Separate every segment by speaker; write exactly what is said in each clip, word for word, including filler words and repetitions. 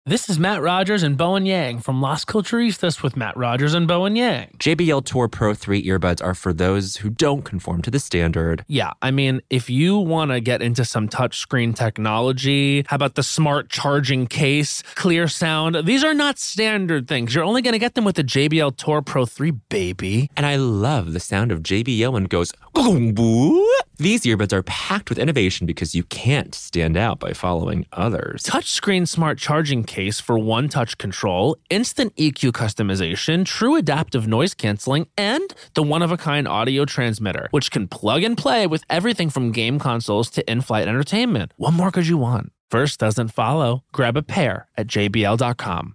Speaker 1: This is Matt Rogers and Bowen Yang from Las Culturistas with Matt Rogers and Bowen Yang.
Speaker 2: J B L Tour Pro three earbuds are for those who don't conform to the standard.
Speaker 1: Yeah, I mean, if you want to get into some touchscreen technology, how about the smart charging case, clear sound? These are not standard things. You're only going to get them with the J B L Tour Pro three, baby.
Speaker 2: And I love the sound of J B L when it goes, "Gong-boo." These earbuds are packed with innovation because you can't stand out by following others.
Speaker 1: Touchscreen smart charging case for one-touch control, instant E Q customization, true adaptive noise canceling, and the one-of-a-kind audio transmitter, which can plug and play with everything from game consoles to in-flight entertainment. What more could you want? First doesn't follow. Grab a pair at J B L dot com.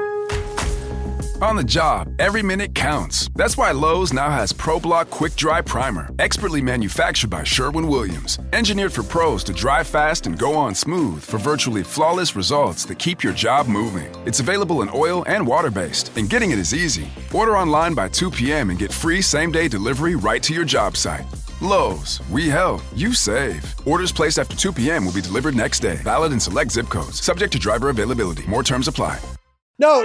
Speaker 3: On the job, every minute counts. That's why Lowe's now has ProBlock Quick Dry Primer, expertly manufactured by Sherwin-Williams. Engineered for pros to dry fast and go on smooth for virtually flawless results that keep your job moving. It's available in oil and water-based, and getting it is easy. Order online by two p.m. and get free same-day delivery right to your job site. Lowe's, we help, you save. Orders placed after two p.m. will be delivered next day. Valid in select zip codes. Subject to driver availability. More terms apply.
Speaker 4: No.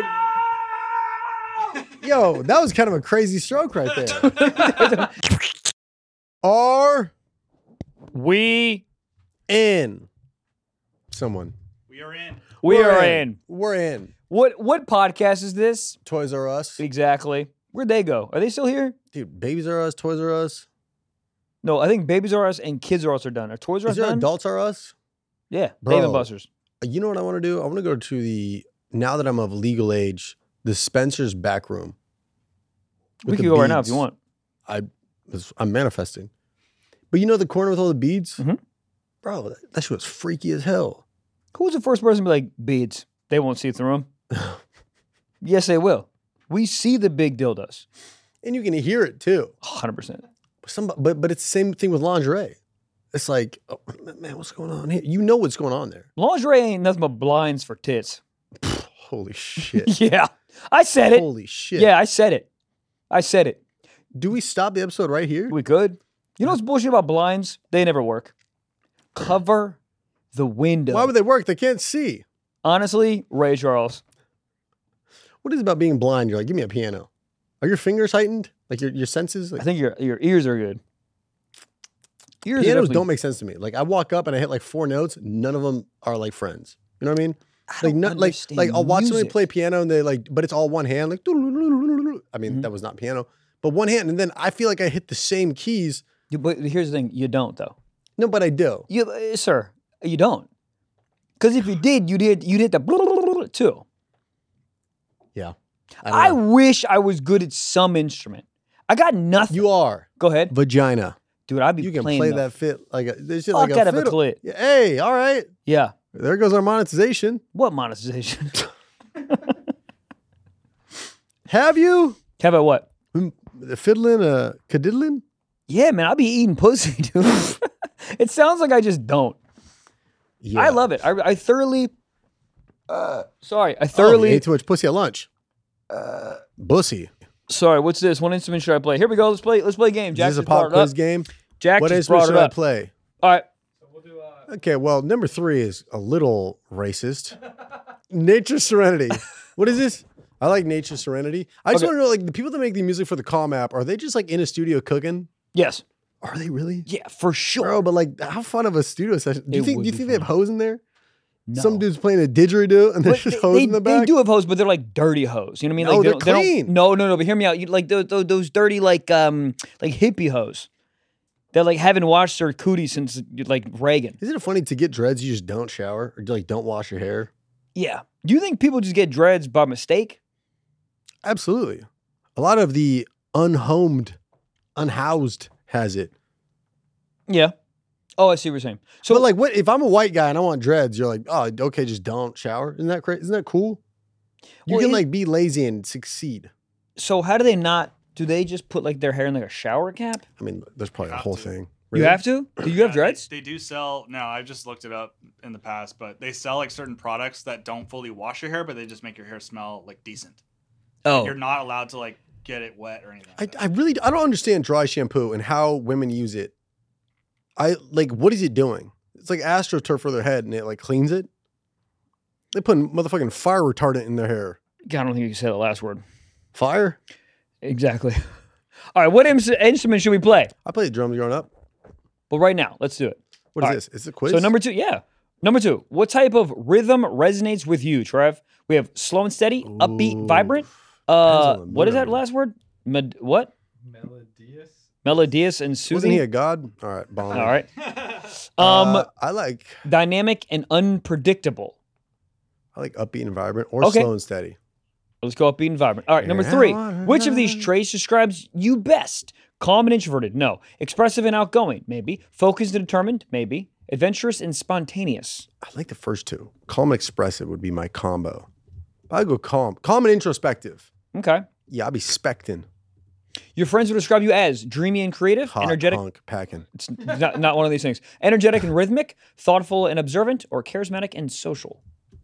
Speaker 4: Yo, that was kind of a crazy stroke right there. Are
Speaker 5: we
Speaker 4: in? Someone.
Speaker 6: We are in.
Speaker 5: We
Speaker 4: We're
Speaker 5: are
Speaker 4: in.
Speaker 5: in.
Speaker 4: We're in.
Speaker 5: What what podcast is this?
Speaker 4: Toys R Us.
Speaker 5: Exactly. Where'd they go? Are they still here?
Speaker 4: Dude, Babies R Us, Toys R Us.
Speaker 5: No, I think Babies R Us and Kids R Us are done. Are Toys R Us
Speaker 4: Is there
Speaker 5: done?
Speaker 4: Adults R Us?
Speaker 5: Yeah,
Speaker 4: Bro.
Speaker 5: Dave and Buster's.
Speaker 4: You know what I want to do? I want to go to the, now that I'm of legal age, the Spencer's back room.
Speaker 5: We
Speaker 4: with
Speaker 5: can
Speaker 4: the
Speaker 5: go right now if
Speaker 4: beads.
Speaker 5: you want.
Speaker 4: I, I'm manifesting. But you know the corner with all the beads?
Speaker 5: Mhm.
Speaker 4: Bro, that, that shit was freaky as hell.
Speaker 5: Who was the first person to be like, beads? They won't see through them. Yes, they will. We see the big dildos.
Speaker 4: And you can hear it too.
Speaker 5: one hundred percent.
Speaker 4: Some, but but it's the same thing with lingerie. It's like, oh, man, what's going on here? You know what's going on there.
Speaker 5: Lingerie ain't nothing but blinds for tits.
Speaker 4: Holy shit.
Speaker 5: Yeah, I said it.
Speaker 4: Holy shit.
Speaker 5: Yeah, I said it. I said it.
Speaker 4: Do we stop the episode right here?
Speaker 5: We could. You know what's bullshit about blinds? They never work. Cover the window.
Speaker 4: Why would they work? They can't see.
Speaker 5: Honestly, Ray Charles.
Speaker 4: What is it about being blind? You're like, give me a piano. Are your fingers heightened? Like your, your senses? Like,
Speaker 5: I think your your ears are good. Ears are
Speaker 4: pianos
Speaker 5: definitely-
Speaker 4: don't make sense to me. Like I walk up and I hit like four notes. None of them are like friends. You know what I mean?
Speaker 5: I
Speaker 4: Like
Speaker 5: don't
Speaker 4: not like
Speaker 5: understand
Speaker 4: like I'll watch somebody
Speaker 5: music.
Speaker 4: play piano and they like, but it's all one hand. Like, I mean,
Speaker 5: Mhm.
Speaker 4: that was not piano, but one hand. And then I feel like I hit the same keys.
Speaker 5: You- But here's the thing: you don't though.
Speaker 4: No, but I do.
Speaker 5: You, uh, sir, you don't. Because if you did, you'd hit you'd hit the too.
Speaker 4: Yeah.
Speaker 5: I,
Speaker 4: I, don't know.
Speaker 5: wish I was good at some instrument. I got nothing.
Speaker 4: You are
Speaker 5: Go ahead,
Speaker 4: vagina.
Speaker 5: dude. I'd be
Speaker 4: You can
Speaker 5: playing
Speaker 4: play
Speaker 5: the
Speaker 4: that fit like a, there's shit
Speaker 5: fuck
Speaker 4: like a
Speaker 5: out of a
Speaker 4: fiddle.
Speaker 5: clit.
Speaker 4: Yeah, hey, all right.
Speaker 5: Yeah.
Speaker 4: There goes our monetization.
Speaker 5: What monetization?
Speaker 4: Have you?
Speaker 5: How about what?
Speaker 4: The fiddling, uh, cadiddling?
Speaker 5: Yeah, man, I'll be eating pussy, dude. It sounds like I just don't.
Speaker 4: Yeah.
Speaker 5: I love it. I, I thoroughly. Uh, sorry, I
Speaker 4: Oh, you
Speaker 5: thoroughly.
Speaker 4: ate too much pussy at lunch. Uh, Bussy.
Speaker 5: Sorry, what's this? What instrument should I play? Here we go. Let's play. Let's play a game. Jack
Speaker 4: Is this a
Speaker 5: just brought
Speaker 4: pop
Speaker 5: it up.
Speaker 4: quiz game?
Speaker 5: Jack
Speaker 4: What
Speaker 5: just
Speaker 4: instrument
Speaker 5: brought
Speaker 4: should
Speaker 5: it
Speaker 4: I
Speaker 5: up.
Speaker 4: play?
Speaker 5: All right.
Speaker 4: Okay, well, number three is a little racist. Nature Serenity. What is this? I like Nature Serenity. I just
Speaker 5: Okay.
Speaker 4: want to know, like, the people that make the music for the Calm app, are they just like in a studio cooking?
Speaker 5: Yes.
Speaker 4: Are they really?
Speaker 5: Yeah, for sure.
Speaker 4: Bro, but like, how fun of a studio session? Do you
Speaker 5: It
Speaker 4: think?
Speaker 5: would
Speaker 4: Do you
Speaker 5: be
Speaker 4: think they have
Speaker 5: fun.
Speaker 4: hose in there?
Speaker 5: No.
Speaker 4: Some dude's playing a didgeridoo and there's
Speaker 5: But
Speaker 4: just
Speaker 5: they,
Speaker 4: hose
Speaker 5: they,
Speaker 4: in the
Speaker 5: they
Speaker 4: back.
Speaker 5: do have hose, but they're like dirty hose. You know what I mean?
Speaker 4: No,
Speaker 5: Like
Speaker 4: they're
Speaker 5: don't- they don't-
Speaker 4: clean.
Speaker 5: no, no, no. But hear me out. You, like those, those, those dirty, like um, like hippie hose. They like haven't washed their cootie since like Reagan.
Speaker 4: Isn't it funny to get dreads? You just don't shower or like don't wash your hair.
Speaker 5: Yeah. Do you think people just get dreads by mistake?
Speaker 4: Absolutely. A lot of the unhomed, unhoused has it.
Speaker 5: Yeah. Oh, I see what you're saying. So,
Speaker 4: So, but like, what if I'm a white guy and I want dreads? You're like, oh, okay, just don't shower. Isn't that crazy? Isn't that cool? You
Speaker 5: Well,
Speaker 4: can
Speaker 5: it-
Speaker 4: like be lazy and succeed.
Speaker 5: so how do they not? Do they just put like their hair in like a shower cap?
Speaker 4: I mean, there's probably a
Speaker 6: have
Speaker 4: whole
Speaker 6: to.
Speaker 4: thing.
Speaker 5: You have to? Do you have
Speaker 6: Yeah,
Speaker 5: dreads?
Speaker 6: They, they do sell. No, I just looked it up in the past, but they sell like certain products that don't fully wash your hair, but they just make your hair smell like decent.
Speaker 5: Oh,
Speaker 6: You're not allowed to like get it wet or anything.
Speaker 4: I,
Speaker 6: Like that.
Speaker 4: I really I don't understand dry shampoo and how women use it. I like what is it doing? It's like AstroTurf for their head and it like cleans it. They put motherfucking fire retardant in their hair.
Speaker 5: God, I don't think you can say the last word.
Speaker 4: Fire?
Speaker 5: Exactly. All right, what ins- instrument should we play?
Speaker 4: I played drums growing up.
Speaker 5: Well, right now, let's do it.
Speaker 4: What is
Speaker 5: All right.
Speaker 4: this? It's a quiz?
Speaker 5: So number two, yeah. Number two, what type of rhythm resonates with you, Trev? We have slow and steady, upbeat, vibrant. Uh,
Speaker 4: on the
Speaker 5: what is
Speaker 4: mood
Speaker 5: that
Speaker 4: I'm in.
Speaker 5: last word? Med- what?
Speaker 7: Melodious.
Speaker 5: Melodious and
Speaker 4: Wasn't
Speaker 5: soothing.
Speaker 4: he a god? All right, bomb.
Speaker 5: All right. Um,
Speaker 4: Uh, I like
Speaker 5: dynamic and unpredictable.
Speaker 4: I like upbeat and vibrant or
Speaker 5: Okay.
Speaker 4: slow and steady.
Speaker 5: Let's go upbeat and vibrant. All right, number three. Which of these traits describes you best? Calm and introverted? No. Expressive and outgoing? Maybe. Focused and determined? Maybe. Adventurous and spontaneous?
Speaker 4: I like the first two. Calm and expressive would be my combo. I'd go calm. Calm and introspective.
Speaker 5: Okay.
Speaker 4: Yeah, I'd be spectin'.
Speaker 5: Your friends would describe you as dreamy and creative,
Speaker 4: Hot,
Speaker 5: energetic.
Speaker 4: hunk, packing.
Speaker 5: It's not, not one of these things. Energetic and rhythmic, thoughtful and observant, or charismatic and social?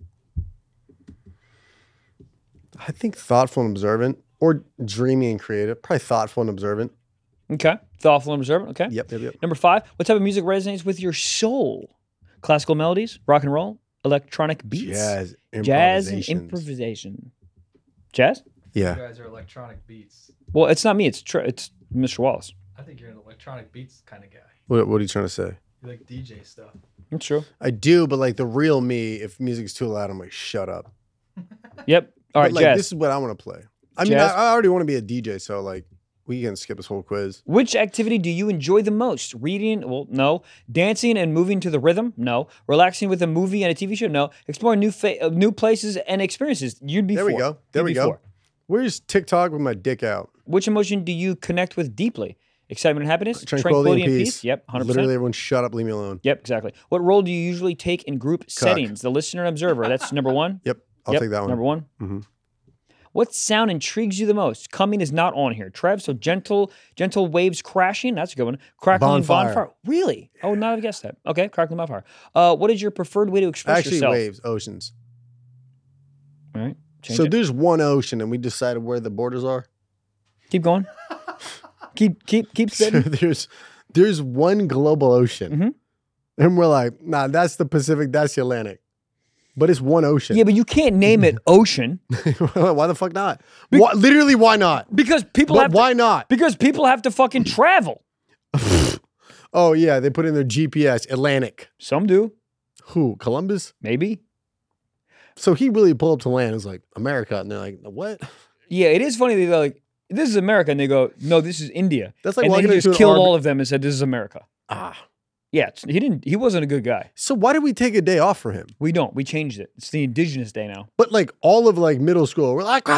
Speaker 4: I think thoughtful and observant or dreamy and creative. Probably thoughtful and observant.
Speaker 5: Okay. Thoughtful and observant. Okay.
Speaker 4: Yep, yep, yep.
Speaker 5: Number five, what type of music resonates with your soul? Classical melodies, rock and roll, electronic beats,
Speaker 4: Jazz,
Speaker 5: jazz and
Speaker 4: improvisations.
Speaker 5: improvisation. Jazz?
Speaker 7: You
Speaker 4: Yeah.
Speaker 7: guys are electronic beats.
Speaker 5: Well, it's not me. It's tr- it's Mister Wallace.
Speaker 7: I think you're an electronic beats kind of guy.
Speaker 4: What, what are you trying to say?
Speaker 7: You like D J stuff.
Speaker 5: That's true.
Speaker 4: I do, but like the real me, if music's too loud, I'm like, shut up.
Speaker 5: Yep. All
Speaker 4: But
Speaker 5: right,
Speaker 4: like,
Speaker 5: jazz.
Speaker 4: this is what I want to play. I mean, I,
Speaker 5: Jazz?
Speaker 4: I already want to be a D J, so like, we can skip this whole quiz.
Speaker 5: Which activity do you enjoy the most? Reading? Well, no. Dancing and moving to the rhythm? No. Relaxing with a movie and a T V show? No. Exploring new fa- uh, new places and experiences? You'd be
Speaker 4: There we
Speaker 5: four.
Speaker 4: go. There
Speaker 5: You'd
Speaker 4: we
Speaker 5: be
Speaker 4: go.
Speaker 5: four.
Speaker 4: Where's TikTok with my dick out?
Speaker 5: Which emotion do you connect with deeply? Excitement and happiness?
Speaker 4: Tranquility, and peace.
Speaker 5: Yep, one hundred percent.
Speaker 4: Literally, everyone shut up, leave me alone.
Speaker 5: Yep, exactly. What role do you usually take in group settings? The listener and observer. That's number one.
Speaker 4: Yep, I'll
Speaker 5: Yep,
Speaker 4: take that one.
Speaker 5: Number one.
Speaker 4: Mhm.
Speaker 5: What sound intrigues you the most? Coming is not on here. Trev, so gentle, gentle waves crashing. That's a good one. Crackling
Speaker 4: Bonfire.
Speaker 5: bonfire. Really? I would not have guessed that. Okay, crackling bonfire. Uh, what is your preferred way to express
Speaker 4: Actually,
Speaker 5: yourself?
Speaker 4: waves, oceans.
Speaker 5: All right. Change
Speaker 4: So
Speaker 5: it.
Speaker 4: there's one ocean, and we decided where the borders are.
Speaker 5: Keep going. keep keep keep
Speaker 4: So
Speaker 5: spitting.
Speaker 4: there's there's one global ocean,
Speaker 5: Mhm.
Speaker 4: and we're like, nah, that's the Pacific, that's the Atlantic, but it's one ocean.
Speaker 5: Yeah, but you can't name it ocean
Speaker 4: Why the fuck not? Why, literally, why not?
Speaker 5: because people
Speaker 4: But
Speaker 5: have
Speaker 4: why
Speaker 5: to,
Speaker 4: not?
Speaker 5: because people have to fucking travel.
Speaker 4: Oh yeah, they put in their G P S Atlantic.
Speaker 5: Some do,
Speaker 4: Who? Columbus?
Speaker 5: maybe.
Speaker 4: So he really pulled up to land. It's like America, and they're like, what?
Speaker 5: Yeah, it is funny. They're like, "This is America," and they go, "No, this is India."
Speaker 4: That's like
Speaker 5: and then
Speaker 4: walking
Speaker 5: he just
Speaker 4: into an
Speaker 5: killed
Speaker 4: R B
Speaker 5: all of them and said, "This is America."
Speaker 4: Ah.
Speaker 5: Yeah, it's, he didn't. He wasn't a good guy.
Speaker 4: So why did we take a day off for him?
Speaker 5: We don't. We changed it. It's the Indigenous Day now.
Speaker 4: But like all of like middle school, we're like,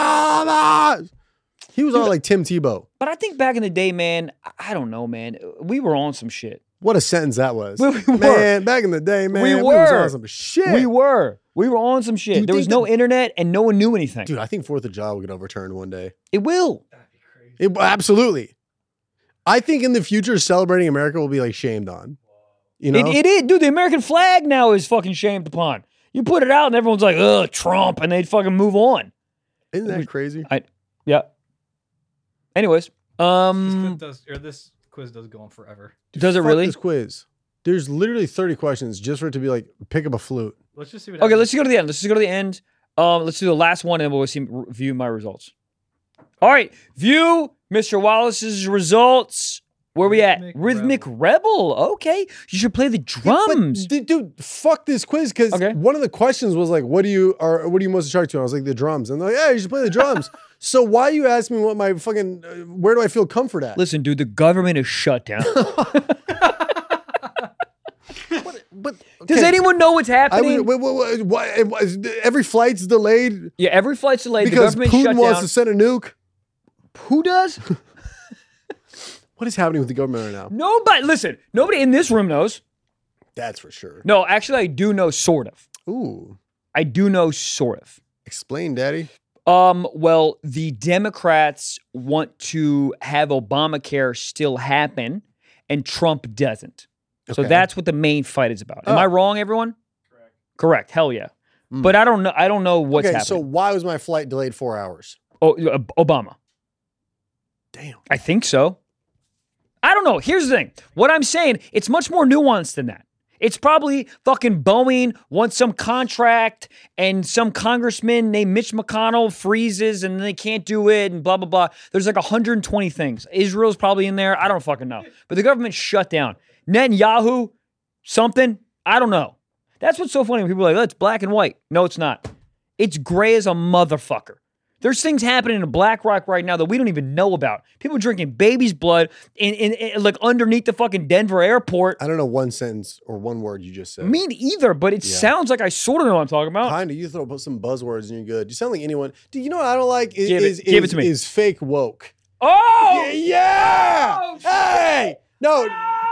Speaker 4: he was all like Tim Tebow.
Speaker 5: But I think back in the day, man, I- I don't know, man. We were on some shit.
Speaker 4: What a sentence that was.
Speaker 5: We were.
Speaker 4: Man, back in the day, man,
Speaker 5: We
Speaker 4: we, was
Speaker 5: were.
Speaker 4: on some shit.
Speaker 5: We were. We were on some
Speaker 4: Do you
Speaker 5: shit. There was
Speaker 4: think
Speaker 5: no
Speaker 4: that-
Speaker 5: internet and no one knew anything.
Speaker 4: Dude, I think Fourth of July will get overturned one day.
Speaker 5: It will.
Speaker 7: That'd be crazy.
Speaker 4: It- absolutely. I think in the future, celebrating America will be like shamed on. You know?
Speaker 5: It, it is. Dude, the American flag now is fucking shamed upon. You put it out and everyone's like, ugh, Trump, and they fucking move on.
Speaker 4: Isn't that crazy?
Speaker 5: Yeah. Anyways,
Speaker 7: This quiz
Speaker 5: um,
Speaker 7: does, or this quiz does go on forever.
Speaker 5: does it
Speaker 4: Fuck
Speaker 5: really?
Speaker 4: this quiz. There's literally thirty questions just for it to be like, pick up a flute.
Speaker 7: Let's just see what
Speaker 5: Okay,
Speaker 7: happens.
Speaker 5: let's just go to the end. Let's just go to the end. Um, let's do the last one and we'll see, view my results. All right, view Mister Wallace's results. Where we at?
Speaker 7: Rhythmic
Speaker 5: Rhythmic Rebel. Okay, you should play the drums.
Speaker 4: But, dude, fuck this quiz because
Speaker 5: Okay.
Speaker 4: one of the questions was like, "What do you are? What are you most attracted to?" And I was like, "The drums." And they're like, "Yeah, you should play the drums." So why you ask me what my fucking uh, where do I feel comfort at?
Speaker 5: Listen, dude, the government is shut down.
Speaker 4: But
Speaker 5: Does
Speaker 4: okay,
Speaker 5: anyone know what's
Speaker 4: I
Speaker 5: happening?
Speaker 4: would, wait, wait, wait, why- every flight's delayed
Speaker 5: yeah, every flight's delayed. The
Speaker 4: because
Speaker 5: government
Speaker 4: Putin
Speaker 5: shut
Speaker 4: wants
Speaker 5: down.
Speaker 4: to send a nuke.
Speaker 5: Who does?
Speaker 4: What is happening with the government right now?
Speaker 5: Nobody. Listen, nobody in this room knows.
Speaker 4: That's for sure.
Speaker 5: No, actually, I do know sort of.
Speaker 4: Ooh,
Speaker 5: I do know sort of.
Speaker 4: explain, Daddy.
Speaker 5: Um, well, the Democrats want to have Obamacare still happen, and Trump doesn't. So
Speaker 4: Okay.
Speaker 5: that's what the main fight is about. Am
Speaker 4: Oh.
Speaker 5: I wrong, everyone? Correct. Correct. Hell yeah.
Speaker 4: Mm.
Speaker 5: But I don't know. I don't know what's
Speaker 4: okay, so
Speaker 5: happening.
Speaker 4: why was my flight delayed four hours?
Speaker 5: Oh, uh, Obama.
Speaker 4: Damn.
Speaker 5: I think so. I don't know. Here's the thing. What I'm saying, it's much more nuanced than that. It's probably fucking Boeing wants some contract and some congressman named Mitch McConnell freezes and they can't do it and blah, blah, blah. There's like one hundred twenty things. Israel's probably in there. I don't fucking know. But the government shut down. Netanyahu, something, I don't know. That's what's so funny when people are like, oh, it's black and white. No, it's not. It's gray as a motherfucker. There's things happening in Black Rock right now that we don't even know about. People drinking baby's blood in, in, in like underneath the fucking Denver airport.
Speaker 4: I don't know one sentence or one word you just said.
Speaker 5: Me either, but it
Speaker 4: Yeah.
Speaker 5: sounds like I sort of know what I'm talking about.
Speaker 4: Kinda. You throw some buzzwords and you're good. You sound like anyone. Do you know what I don't like? Is,
Speaker 5: Give it-
Speaker 4: is,
Speaker 5: give it
Speaker 4: is-
Speaker 5: to me.
Speaker 4: Is fake woke.
Speaker 5: Oh!
Speaker 4: Yeah.
Speaker 5: Oh,
Speaker 4: Hey. No.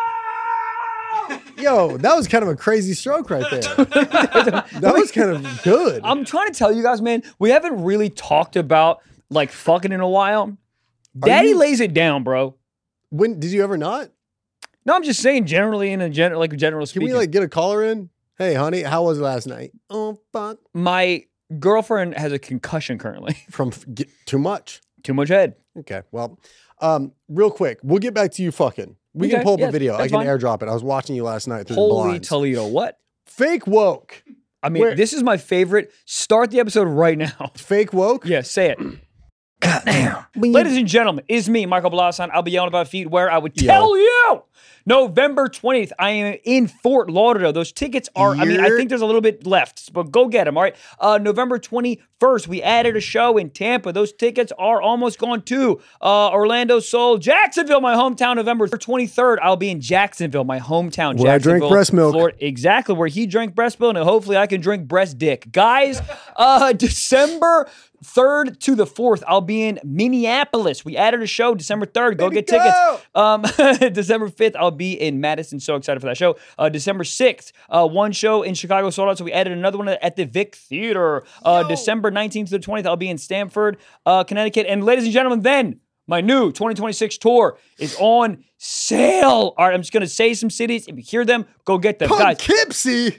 Speaker 4: Yo, that was kind of a crazy stroke right there. That was kind of good.
Speaker 5: I'm trying to tell you guys, man, we haven't really talked about like fucking in a while. Daddy
Speaker 4: you-
Speaker 5: lays it down, bro.
Speaker 4: When did you ever not?
Speaker 5: No, I'm just saying generally in a gen- like general
Speaker 4: Can
Speaker 5: speaking.
Speaker 4: we like get a caller in? Hey, honey, how was last night? Oh, fuck.
Speaker 5: My girlfriend has a concussion currently.
Speaker 4: From f- get, too much.
Speaker 5: Too much head.
Speaker 4: Okay. Well, um, real quick, we'll get back to you fucking. We
Speaker 5: Okay,
Speaker 4: can pull up
Speaker 5: yeah,
Speaker 4: a video. I
Speaker 5: that's
Speaker 4: can
Speaker 5: fine.
Speaker 4: airdrop it. I was watching you last night through the
Speaker 5: Holy
Speaker 4: blinds.
Speaker 5: Toledo. What?
Speaker 4: Fake woke.
Speaker 5: I mean,
Speaker 4: Where-
Speaker 5: this is my favorite. Start the episode right now.
Speaker 4: Fake woke?
Speaker 5: Yeah, say it.
Speaker 4: Goddamn.
Speaker 5: Ladies and gentlemen, it's me, Michael Blasson. I'll be yelling about feet where I would
Speaker 4: Yo.
Speaker 5: tell you. November twentieth, I am in Fort Lauderdale. Those tickets are, I mean, I
Speaker 4: Year-
Speaker 5: think there's a little bit left, but go get them, all right? Uh, November twenty-first, we added a show in Tampa. Those tickets are almost gone too. Uh, Orlando sold. Jacksonville, my hometown, November twenty-third, I'll be in Jacksonville, my hometown,
Speaker 4: Where I drink
Speaker 5: Jacksonville,
Speaker 4: breast milk.
Speaker 5: Florida. Exactly, where he drank breast milk, and hopefully I can drink breast dick. Guys, uh, December third to the fourth, I'll be in Minneapolis. We added a show December third. Go
Speaker 4: Baby,
Speaker 5: get tickets.
Speaker 4: go!
Speaker 5: Um, December fifth, I'll be in Madison. So excited for that show. Uh, December sixth, uh, one show in Chicago sold out, so we added another one at the Vic Theater. Uh, December nineteenth to the twentieth, I'll be in Stamford, uh, Connecticut. And ladies and gentlemen, then my new twenty twenty-six tour is on sale. All right, I'm just going to say some cities. If you hear them, go get them. Guys,
Speaker 4: Poughkeepsie.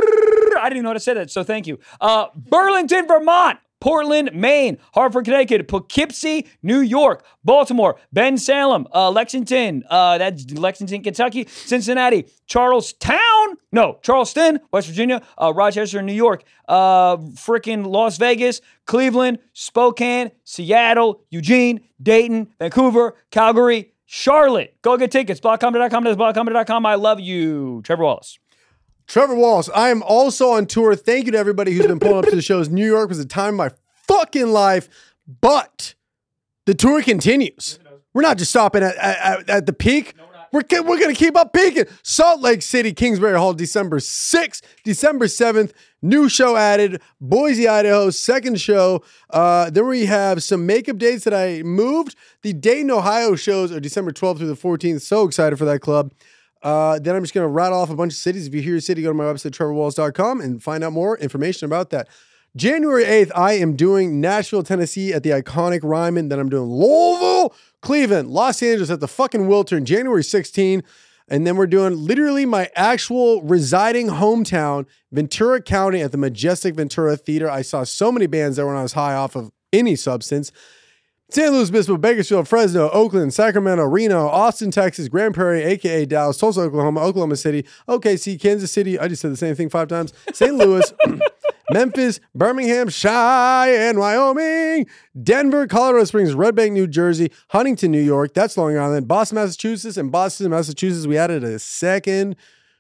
Speaker 5: I didn't even know how to say that, so thank you. Uh, Burlington, Vermont. Portland, Maine, Hartford, Connecticut, Poughkeepsie, New York, Baltimore, Ben Salem, uh, Lexington, uh, that's Lexington, Kentucky, Cincinnati, Charlestown, no, Charleston, West Virginia, uh, Rochester, New York, uh, frickin' Las Vegas, Cleveland, Spokane, Seattle, Eugene, Dayton, Vancouver, Calgary, Charlotte. Go get tickets, block comedy dot com, that's block comedy dot com. I love you. Trevor Wallace.
Speaker 4: Trevor Wallace. I am also on tour. Thank you to everybody who's been pulling up to the shows. New York was the time of my fucking life, but the tour continues. We're not just stopping at, at, at the peak. We're, we're going to keep up peaking. Salt Lake City, Kingsbury Hall, December sixth, December seventh. New show added. Boise, Idaho, second show. Uh, then we have some makeup dates that I moved. The Dayton, Ohio shows are December twelfth through the fourteenth. So excited for that club. Uh, then I'm just going to rattle off a bunch of cities. If you hear a city, go to my website, trevor wallace dot com, and find out more information about that. January eighth, I am doing Nashville, Tennessee at the iconic Ryman. Then I'm doing Louisville, Cleveland, Los Angeles at the fucking Wiltern, January sixteenth. And then we're doing literally my actual residing hometown, Ventura County at the Majestic Ventura Theater. I saw so many bands there when I was high off of any substance. San Luis Obispo, Bakersfield, Fresno, Oakland, Sacramento, Reno, Austin, Texas, Grand Prairie, a k a. Dallas, Tulsa, Oklahoma, Oklahoma City, O K C, Kansas City. I just said the same thing five times. Saint Louis, Memphis, Birmingham, Cheyenne, Wyoming, Denver, Colorado Springs, Red Bank, New Jersey, Huntington, New York. That's Long Island, Boston, Massachusetts, and Boston, Massachusetts. We added a second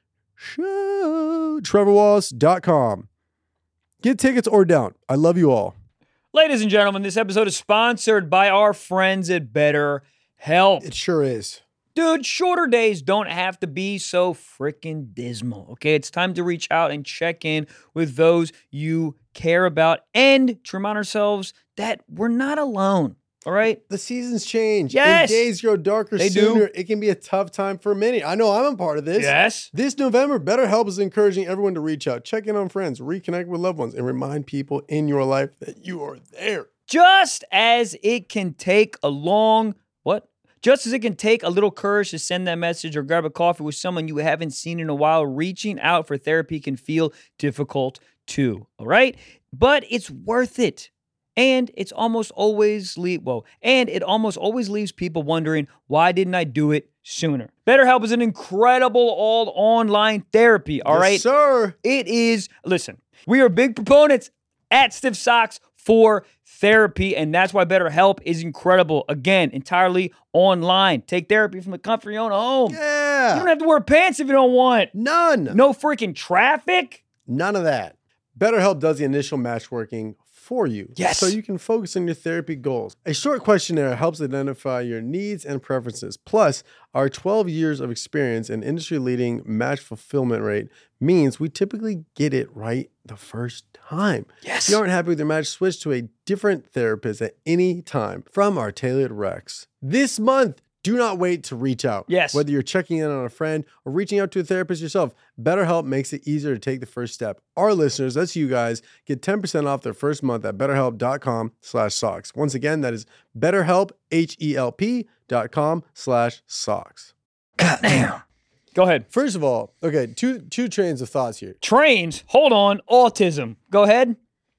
Speaker 4: show. trevor wallace dot com. Get tickets or don't. I love you all.
Speaker 5: Ladies and gentlemen, this episode is sponsored by our friends at BetterHelp.
Speaker 4: It sure is.
Speaker 5: Dude, shorter days don't have to be so freaking dismal, okay? It's time to reach out and check in with those you care about and to remind ourselves that we're not alone, all right?
Speaker 4: The seasons change.
Speaker 5: Yes.
Speaker 4: And days grow darker
Speaker 5: They do.
Speaker 4: sooner. It can be a tough time for many. I know I'm a part of this.
Speaker 5: Yes.
Speaker 4: This November, BetterHelp is encouraging everyone to reach out, check in on friends, reconnect with loved ones, and remind people in your life that you are there.
Speaker 5: Just as it can take a long, what? Just as it can take a little courage to send that message or grab a coffee with someone you haven't seen in a while, reaching out for therapy can feel difficult too, all right? But it's worth it. And it's almost always leave whoa, and it almost always leaves people wondering, why didn't I do it sooner? BetterHelp is an incredible all online therapy, all
Speaker 4: Yes,
Speaker 5: right?
Speaker 4: sir.
Speaker 5: It is, listen, we are big proponents at Stiff Socks for therapy, and that's why BetterHelp is incredible. Again, entirely online. Take therapy from the comfort of your own home. You
Speaker 4: Yeah.
Speaker 5: don't have to wear pants if you don't want.
Speaker 4: None.
Speaker 5: No freaking traffic.
Speaker 4: None of that. BetterHelp does the initial matchworking for you.
Speaker 5: Yes.
Speaker 4: So you can focus on your therapy goals. A short questionnaire helps identify your needs and preferences. Plus, our twelve years of experience and industry-leading match fulfillment rate means we typically get it right the first time.
Speaker 5: Yes.
Speaker 4: If you aren't happy with your match, switch to a different therapist at any time from our tailored recs. This month, do not wait to reach out.
Speaker 5: Yes.
Speaker 4: Whether you're checking in on a friend or reaching out to a therapist yourself, BetterHelp makes it easier to take the first step. Our listeners, that's you guys, get ten percent off their first month at betterhelp.com slash socks. Once again, that is betterhelp, H-E-L-P dot com slash socks.
Speaker 5: Goddamn. Go ahead.
Speaker 4: First of all, okay, two two trains of thoughts here.
Speaker 5: Trains. Hold on. Autism. Go ahead.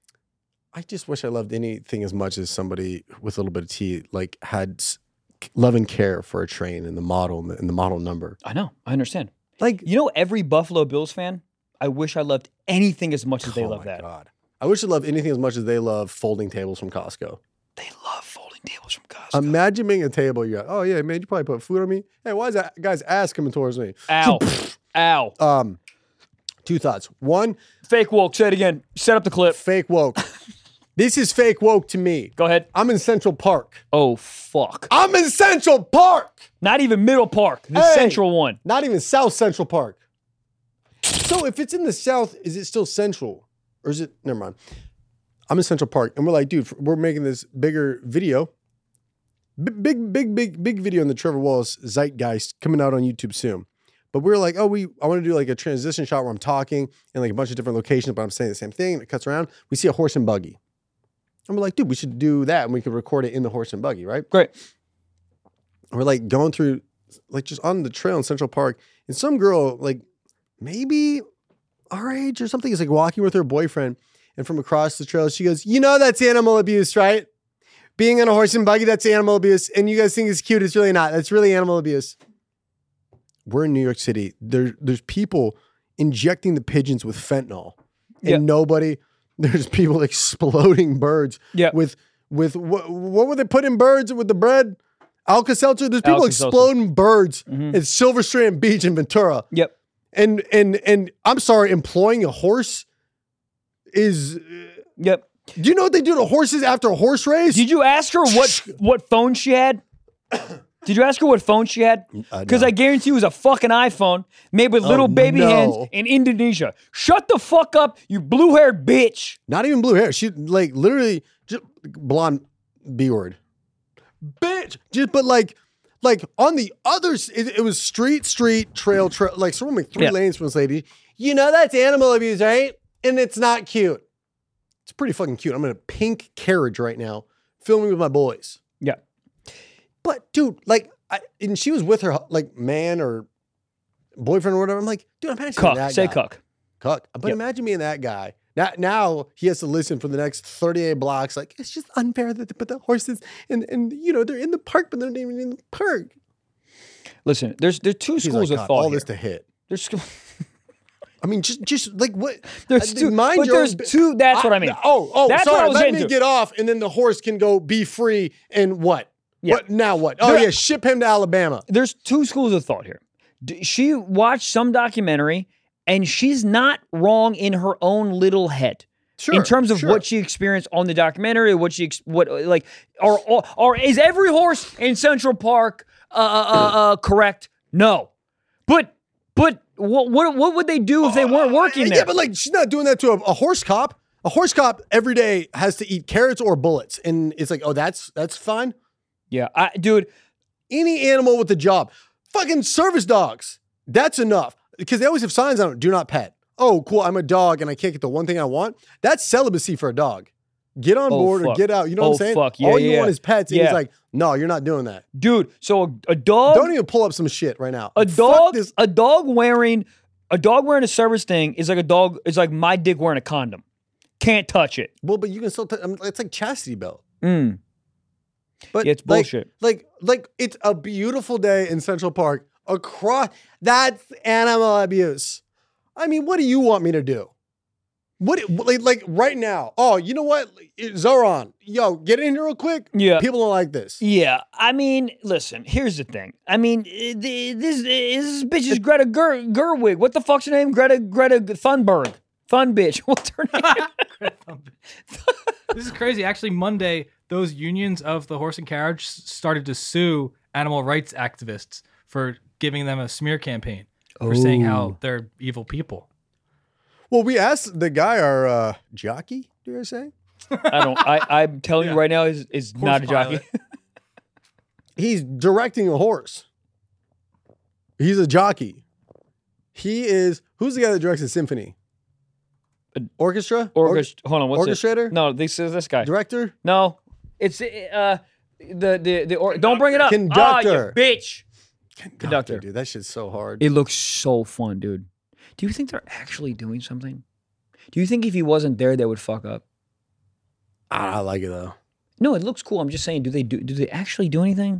Speaker 4: I just wish I loved anything as much as somebody with a little bit of tea, like had s- love and care for a train and the model and the, and the model number.
Speaker 5: I know. I understand.
Speaker 4: Like,
Speaker 5: You know, every Buffalo Bills fan, I wish I loved anything as much as they
Speaker 4: oh
Speaker 5: love
Speaker 4: my
Speaker 5: that.
Speaker 4: God. I wish I loved anything as much as they love folding tables from Costco.
Speaker 5: They love folding tables from Costco.
Speaker 4: Imagine being a table. You got, oh yeah, man, you probably put food on me. Hey, why is that guy's ass coming towards me?
Speaker 5: Ow. Ow.
Speaker 4: Um, two thoughts. One,
Speaker 5: Fake woke. Say it again. Set up the clip.
Speaker 4: fake woke. This is fake woke to me.
Speaker 5: Go ahead.
Speaker 4: I'm in Central Park.
Speaker 5: Oh, fuck.
Speaker 4: I'm in Central Park.
Speaker 5: Not even Middle Park. The
Speaker 4: Hey.
Speaker 5: central one.
Speaker 4: Not even South Central Park. So if it's in the South, is it still Central? Or is it, never mind. I'm in Central Park and we're like, dude, we're making this bigger video. B- Big, big, big, big video in the Trevor Wallace zeitgeist coming out on YouTube soon. But we were like, oh, we I want to do like a transition shot where I'm talking in like a bunch of different locations, but I'm saying the same thing. And it cuts around. We see a horse and buggy. And we're like, dude, we should do that. And we could record it in the horse and buggy, right?
Speaker 5: Great.
Speaker 4: And we're like going through, like just on the trail in Central Park. And some girl, like maybe our age or something, is like walking with her boyfriend. And from across the trail, she goes, you know, that's animal abuse, right? Being on a horse and buggy, that's animal abuse. And you guys think it's cute. It's really not. That's really animal abuse. We're in New York City. There, there's people injecting the pigeons with fentanyl. And
Speaker 5: Yeah.
Speaker 4: nobody, there's people exploding birds
Speaker 5: Yeah.
Speaker 4: with, with what, what were they putting birds with the bread? Alka-Seltzer. There's people
Speaker 5: Alka-Seltzer.
Speaker 4: exploding birds
Speaker 5: Mhm.
Speaker 4: at Silver Strand Beach in Ventura.
Speaker 5: Yep.
Speaker 4: And, and, and I'm sorry, employing a horse is,
Speaker 5: Yep.
Speaker 4: do you know what they do to horses after a horse race?
Speaker 5: Did you ask her what what phone she had? Did you ask her what phone she had?
Speaker 4: Uh,
Speaker 5: Because
Speaker 4: no.
Speaker 5: I guarantee you it was a fucking iPhone made with little baby
Speaker 4: no.
Speaker 5: hands in Indonesia. Shut the fuck up, you blue-haired bitch.
Speaker 4: Not even blue hair. She like literally just blonde B word. Bitch. Just but like like on the other s- it, it was street, street, trail, trail, like someone like three
Speaker 5: Yeah.
Speaker 4: lanes from this lady. You know that's animal abuse, right? And it's not cute. It's pretty fucking cute. I'm in a pink carriage right now, filming with my boys.
Speaker 5: Yeah.
Speaker 4: But dude, like, I, and she was with her like man or boyfriend or whatever. I'm like, dude, imagine being
Speaker 5: Cuck.
Speaker 4: that
Speaker 5: Say
Speaker 4: guy.
Speaker 5: cuck.
Speaker 4: Cuck. But
Speaker 5: Yep.
Speaker 4: imagine being that guy. Now, now he has to listen for the next thirty-eight blocks. Like, it's just unfair that they put the horses and and you know they're in the park, but they're not even in the park.
Speaker 5: Listen, there's there's two
Speaker 4: He's
Speaker 5: schools
Speaker 4: like,
Speaker 5: of
Speaker 4: God,
Speaker 5: thought
Speaker 4: all
Speaker 5: here.
Speaker 4: this to hit.
Speaker 5: There's sc-
Speaker 4: I mean, just just like what?
Speaker 5: There's
Speaker 4: uh,
Speaker 5: two-
Speaker 4: mind
Speaker 5: but
Speaker 4: your
Speaker 5: there's
Speaker 4: own bu-
Speaker 5: two- that's what I mean.
Speaker 4: Oh, oh,
Speaker 5: That's what
Speaker 4: sorry.
Speaker 5: I was
Speaker 4: Let
Speaker 5: getting
Speaker 4: me
Speaker 5: to.
Speaker 4: get off, and then the horse can go be free. And what?
Speaker 5: Yeah.
Speaker 4: What now? What? Oh
Speaker 5: There-
Speaker 4: yeah, ship him to Alabama.
Speaker 5: there's two schools of thought here. D- She watched some documentary, and she's not wrong in her own little head.
Speaker 4: Sure.
Speaker 5: in terms of
Speaker 4: sure.
Speaker 5: what she experienced on the documentary, what she ex- what like are are is every horse in Central Park uh, uh, uh, uh, correct? No, but but what what what would they do if they weren't working there?
Speaker 4: Yeah, but like she's not doing that to a, a horse cop. A horse cop every day has to eat carrots or bullets, and it's like, oh, that's that's fine.
Speaker 5: yeah, I, dude,
Speaker 4: Any animal with a job, fucking service dogs, that's enough because they always have signs on it. Do not pet. Oh, cool. I'm a dog and I can't get the one thing I want. That's celibacy for a dog. Get on
Speaker 5: Oh,
Speaker 4: board or
Speaker 5: fuck.
Speaker 4: get out. You know
Speaker 5: Oh,
Speaker 4: what I'm saying?
Speaker 5: fuck. Yeah,
Speaker 4: All you
Speaker 5: yeah.
Speaker 4: want is pets. And
Speaker 5: Yeah.
Speaker 4: he's like, no, you're not doing that.
Speaker 5: dude. So a, a dog,
Speaker 4: Don't even pull up some shit right now.
Speaker 5: a
Speaker 4: Fuck
Speaker 5: dog,
Speaker 4: this.
Speaker 5: a dog wearing a dog wearing a service thing is like a dog. It's like my dick wearing a condom. Can't touch it.
Speaker 4: Well, but you can still. T- I mean, it's like chastity belt.
Speaker 5: Mm.
Speaker 4: But
Speaker 5: Yeah, it's
Speaker 4: like-
Speaker 5: bullshit.
Speaker 4: Like, like, it's a beautiful day in Central Park. Across, that's animal abuse. I mean, what do you want me to do? What, like, like right now? Oh, you know what? Zoran, yo, get in here real quick.
Speaker 5: Yeah.
Speaker 4: People don't like this.
Speaker 5: Yeah, I mean, listen. Here's the thing. I mean, eh, the- this this bitch is Greta Ger- Gerwig. What the fuck's her name? Greta Greta Thunberg. Fun bitch. What's her name?
Speaker 7: This is crazy. Actually, Monday, those unions of the horse and carriage s- started to sue animal rights activists for giving them a smear campaign for saying how they're evil people.
Speaker 4: Well, we asked the guy, our uh, jockey, do I say?
Speaker 5: I don't. I I'm telling you right now, is is not a jockey.
Speaker 7: pilot.
Speaker 4: He's directing a horse. He's a jockey. He is, who's the guy that directs the symphony? Orchestra?
Speaker 5: Orchestra. Hold on. What's
Speaker 4: Orchestrator?
Speaker 5: it? No, this is this guy.
Speaker 4: Director?
Speaker 5: No, it's uh the the the. Or, don't bring it up.
Speaker 4: Conductor.
Speaker 5: Ah, you bitch.
Speaker 4: Conductor.
Speaker 5: Conductor.
Speaker 4: Dude, that shit's so hard.
Speaker 5: It looks so fun, dude. Do you think they're actually doing something? Do you think if he wasn't there, they would fuck up?
Speaker 4: I like it though.
Speaker 5: No, it looks cool. I'm just saying, do they do? Do they actually do anything?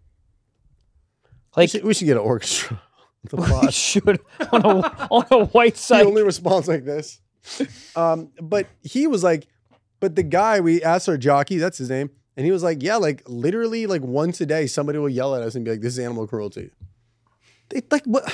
Speaker 4: We
Speaker 5: Like
Speaker 4: should, we should get an orchestra. The
Speaker 5: we
Speaker 4: plot.
Speaker 5: should on a on a white
Speaker 4: He
Speaker 5: side.
Speaker 4: only responds like this. Um, but he was like, but the guy, we asked our jockey, that's his name, and he was like, yeah, like literally like once a day, somebody will yell at us and be like, this is animal cruelty. They like what?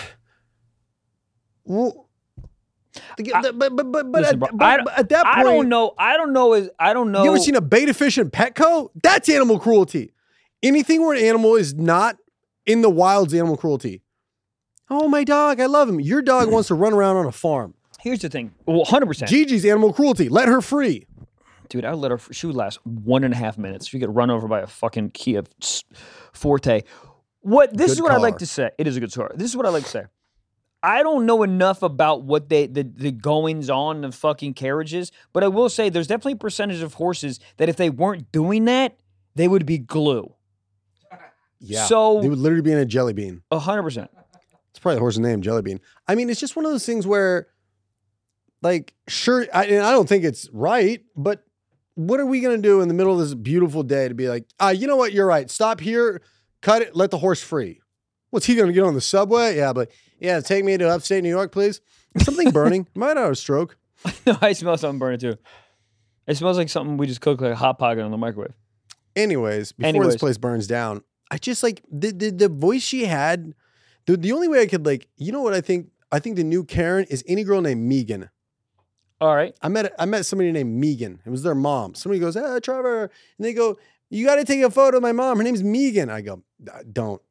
Speaker 4: Well, but but but but,
Speaker 5: Listen,
Speaker 4: at,
Speaker 5: bro,
Speaker 4: but,
Speaker 5: I,
Speaker 4: but at that point,
Speaker 5: I don't know. I don't know. Is I don't know.
Speaker 4: you ever seen a beta fish in Petco? That's animal cruelty. Anything where an animal is not in the wild's animal cruelty. Oh, my dog, I love him. Your dog wants to run around on a farm.
Speaker 5: Here's the thing. Well, one hundred percent.
Speaker 4: Gigi's animal cruelty. Let her free.
Speaker 5: Dude, I would let her. She would last one and a half minutes. She get run over by a fucking Kia Forte. What? This
Speaker 4: Good
Speaker 5: is what I like
Speaker 4: car.
Speaker 5: to say. It is a good car. This is what I like to say. I don't know enough about what they the, the goings on of fucking carriages, but I will say there's definitely a percentage of horses that if they weren't doing that, they would be glue.
Speaker 4: Yeah.
Speaker 5: So-
Speaker 4: they would literally be in a jelly bean.
Speaker 5: A hundred percent.
Speaker 4: It's probably the horse's name, jelly bean. I mean, it's just one of those things where, like, sure, I, and I don't think it's right, but what are we going to do in the middle of this beautiful day to be like, ah, you know what? You're right. Stop here, cut it, let the horse free. What's he going to get on the subway? Yeah, but yeah, take me to upstate New York, please. Is something burning? Might have a stroke.
Speaker 5: No, I smell something burning too. It smells like something we just cooked like a hot pocket on the microwave.
Speaker 4: Anyways, before
Speaker 5: Anyways.
Speaker 4: this place burns down, I just like the the, the voice she had. The, the only way I could like, you know what I think? I think the new Karen is any girl named Megan.
Speaker 5: All right.
Speaker 4: I met I met somebody named Megan. It was their mom. Somebody goes, "Hey, Trevor," and they go, "You got to take a photo of my mom. Her name's Megan." I go, "Don't."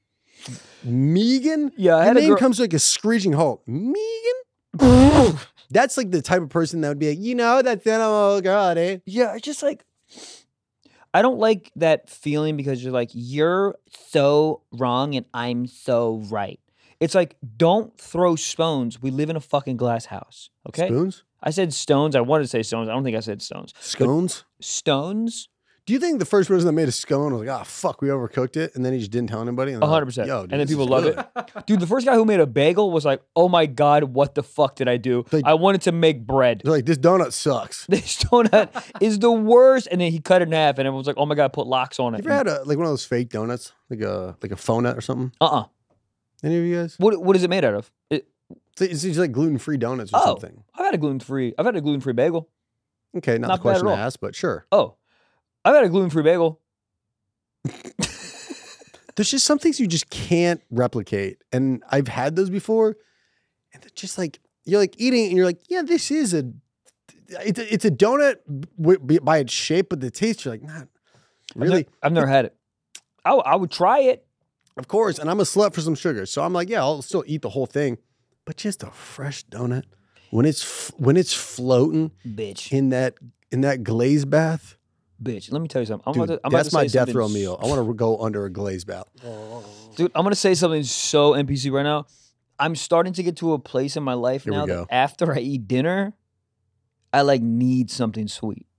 Speaker 4: Megan?
Speaker 5: Yeah, I
Speaker 4: Her
Speaker 5: had a
Speaker 4: name
Speaker 5: girl-
Speaker 4: comes like a screeching halt. Megan? That's like the type of person that would be like, you know, that's animal girl, eh?
Speaker 5: Yeah, it's just like I don't like that feeling because you're like, you're so wrong and I'm so right. It's like, don't throw stones. We live in a fucking glass house. Okay.
Speaker 4: Spoons?
Speaker 5: I said stones. I wanted to say stones. I don't think I said stones.
Speaker 4: Scones?
Speaker 5: Stones?
Speaker 4: Do you think the first person that made a scone was like, ah, fuck, we overcooked it, and then he just didn't tell anybody? And
Speaker 5: A
Speaker 4: they're
Speaker 5: hundred
Speaker 4: like,
Speaker 5: percent.
Speaker 4: Yo,
Speaker 5: And
Speaker 4: dude,
Speaker 5: then
Speaker 4: this
Speaker 5: people
Speaker 4: is
Speaker 5: love
Speaker 4: good.
Speaker 5: it. Dude, the first guy who made a bagel was like, oh my God, what the fuck did I do?
Speaker 4: Like-
Speaker 5: I wanted to make bread.
Speaker 4: They're like, this donut sucks.
Speaker 5: This donut is the worst. And then he cut it in half and everyone was like, oh my God, put locks on it.
Speaker 4: You ever had a like one of those fake donuts, like a like a phone nut or something?
Speaker 5: Uh-uh.
Speaker 4: Any of you guys?
Speaker 5: What, what is it made out of? It,
Speaker 4: It's, it's just like gluten free donuts or
Speaker 5: oh,
Speaker 4: something.
Speaker 5: I've had a gluten-free, I've had a gluten-free bagel.
Speaker 4: Okay, not,
Speaker 5: Not
Speaker 4: the
Speaker 5: bad at
Speaker 4: question I
Speaker 5: all.
Speaker 4: asked, but sure.
Speaker 5: Oh, I've had a gluten-free bagel.
Speaker 4: There's just some things you just can't replicate, and I've had those before, and they're just like you're like eating, it and you're like, yeah, this is a, it's a, it's a donut w- by its shape, but the taste, you're like, not really.
Speaker 5: I've never, I've never had it. I, w- I would try it.
Speaker 4: Of course, and I'm a slut for some sugar, so I'm like, yeah, I'll still eat the whole thing, but just a fresh donut when it's f- when it's floating
Speaker 5: Bitch.
Speaker 4: in that in that glaze bath.
Speaker 5: Bitch. Let me tell you something. I'm
Speaker 4: Dude,
Speaker 5: about to, I'm about
Speaker 4: that's
Speaker 5: to
Speaker 4: my
Speaker 5: say
Speaker 4: death
Speaker 5: something
Speaker 4: row
Speaker 5: s-
Speaker 4: meal. I want to go under a glaze bath.
Speaker 5: Dude, I'm going to say something so N P C right now. I'm starting to get to a place in my life
Speaker 4: Here we
Speaker 5: now
Speaker 4: go.
Speaker 5: that after I eat dinner, I like need something sweet.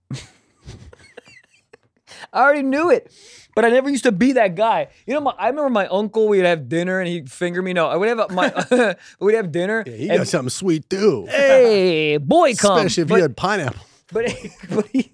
Speaker 5: I already knew it, but I never used to be that guy. You know, my, I remember my uncle, we'd have dinner and he'd finger me. No, I would have my, we'd have dinner.
Speaker 4: Yeah, he
Speaker 5: and,
Speaker 4: got something sweet too.
Speaker 5: hey, boy, come.
Speaker 4: Especially if
Speaker 5: But-
Speaker 4: you had pineapple.
Speaker 5: But but he,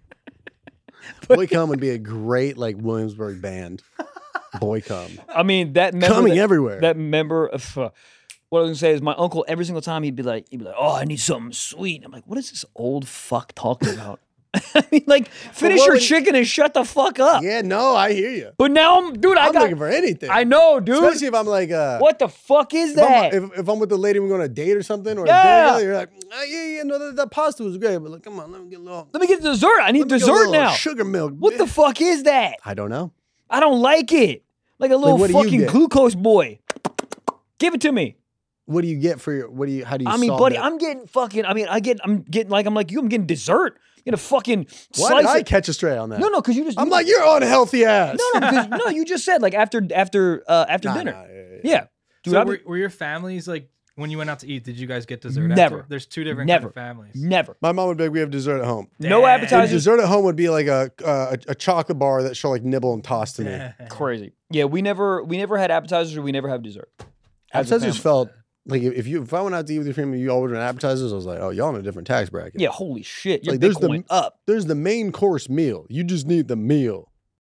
Speaker 4: Boy Come would be a great like Williamsburg band. Boy Come.
Speaker 5: I mean that member
Speaker 4: Coming
Speaker 5: that,
Speaker 4: everywhere.
Speaker 5: That member of uh, what I was gonna say is my uncle. Every single time he'd be like, he'd be like, "Oh, I need something sweet." I'm like, "What is this old fuck talking about?" I mean, like, finish
Speaker 4: what
Speaker 5: your
Speaker 4: would-
Speaker 5: chicken and shut the fuck up.
Speaker 4: Yeah, no, I hear you.
Speaker 5: But now I'm, dude, I
Speaker 4: I'm
Speaker 5: got.
Speaker 4: looking for anything.
Speaker 5: I know, dude.
Speaker 4: Especially if I'm like, uh,
Speaker 5: What the fuck is
Speaker 4: if I'm,
Speaker 5: that?
Speaker 4: if, if I'm with the lady, we're going on a date or something, or
Speaker 5: Yeah.
Speaker 4: a dinner together, you're like, oh, yeah, yeah, no, that, that pasta was great, but like, come on, let me get a little,
Speaker 5: Let me get dessert. I need
Speaker 4: let me get a
Speaker 5: dessert
Speaker 4: little
Speaker 5: now.
Speaker 4: sugar milk.
Speaker 5: What
Speaker 4: man.
Speaker 5: the fuck is that?
Speaker 4: I don't know.
Speaker 5: I don't like it. Like a little
Speaker 4: what do you
Speaker 5: fucking
Speaker 4: get?
Speaker 5: glucose boy. Give it to me.
Speaker 4: What do you get for your? What do you? How do you?
Speaker 5: I mean,
Speaker 4: solve
Speaker 5: buddy,
Speaker 4: that?
Speaker 5: I'm getting fucking. I mean, I get. I'm getting like. I'm like you. I'm getting dessert. Get a fucking
Speaker 4: Why
Speaker 5: slice.
Speaker 4: did I
Speaker 5: it.
Speaker 4: catch a stray on that?
Speaker 5: No, no, because you just.
Speaker 4: I'm
Speaker 5: you-
Speaker 4: like, you're unhealthy ass.
Speaker 5: No, no, because no, you just said like after after uh after
Speaker 4: Nah,
Speaker 5: dinner.
Speaker 4: nah, yeah, yeah.
Speaker 5: Yeah, dude.
Speaker 7: So
Speaker 5: I've
Speaker 7: were, were your families like when you went out to eat? Did you guys get dessert?
Speaker 5: Never.
Speaker 7: After? There's two different
Speaker 5: Never.
Speaker 7: kind of families.
Speaker 5: never.
Speaker 4: My mom would be like, we have dessert at home.
Speaker 5: No
Speaker 7: Damn.
Speaker 4: And
Speaker 5: appetizers.
Speaker 4: dessert at home would be like a, a a chocolate bar that she'll like nibble and toss to me.
Speaker 5: Crazy. Yeah, we never we never had appetizers or we never have dessert. As a
Speaker 4: Appetizers
Speaker 5: family.
Speaker 4: felt like if if you if I went out to eat with your family, you all ordered appetizers. I was like, oh, y'all in a different tax bracket.
Speaker 5: Yeah, holy shit. You're
Speaker 4: Like, there's the-
Speaker 5: Bitcoin up.
Speaker 4: There's the main course meal. You just need the meal.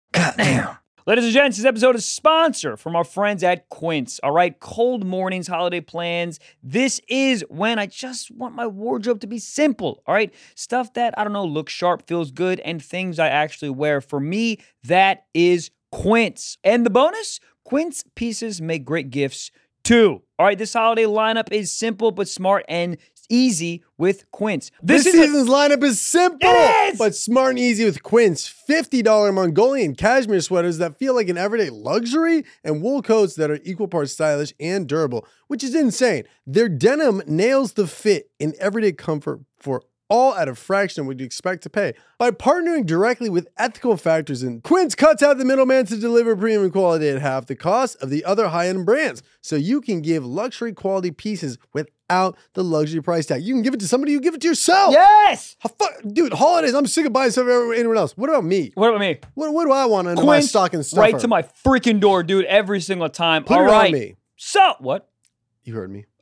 Speaker 5: Ladies and gents, this episode is sponsored from our friends at Quince. All right, cold mornings, holiday plans. This is when I just want my wardrobe to be simple. All right, stuff that, I don't know, looks sharp, feels good, and things I actually wear. For me, that is Quince. And the bonus? Quince pieces make great gifts too. All right, this holiday lineup is simple but smart and easy with Quince.
Speaker 4: This,
Speaker 5: is a-
Speaker 4: season's lineup is simple,
Speaker 5: It is!
Speaker 4: but smart and easy with Quince. fifty dollars Mongolian cashmere sweaters that feel like an everyday luxury and wool coats that are equal parts stylish and durable, which is insane. Their denim nails the fit in everyday comfort for all at a fraction of what you expect to pay. By partnering directly with ethical factors, and Quince cuts out the middleman to deliver premium quality at half the cost of the other high-end brands, so you can give luxury quality pieces without the luxury price tag. You can give it to somebody, you give it to yourself.
Speaker 5: Yes!
Speaker 4: How fu- Dude, holidays, I'm sick of buying stuff for anyone else. What about me?
Speaker 5: What about me?
Speaker 4: What, what do I want under my
Speaker 5: Quince,
Speaker 4: stocking stuffer?
Speaker 5: right to my freaking door, dude, every single time.
Speaker 4: Put
Speaker 5: All
Speaker 4: it
Speaker 5: right.
Speaker 4: on me.
Speaker 5: So, what?
Speaker 4: You heard me.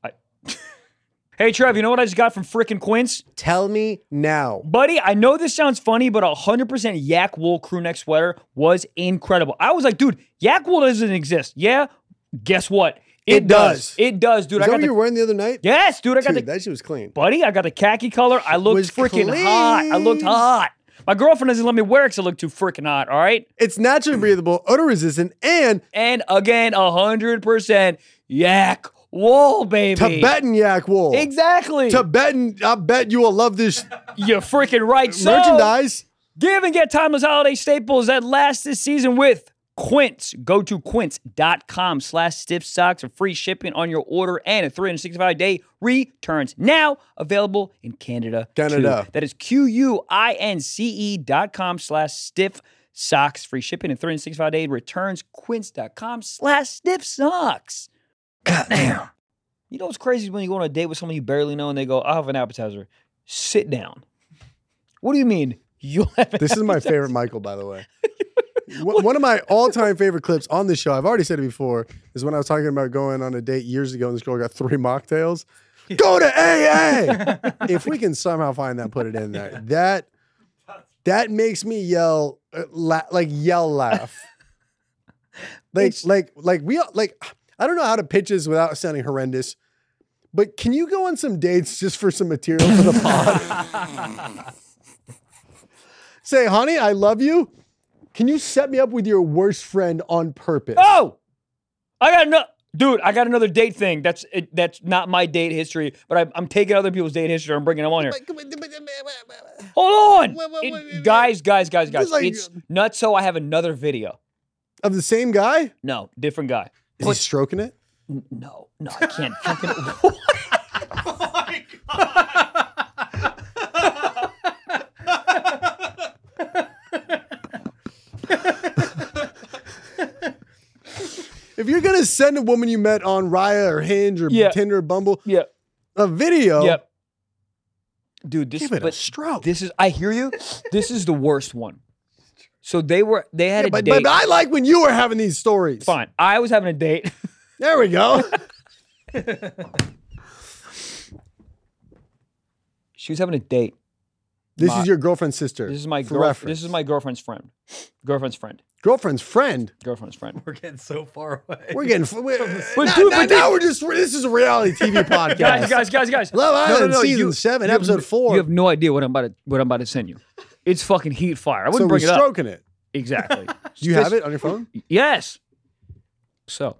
Speaker 5: Hey, Trev, you know what I just got from freaking Quince?
Speaker 4: Tell me now.
Speaker 5: Buddy, I know this sounds funny, but a one hundred percent yak wool crew neck sweater was incredible. I was like, dude, yak wool doesn't exist. Yeah? Guess what?
Speaker 4: It does.
Speaker 5: It does, dude.
Speaker 4: Is
Speaker 5: I
Speaker 4: that
Speaker 5: got
Speaker 4: what
Speaker 5: the
Speaker 4: you were wearing the other night?
Speaker 5: Yes, dude, I got
Speaker 4: Dude,
Speaker 5: the
Speaker 4: that shit was clean.
Speaker 5: Buddy, I got the khaki color. I looked
Speaker 4: Was
Speaker 5: freaking
Speaker 4: clean.
Speaker 5: hot. I looked hot. My girlfriend doesn't let me wear it because I look too freaking hot, all right?
Speaker 4: It's naturally breathable, odor resistant, and
Speaker 5: And again, one hundred percent yak wool, baby.
Speaker 4: Tibetan yak wool.
Speaker 5: Exactly.
Speaker 4: Tibetan, I bet you will love this
Speaker 5: You're freaking right. So,
Speaker 4: merchandise.
Speaker 5: give and get timeless holiday staples that last this season with Quince. Go to quince.com slash stiff socks for free shipping on your order and a three hundred sixty-five day returns. Now available in Canada.
Speaker 4: Canada.
Speaker 5: too. That is Q-U-I-N-C-E dot com slash stiff socks. Free shipping and three hundred sixty-five day returns. Quince.com slash stiff socks. Goddamn. You know what's crazy is when you go on a date with someone you barely know and they go, I'll have an appetizer. Sit down. What do you mean? You'll have an
Speaker 4: This is my
Speaker 5: appetizer?
Speaker 4: favorite Michael, by the way. One one of my all-time favorite clips on the show, I've already said it before, is when I was talking about going on a date years ago and this girl got three mocktails. Go to A A! If we can somehow find that, put it in there. That that makes me yell, uh, la- like yell laugh. Like,
Speaker 5: It's-
Speaker 4: like, like we all- like. I don't know how to pitch this without sounding horrendous, but can you go on some dates just for some material for the pod? Say, honey, I love you. Can you set me up with your worst friend on purpose?
Speaker 5: Oh, I got no, dude. I got another date thing. That's it, that's not my date history, but I, I'm taking other people's date history. I'm bringing them on here. Hold on,
Speaker 4: Wait, wait,
Speaker 5: It-
Speaker 4: wait, wait.
Speaker 5: guys, guys, guys, guys.
Speaker 4: Just like-
Speaker 5: it's nuts. So I have another video.
Speaker 4: Of the same guy?
Speaker 5: No, different guy.
Speaker 4: Is he stroking it?
Speaker 5: No, no, I can't. fucking-
Speaker 4: If you're gonna send a woman you met on Raya or Hinge or
Speaker 5: Yeah.
Speaker 4: Tinder or Bumble
Speaker 5: yeah,
Speaker 4: a video,
Speaker 5: yep. Dude, this
Speaker 4: give it a
Speaker 5: but
Speaker 4: stroke.
Speaker 5: this is. I hear you. This is the worst one. So they were. They had
Speaker 4: Yeah,
Speaker 5: a
Speaker 4: but,
Speaker 5: date.
Speaker 4: but I like when you were having these stories.
Speaker 5: Fine. I was having a date.
Speaker 4: There we go.
Speaker 5: She was having a date.
Speaker 4: This
Speaker 5: My-
Speaker 4: is your girlfriend's sister.
Speaker 5: This is my
Speaker 4: for
Speaker 5: girl,
Speaker 4: reference.
Speaker 5: This is my girlfriend's friend. Girlfriend's friend.
Speaker 4: girlfriend's friend.
Speaker 5: Girlfriend's friend.
Speaker 7: We're getting so far away.
Speaker 4: We're getting. We're,
Speaker 5: But
Speaker 4: now,
Speaker 5: dude,
Speaker 4: now-
Speaker 5: but
Speaker 4: now we're just. This is a reality T V podcast.
Speaker 5: Guys, guys, guys, guys.
Speaker 4: Love Island season
Speaker 5: you-
Speaker 4: seven,
Speaker 5: you have-
Speaker 4: episode four.
Speaker 5: You have no idea what I'm about to what I'm about to send you. It's fucking heat fire. I
Speaker 4: so
Speaker 5: wouldn't
Speaker 4: we're
Speaker 5: bring it up.
Speaker 4: stroking it.
Speaker 5: Exactly.
Speaker 4: Do you have it on your phone?
Speaker 5: Yes. So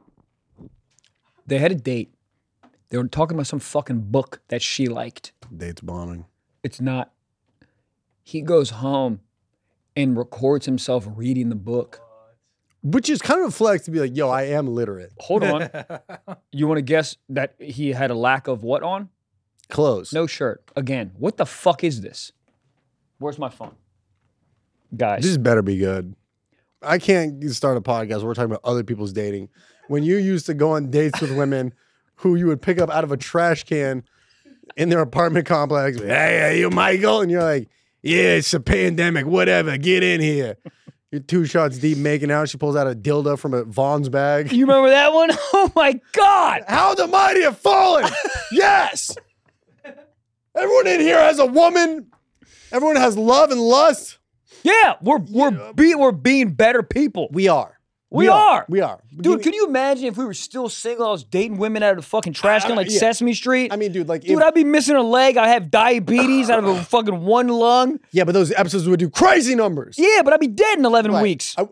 Speaker 5: they had a date. They were talking about some fucking book that she liked.
Speaker 4: Date's bombing.
Speaker 5: It's not. He goes home and records himself reading the book.
Speaker 4: Which is kind of a flex to be like, yo, I am literate.
Speaker 5: Hold on. You want to guess that he had a lack of what on?
Speaker 4: Clothes.
Speaker 5: No shirt. Again, what the fuck is this? Where's my phone? Guys.
Speaker 4: This better be good. I can't start a podcast where we're talking about other people's dating. When you used to go on dates with women who you would pick up out of a trash can in their apartment complex. Hey, hey, you Michael? And you're like, yeah, it's a pandemic, whatever. Get in here. You're two shots deep making out. She pulls out a dildo from a Vaughn's bag.
Speaker 5: You remember that one? Oh my God.
Speaker 4: How the mighty have fallen. Yes. Everyone in here has a woman. Everyone has love and lust.
Speaker 5: Yeah, we're we're be, we're being better people.
Speaker 4: We are.
Speaker 5: We are.
Speaker 4: We are.
Speaker 5: Dude, can you imagine if we were still single? I was dating women out of the fucking trash can
Speaker 4: I-
Speaker 5: like
Speaker 4: yeah.
Speaker 5: Sesame Street.
Speaker 4: I mean, dude, like,
Speaker 5: dude,
Speaker 4: if-
Speaker 5: I'd be missing a leg. I have diabetes out of a fucking one lung.
Speaker 4: yeah, but those episodes would do crazy numbers.
Speaker 5: Yeah, but I'd be dead in eleven
Speaker 4: Right.
Speaker 5: weeks.
Speaker 4: I-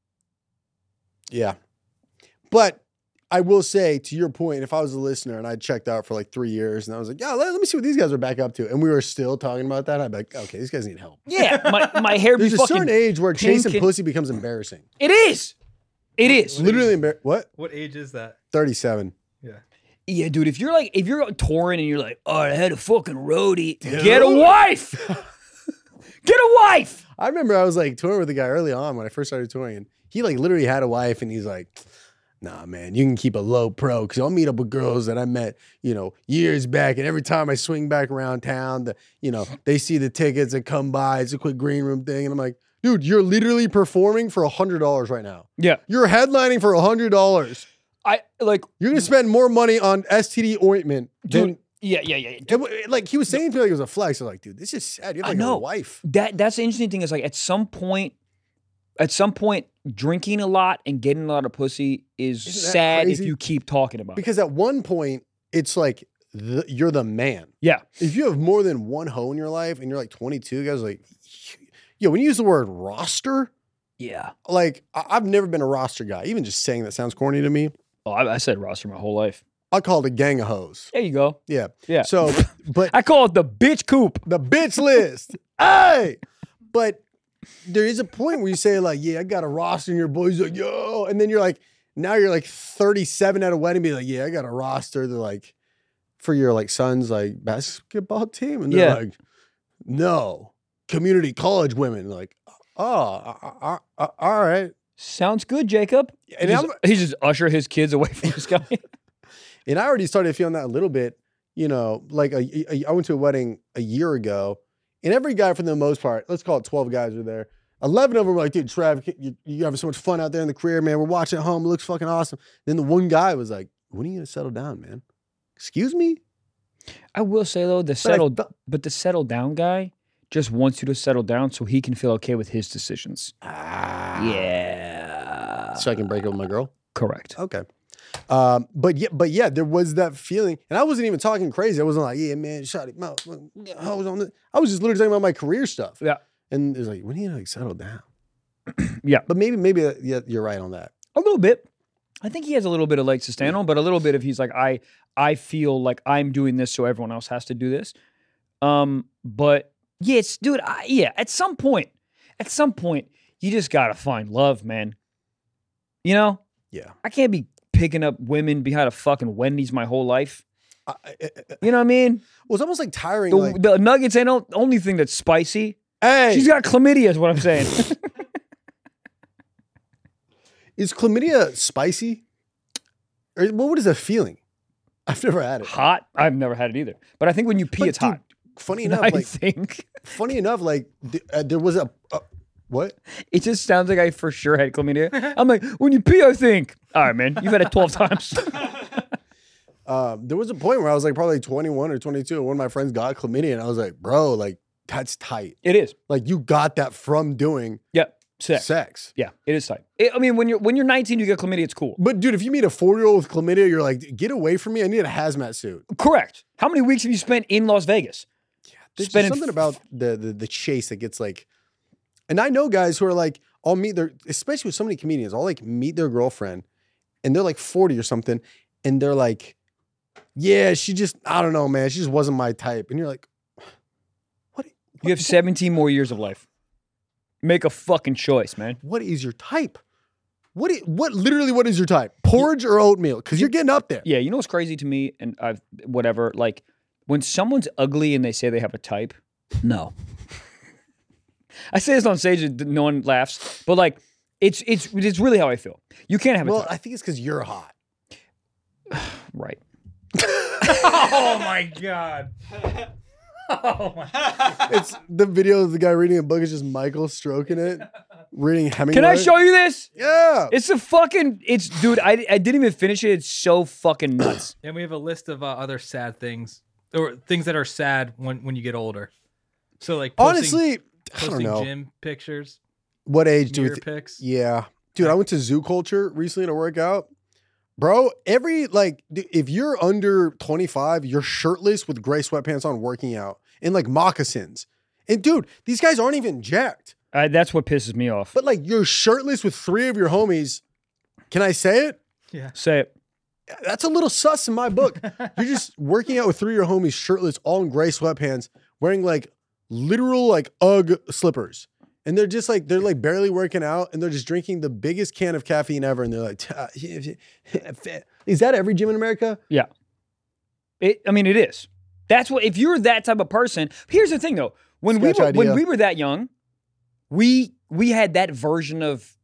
Speaker 4: yeah. But I will say, to your point, if I was a listener and I checked out for like three years and I was like, yeah, let, let me see what these guys are back up to. And we were still talking about that, I'd be like, okay, these guys need help.
Speaker 5: Yeah, my, my hair be
Speaker 4: There's a
Speaker 5: fucking.
Speaker 4: certain age where
Speaker 5: pink
Speaker 4: chasing
Speaker 5: and-
Speaker 4: pussy becomes embarrassing.
Speaker 5: It is. It is.
Speaker 4: Literally embar- What?
Speaker 7: What age is that?
Speaker 4: thirty-seven.
Speaker 7: Yeah.
Speaker 5: Yeah, dude. If you're like, if you're touring and you're like, oh, I had a fucking roadie. Get a wife. Get a wife.
Speaker 4: I remember I was like touring with a guy early on when I first started touring. And he like literally had a wife and he's like, nah, man, you can keep a low pro because I'll meet up with girls that I met, you know, years back. And every time I swing back around town, the, you know, they see the tickets and come by. It's a quick green room thing. And I'm like, dude, you're literally performing for one hundred dollars right now.
Speaker 5: Yeah.
Speaker 4: You're headlining for one hundred dollars.
Speaker 5: I like,
Speaker 4: You're going to spend more money on S T D ointment than...
Speaker 5: dude. Yeah, yeah, yeah.
Speaker 4: It w- like he was saying to me like it was a flex. I was like, dude, this is sad. You have
Speaker 5: I
Speaker 4: like
Speaker 5: know.
Speaker 4: a wife.
Speaker 5: That that's the interesting thing is like at some point, at some point, drinking a lot and getting a lot of pussy is
Speaker 4: Isn't that
Speaker 5: sad if
Speaker 4: crazy?
Speaker 5: you keep talking about it.
Speaker 4: Because at one point, it's like the, you're the man.
Speaker 5: Yeah.
Speaker 4: If you have more than one hoe in your life and you're like twenty-two, guys are like, yo, when you use the word roster,
Speaker 5: Yeah.
Speaker 4: like I- I've never been a roster guy. Even just saying that sounds corny to me.
Speaker 5: Oh, I, I said roster my whole life.
Speaker 4: I call it a gang of hoes.
Speaker 5: There you go.
Speaker 4: Yeah.
Speaker 5: Yeah.
Speaker 4: So, but
Speaker 5: I call it the bitch coop.
Speaker 4: the bitch list. Hey, but there is a point where you say like, yeah, I got a roster, and your boys like, yo, and then you're like, now you're like thirty-seven at a wedding, be like, yeah, I got a roster. They're like, for your like son's like basketball team, and they're
Speaker 5: Yeah.
Speaker 4: like, no, community college women. Like, oh, uh, uh, uh, all right.
Speaker 5: Sounds good, Jacob.
Speaker 4: And
Speaker 5: he, just,
Speaker 4: I'm-
Speaker 5: he just usher his kids away from this guy.
Speaker 4: And I already started feeling that a little bit, you know, like a, a, I went to a wedding a year ago, and every guy for the most part, let's call it twelve guys were there. eleven of them were like, dude, Trav, you, you having so much fun out there in the career, man. We're watching at home. It looks fucking awesome. Then the one guy was like, when are you going to settle down, man? Excuse me?
Speaker 5: I will say though, the
Speaker 4: I
Speaker 5: settle,
Speaker 4: felt-
Speaker 5: but the settle down guy just wants you to settle down so he can feel okay with his decisions.
Speaker 4: Ah.
Speaker 5: Yeah.
Speaker 4: So I can break up with my girl?
Speaker 5: Correct.
Speaker 4: Okay. Um, but yeah, but yeah, there was that feeling, and I wasn't even talking crazy. I wasn't like, yeah, man, shot it, mouth, I was on this. I was just literally talking about my career stuff.
Speaker 5: Yeah.
Speaker 4: And it was like, when do you like settle down?
Speaker 5: Yeah.
Speaker 4: But maybe, maybe uh, yeah, you're right on that.
Speaker 5: A little bit. I think he has a little bit of legs to stand on, but a little bit of he's like, I I feel like I'm doing this so everyone else has to do this. Um, but yeah, it's dude, I, yeah, at some point, at some point, you just gotta find love, man. You know?
Speaker 4: Yeah.
Speaker 5: I can't be picking up women behind a fucking Wendy's my whole life.
Speaker 4: I, I, I-
Speaker 5: You know what I mean?
Speaker 4: well, it's almost like tiring.
Speaker 5: The,
Speaker 4: like,
Speaker 5: the nuggets ain't the only thing that's spicy.
Speaker 4: hey,
Speaker 5: She's got chlamydia, is what I'm saying.
Speaker 4: is chlamydia spicy? Or what, what is that feeling? I've never had it.
Speaker 5: Hot? I've never had it either. But I think when you pee,
Speaker 4: But
Speaker 5: it's
Speaker 4: dude,
Speaker 5: hot.
Speaker 4: Funny enough,
Speaker 5: I
Speaker 4: like
Speaker 5: think.
Speaker 4: funny enough, like th- uh, there was a uh, what?
Speaker 5: It just sounds like I for sure had chlamydia. I'm like, when you pee, I think. All right, man, you've had it twelve times.
Speaker 4: Um, there was a point where I was like probably twenty-one or twenty-two, and one of my friends got chlamydia, and I was like, bro, like that's tight.
Speaker 5: It is.
Speaker 4: Like you got that from doing
Speaker 5: Yeah. Sex.
Speaker 4: sex.
Speaker 5: Yeah, it is tight. It, I mean, when you're when you're nineteen, you get chlamydia. It's cool.
Speaker 4: But dude, if you meet a four-year-old with chlamydia, you're like, get away from me. I need a hazmat suit.
Speaker 5: Correct. How many weeks have you spent in Las Vegas?
Speaker 4: There's just
Speaker 5: Spending
Speaker 4: something
Speaker 5: f-
Speaker 4: about the, the the chase that gets like, and I know guys who are like, I'll meet their, especially with so many comedians, I'll like meet their girlfriend and they're like forty or something. And they're like, yeah, she just, I don't know, man. She just wasn't my type. And you're like, what?
Speaker 5: You have seventeen more years of life. Make a fucking choice, man.
Speaker 4: What is your type? What, is, what literally, what is your type? Porridge or oatmeal? Because you're getting up there.
Speaker 5: Yeah, you know what's crazy to me, and I've whatever, like when someone's ugly and they say they have a type, no. I say this on stage and no one laughs, but like it's it's it's really how I feel. You can't have a
Speaker 4: Well,
Speaker 5: type.
Speaker 4: I think it's because you're hot.
Speaker 5: Right.
Speaker 7: Oh my god. Oh my.
Speaker 4: It's the video of the guy reading a book is just Michael stroking it, reading Hemingway.
Speaker 5: Can I show you this?
Speaker 4: Yeah.
Speaker 5: It's a fucking, it's, dude, I, I didn't even finish it. It's so fucking nuts.
Speaker 7: And we have a list of uh, other sad things, or things that are sad when, when you get older. So like posting,
Speaker 4: Honestly, I
Speaker 7: posting
Speaker 4: don't know.
Speaker 7: gym pictures,
Speaker 4: What age do we
Speaker 7: mirror
Speaker 4: think?
Speaker 7: pics.
Speaker 4: Yeah. Dude, I went to Zoo Culture recently to work out. Bro, every, like, d- if you're under twenty-five, you're shirtless with gray sweatpants on working out and like moccasins. And dude, these guys aren't even jacked.
Speaker 5: Uh, that's what pisses me off.
Speaker 4: But like, you're shirtless with three of your homies. Can I say it?
Speaker 7: Yeah.
Speaker 5: Say it.
Speaker 4: That's a little sus in my book. You're just working out with three of your homies shirtless, all in gray sweatpants, wearing like literal like Ugg slippers. And they're just like, they're like barely working out and they're just drinking the biggest can of caffeine ever. And they're like, is that every gym in America?
Speaker 5: Yeah. It, I mean, it is. That's what, if you're that type of person, here's the thing though. When we
Speaker 4: Sketch
Speaker 5: were, when
Speaker 4: idea.
Speaker 5: we were that young, we, we had that version of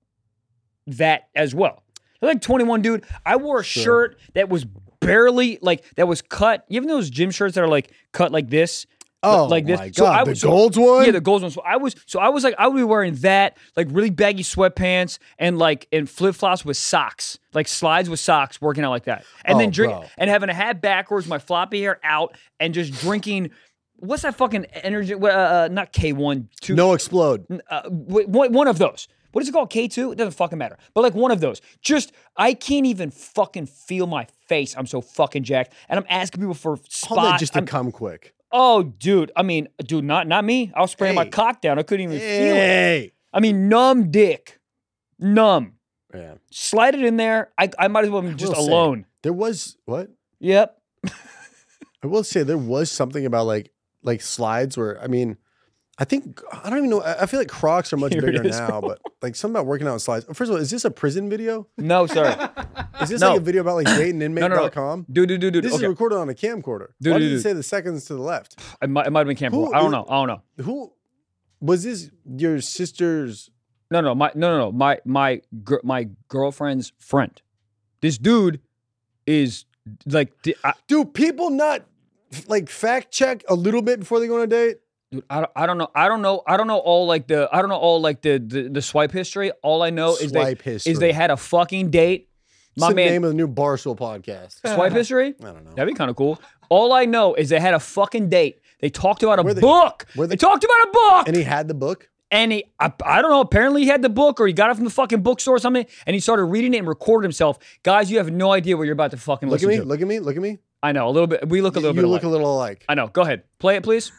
Speaker 5: that as well. Like twenty-one, dude, I wore a
Speaker 4: Sure.
Speaker 5: shirt that was barely like, that was cut. You have those gym shirts that are like cut like this?
Speaker 4: Oh
Speaker 5: like this.
Speaker 4: my
Speaker 5: So
Speaker 4: God,
Speaker 5: I
Speaker 4: the
Speaker 5: was- so-
Speaker 4: Golds one?
Speaker 5: Yeah, the Golds one. So I was, so I was like, I would be wearing that, like really baggy sweatpants and like, and flip flops with socks, like slides with socks, working out like that. And
Speaker 4: Oh,
Speaker 5: then drink,
Speaker 4: bro.
Speaker 5: and having a hat backwards, my floppy hair out, and just drinking, what's that fucking energy, uh, uh, not K one, two,
Speaker 4: No explode.
Speaker 5: uh, w- one one of those. What is it called? K two? It doesn't fucking matter. But like one of those. Just, I can't even fucking feel my face. I'm so fucking jacked. And I'm asking people for
Speaker 4: All that
Speaker 5: spots.
Speaker 4: just to
Speaker 5: I'm-
Speaker 4: come quick.
Speaker 5: Oh, dude. I mean, dude, not not me. I was spraying my
Speaker 4: Hey.
Speaker 5: cock down. I couldn't even feel it.
Speaker 4: Hey.
Speaker 5: I mean, numb dick. Numb.
Speaker 4: Yeah.
Speaker 5: Slide it in there. I, I might as well be just
Speaker 4: will say,
Speaker 5: alone.
Speaker 4: There was, what?
Speaker 5: Yep.
Speaker 4: I will say there was something about like like slides where I mean, I think I don't even know. I I feel like Crocs are much
Speaker 5: Here it
Speaker 4: bigger
Speaker 5: is,
Speaker 4: now, but like something about working out in slides. First of all, is this a prison video?
Speaker 5: No, sorry.
Speaker 4: Is this
Speaker 5: No.
Speaker 4: like a video about like dating inmate
Speaker 5: No, no, no.
Speaker 4: dot com?
Speaker 5: Dude, dude, dude, dude.
Speaker 4: This
Speaker 5: Okay.
Speaker 4: is recorded on a camcorder.
Speaker 5: Dude,
Speaker 4: Why
Speaker 5: dude,
Speaker 4: does it
Speaker 5: dude.
Speaker 4: say the seconds to the left?
Speaker 5: It might, it might have been Camp
Speaker 4: Who
Speaker 5: Rock. I don't
Speaker 4: is-
Speaker 5: know. I don't know.
Speaker 4: Who was this? Your sister's?
Speaker 5: No, no, my no, no, no. My my gir- my girlfriend's friend. This dude is like, di- I,
Speaker 4: Do people not like fact check a little bit before they go on a date?
Speaker 5: dude. I don't, I don't know. I don't know. I don't know all like the. I don't know all like the the, the swipe history. All I know is they
Speaker 4: Swipe history.
Speaker 5: is they had a fucking date.
Speaker 4: What's
Speaker 5: My
Speaker 4: the
Speaker 5: man,
Speaker 4: name of the new Barstool podcast?
Speaker 5: swipe history.
Speaker 4: I don't know.
Speaker 5: That'd be kind of cool. All I know is they had a fucking date. They talked about a
Speaker 4: Were they-
Speaker 5: book.
Speaker 4: were
Speaker 5: they,
Speaker 4: they-
Speaker 5: talked about a book.
Speaker 4: And he had the book.
Speaker 5: And he, I, I don't know, apparently he had the book or he got it from the fucking bookstore or something, and he started reading it and recorded himself. Guys, you have no idea what you're about to fucking
Speaker 4: Look at
Speaker 5: listen
Speaker 4: me.
Speaker 5: to.
Speaker 4: Look at me. Look at me.
Speaker 5: I know, a little bit. We look a little
Speaker 4: you
Speaker 5: bit
Speaker 4: look
Speaker 5: alike.
Speaker 4: a little alike.
Speaker 5: I know. Go ahead. Play it, please.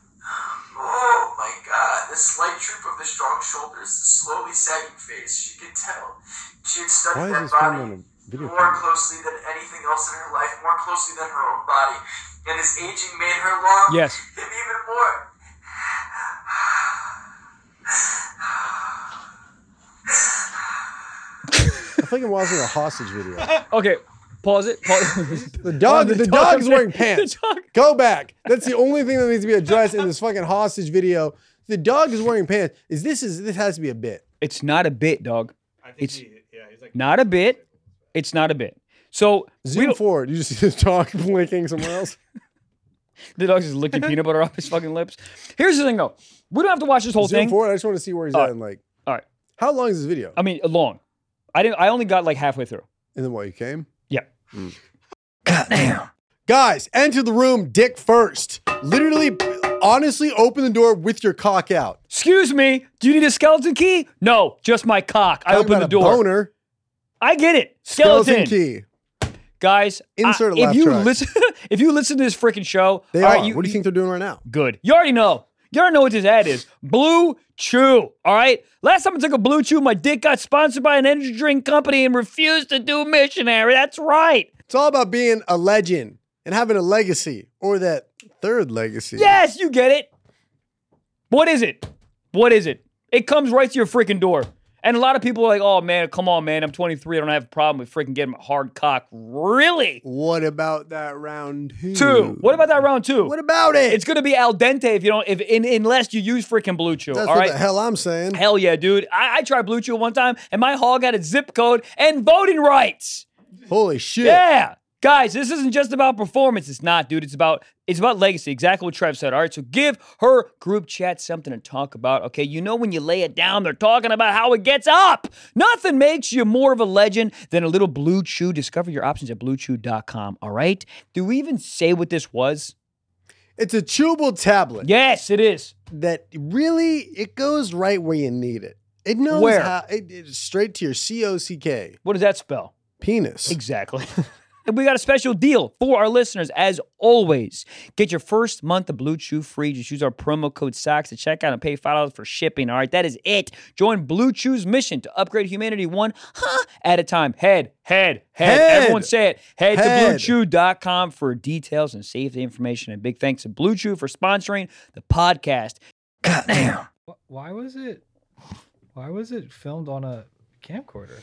Speaker 8: Oh my god, the slight droop of the strong shoulders, the slowly sagging face, she could tell. She had studied
Speaker 4: Why is
Speaker 8: that
Speaker 4: this filmed
Speaker 8: body
Speaker 4: on a video
Speaker 8: more
Speaker 4: camera?
Speaker 8: closely than anything else in her life, more closely than her own body. And his aging made her long
Speaker 5: Yes.
Speaker 8: him even more.
Speaker 4: I feel like I'm watching a hostage video.
Speaker 5: Okay, pause it. Pause.
Speaker 4: The dog.
Speaker 5: Oh,
Speaker 4: the, dog is wearing
Speaker 5: The
Speaker 4: pants.
Speaker 5: dog.
Speaker 4: Go back. That's the only thing that needs to be addressed in this fucking hostage video. The dog is wearing pants. Is this is this has to be a bit?
Speaker 5: It's not a bit, dog.
Speaker 6: I think
Speaker 5: It's-
Speaker 6: he, yeah, he's like
Speaker 5: Not a bit. It's not a bit. So we
Speaker 4: Zoom
Speaker 5: don't-
Speaker 4: forward. You just see the dog blinking somewhere else.
Speaker 5: the dog's just licking peanut butter off his fucking lips. Here's the thing, though. We don't have to watch this whole
Speaker 4: Zoom
Speaker 5: thing.
Speaker 4: forward. I just want to see where he's
Speaker 5: All
Speaker 4: at.
Speaker 5: right.
Speaker 4: And like,
Speaker 5: All right.
Speaker 4: how long is this video?
Speaker 5: I mean, long. I didn't. I only got like halfway through.
Speaker 4: And then what? You came.
Speaker 5: Yeah.
Speaker 4: Guys, enter the room dick first. Literally, honestly open the door with your cock out.
Speaker 5: Excuse me, do you need a skeleton key? No, just my cock. I
Speaker 4: Talk
Speaker 5: open
Speaker 4: about
Speaker 5: the
Speaker 4: a
Speaker 5: door.
Speaker 4: Boner.
Speaker 5: I get it.
Speaker 4: Skeleton,
Speaker 5: Skeleton.
Speaker 4: key.
Speaker 5: Guys,
Speaker 4: Insert
Speaker 5: I,
Speaker 4: a laugh
Speaker 5: if you
Speaker 4: track.
Speaker 5: listen if you listen to this freaking show,
Speaker 4: They
Speaker 5: all
Speaker 4: are.
Speaker 5: right,
Speaker 4: what do you think they're doing right now?
Speaker 5: Good. You already know. You already know what this ad is. Blue Chew. All right? Last time I took a Blue Chew, my dick got sponsored by an energy drink company and refused to do missionary. That's right.
Speaker 4: It's all about being a legend and having a legacy, or that third legacy.
Speaker 5: Yes, you get it. What is it? What is it? It comes right to your freaking door. And a lot of people are like, oh, man, come on, man. I'm twenty-three. I don't have a problem with freaking getting a hard cock. Really?
Speaker 4: What about that round two?
Speaker 5: Two. What about that round two?
Speaker 4: What about it?
Speaker 5: It's going to be al dente if you don't, if in, unless you use freaking Blue Chew.
Speaker 4: That's
Speaker 5: all
Speaker 4: what
Speaker 5: right?
Speaker 4: the hell I'm saying.
Speaker 5: Hell yeah, dude. I, I tried Blue Chew one time, and my hog had a zip code and voting rights.
Speaker 4: Holy shit.
Speaker 5: Yeah. Guys, this isn't just about performance. It's not, dude. It's about it's about legacy. Exactly what Trev said. All right, so give her group chat something to talk about. Okay, you know when you lay it down, they're talking about how it gets up. Nothing makes you more of a legend than a little Blue Chew. Discover your options at blue chew dot com. All right. Do we even say what this was?
Speaker 4: It's a chewable tablet.
Speaker 5: Yes, it is.
Speaker 4: That really, it goes right where you need it. It knows
Speaker 5: Where?
Speaker 4: how, it, it's straight to your C O C K.
Speaker 5: What does that spell?
Speaker 4: Penis.
Speaker 5: Exactly. And we got a special deal for our listeners, as always. Get your first month of Blue Chew free. Just use our promo code SOCKS to check out and pay five dollars for shipping. All right, that is it. Join Blue Chew's mission to upgrade humanity one huh, at a time. Head, head, head,
Speaker 4: Head.
Speaker 5: Everyone say it. Head,
Speaker 4: Head.
Speaker 5: to blue chew dot com for details and safety information. And big thanks to Blue Chew for sponsoring the podcast. Goddamn.
Speaker 7: Wh- Why was it? Why was it filmed on a camcorder?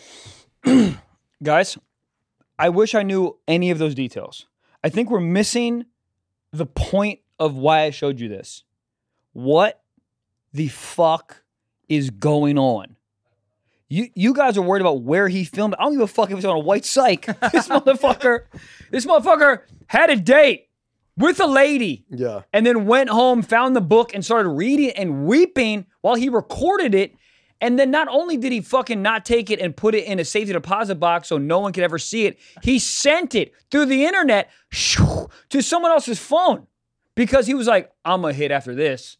Speaker 5: Guys, I wish I knew any of those details. I think we're missing the point of why I showed you this. What the fuck is going on? You you guys are worried about where he filmed. I don't give a fuck if it's on a white psych. This motherfucker, this motherfucker had a date with a lady
Speaker 4: Yeah.
Speaker 5: and then went home, found the book, and started reading and weeping while he recorded it. And then not only did he fucking not take it and put it in a safety deposit box so no one could ever see it, he sent it through the internet shoo, to someone else's phone because he was like, I'm a hit after this.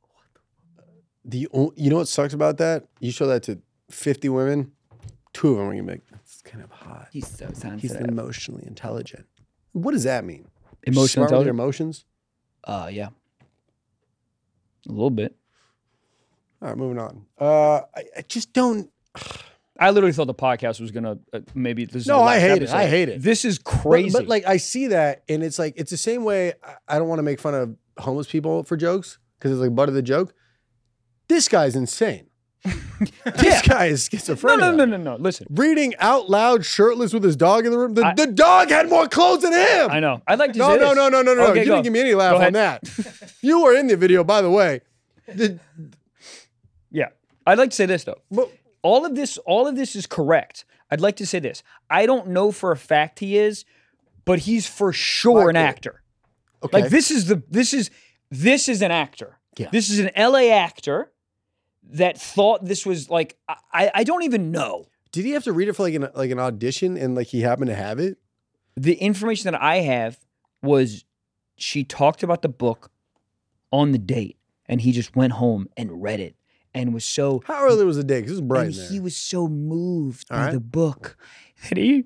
Speaker 4: The o- you know what sucks about that? You show that to fifty women, two of them are gonna be like, that's kind of hot.
Speaker 5: He's so sensitive.
Speaker 4: He's emotionally intelligent. What does that mean?
Speaker 5: Emotional
Speaker 4: Smart with your
Speaker 5: intelligence?
Speaker 4: emotions?
Speaker 5: Uh, yeah. A little bit.
Speaker 4: All right, moving on. Uh, I, I just don't.
Speaker 5: I literally thought the podcast was gonna uh, maybe this is
Speaker 4: No,
Speaker 5: the
Speaker 4: I
Speaker 5: last
Speaker 4: hate it.
Speaker 5: episode.
Speaker 4: I hate it.
Speaker 5: This is
Speaker 4: But-
Speaker 5: crazy.
Speaker 4: But, like, I see that, and it's like it's the same way. I, I don't want to make fun of homeless people for jokes because it's like butt of the joke. This guy's insane. This guy is
Speaker 5: no,
Speaker 4: schizophrenic.
Speaker 5: no, no, no, no. Listen,
Speaker 4: Reading out loud, shirtless with his dog in the room. The,
Speaker 5: I-
Speaker 4: the dog had more clothes than him.
Speaker 5: I know. I'd like to
Speaker 4: No,
Speaker 5: say
Speaker 4: no,
Speaker 5: this.
Speaker 4: no, no, no, no.
Speaker 5: Okay,
Speaker 4: You
Speaker 5: go.
Speaker 4: didn't give me any laugh
Speaker 5: Go
Speaker 4: on
Speaker 5: ahead.
Speaker 4: that. You were in the video, by the way. The-
Speaker 5: Yeah, I'd like to say this though.
Speaker 4: but-
Speaker 5: All of this, all of this is correct. I'd like to say this. I don't know for a fact he is, but he's for sure an
Speaker 4: Michael.
Speaker 5: actor.
Speaker 4: okay.
Speaker 5: Like this is the this is this is an actor.
Speaker 4: Yeah.
Speaker 5: This is an L A actor that thought this was like I I don't even know.
Speaker 4: Did he have to read it for like an like an audition and like he happened to have it?
Speaker 5: The information that I have was she talked about the book on the date, and he just went home and read it and was so
Speaker 4: How early was the day? Because it was bright
Speaker 5: and
Speaker 4: in there.
Speaker 5: he was so moved
Speaker 4: All
Speaker 5: by
Speaker 4: right.
Speaker 5: the book that he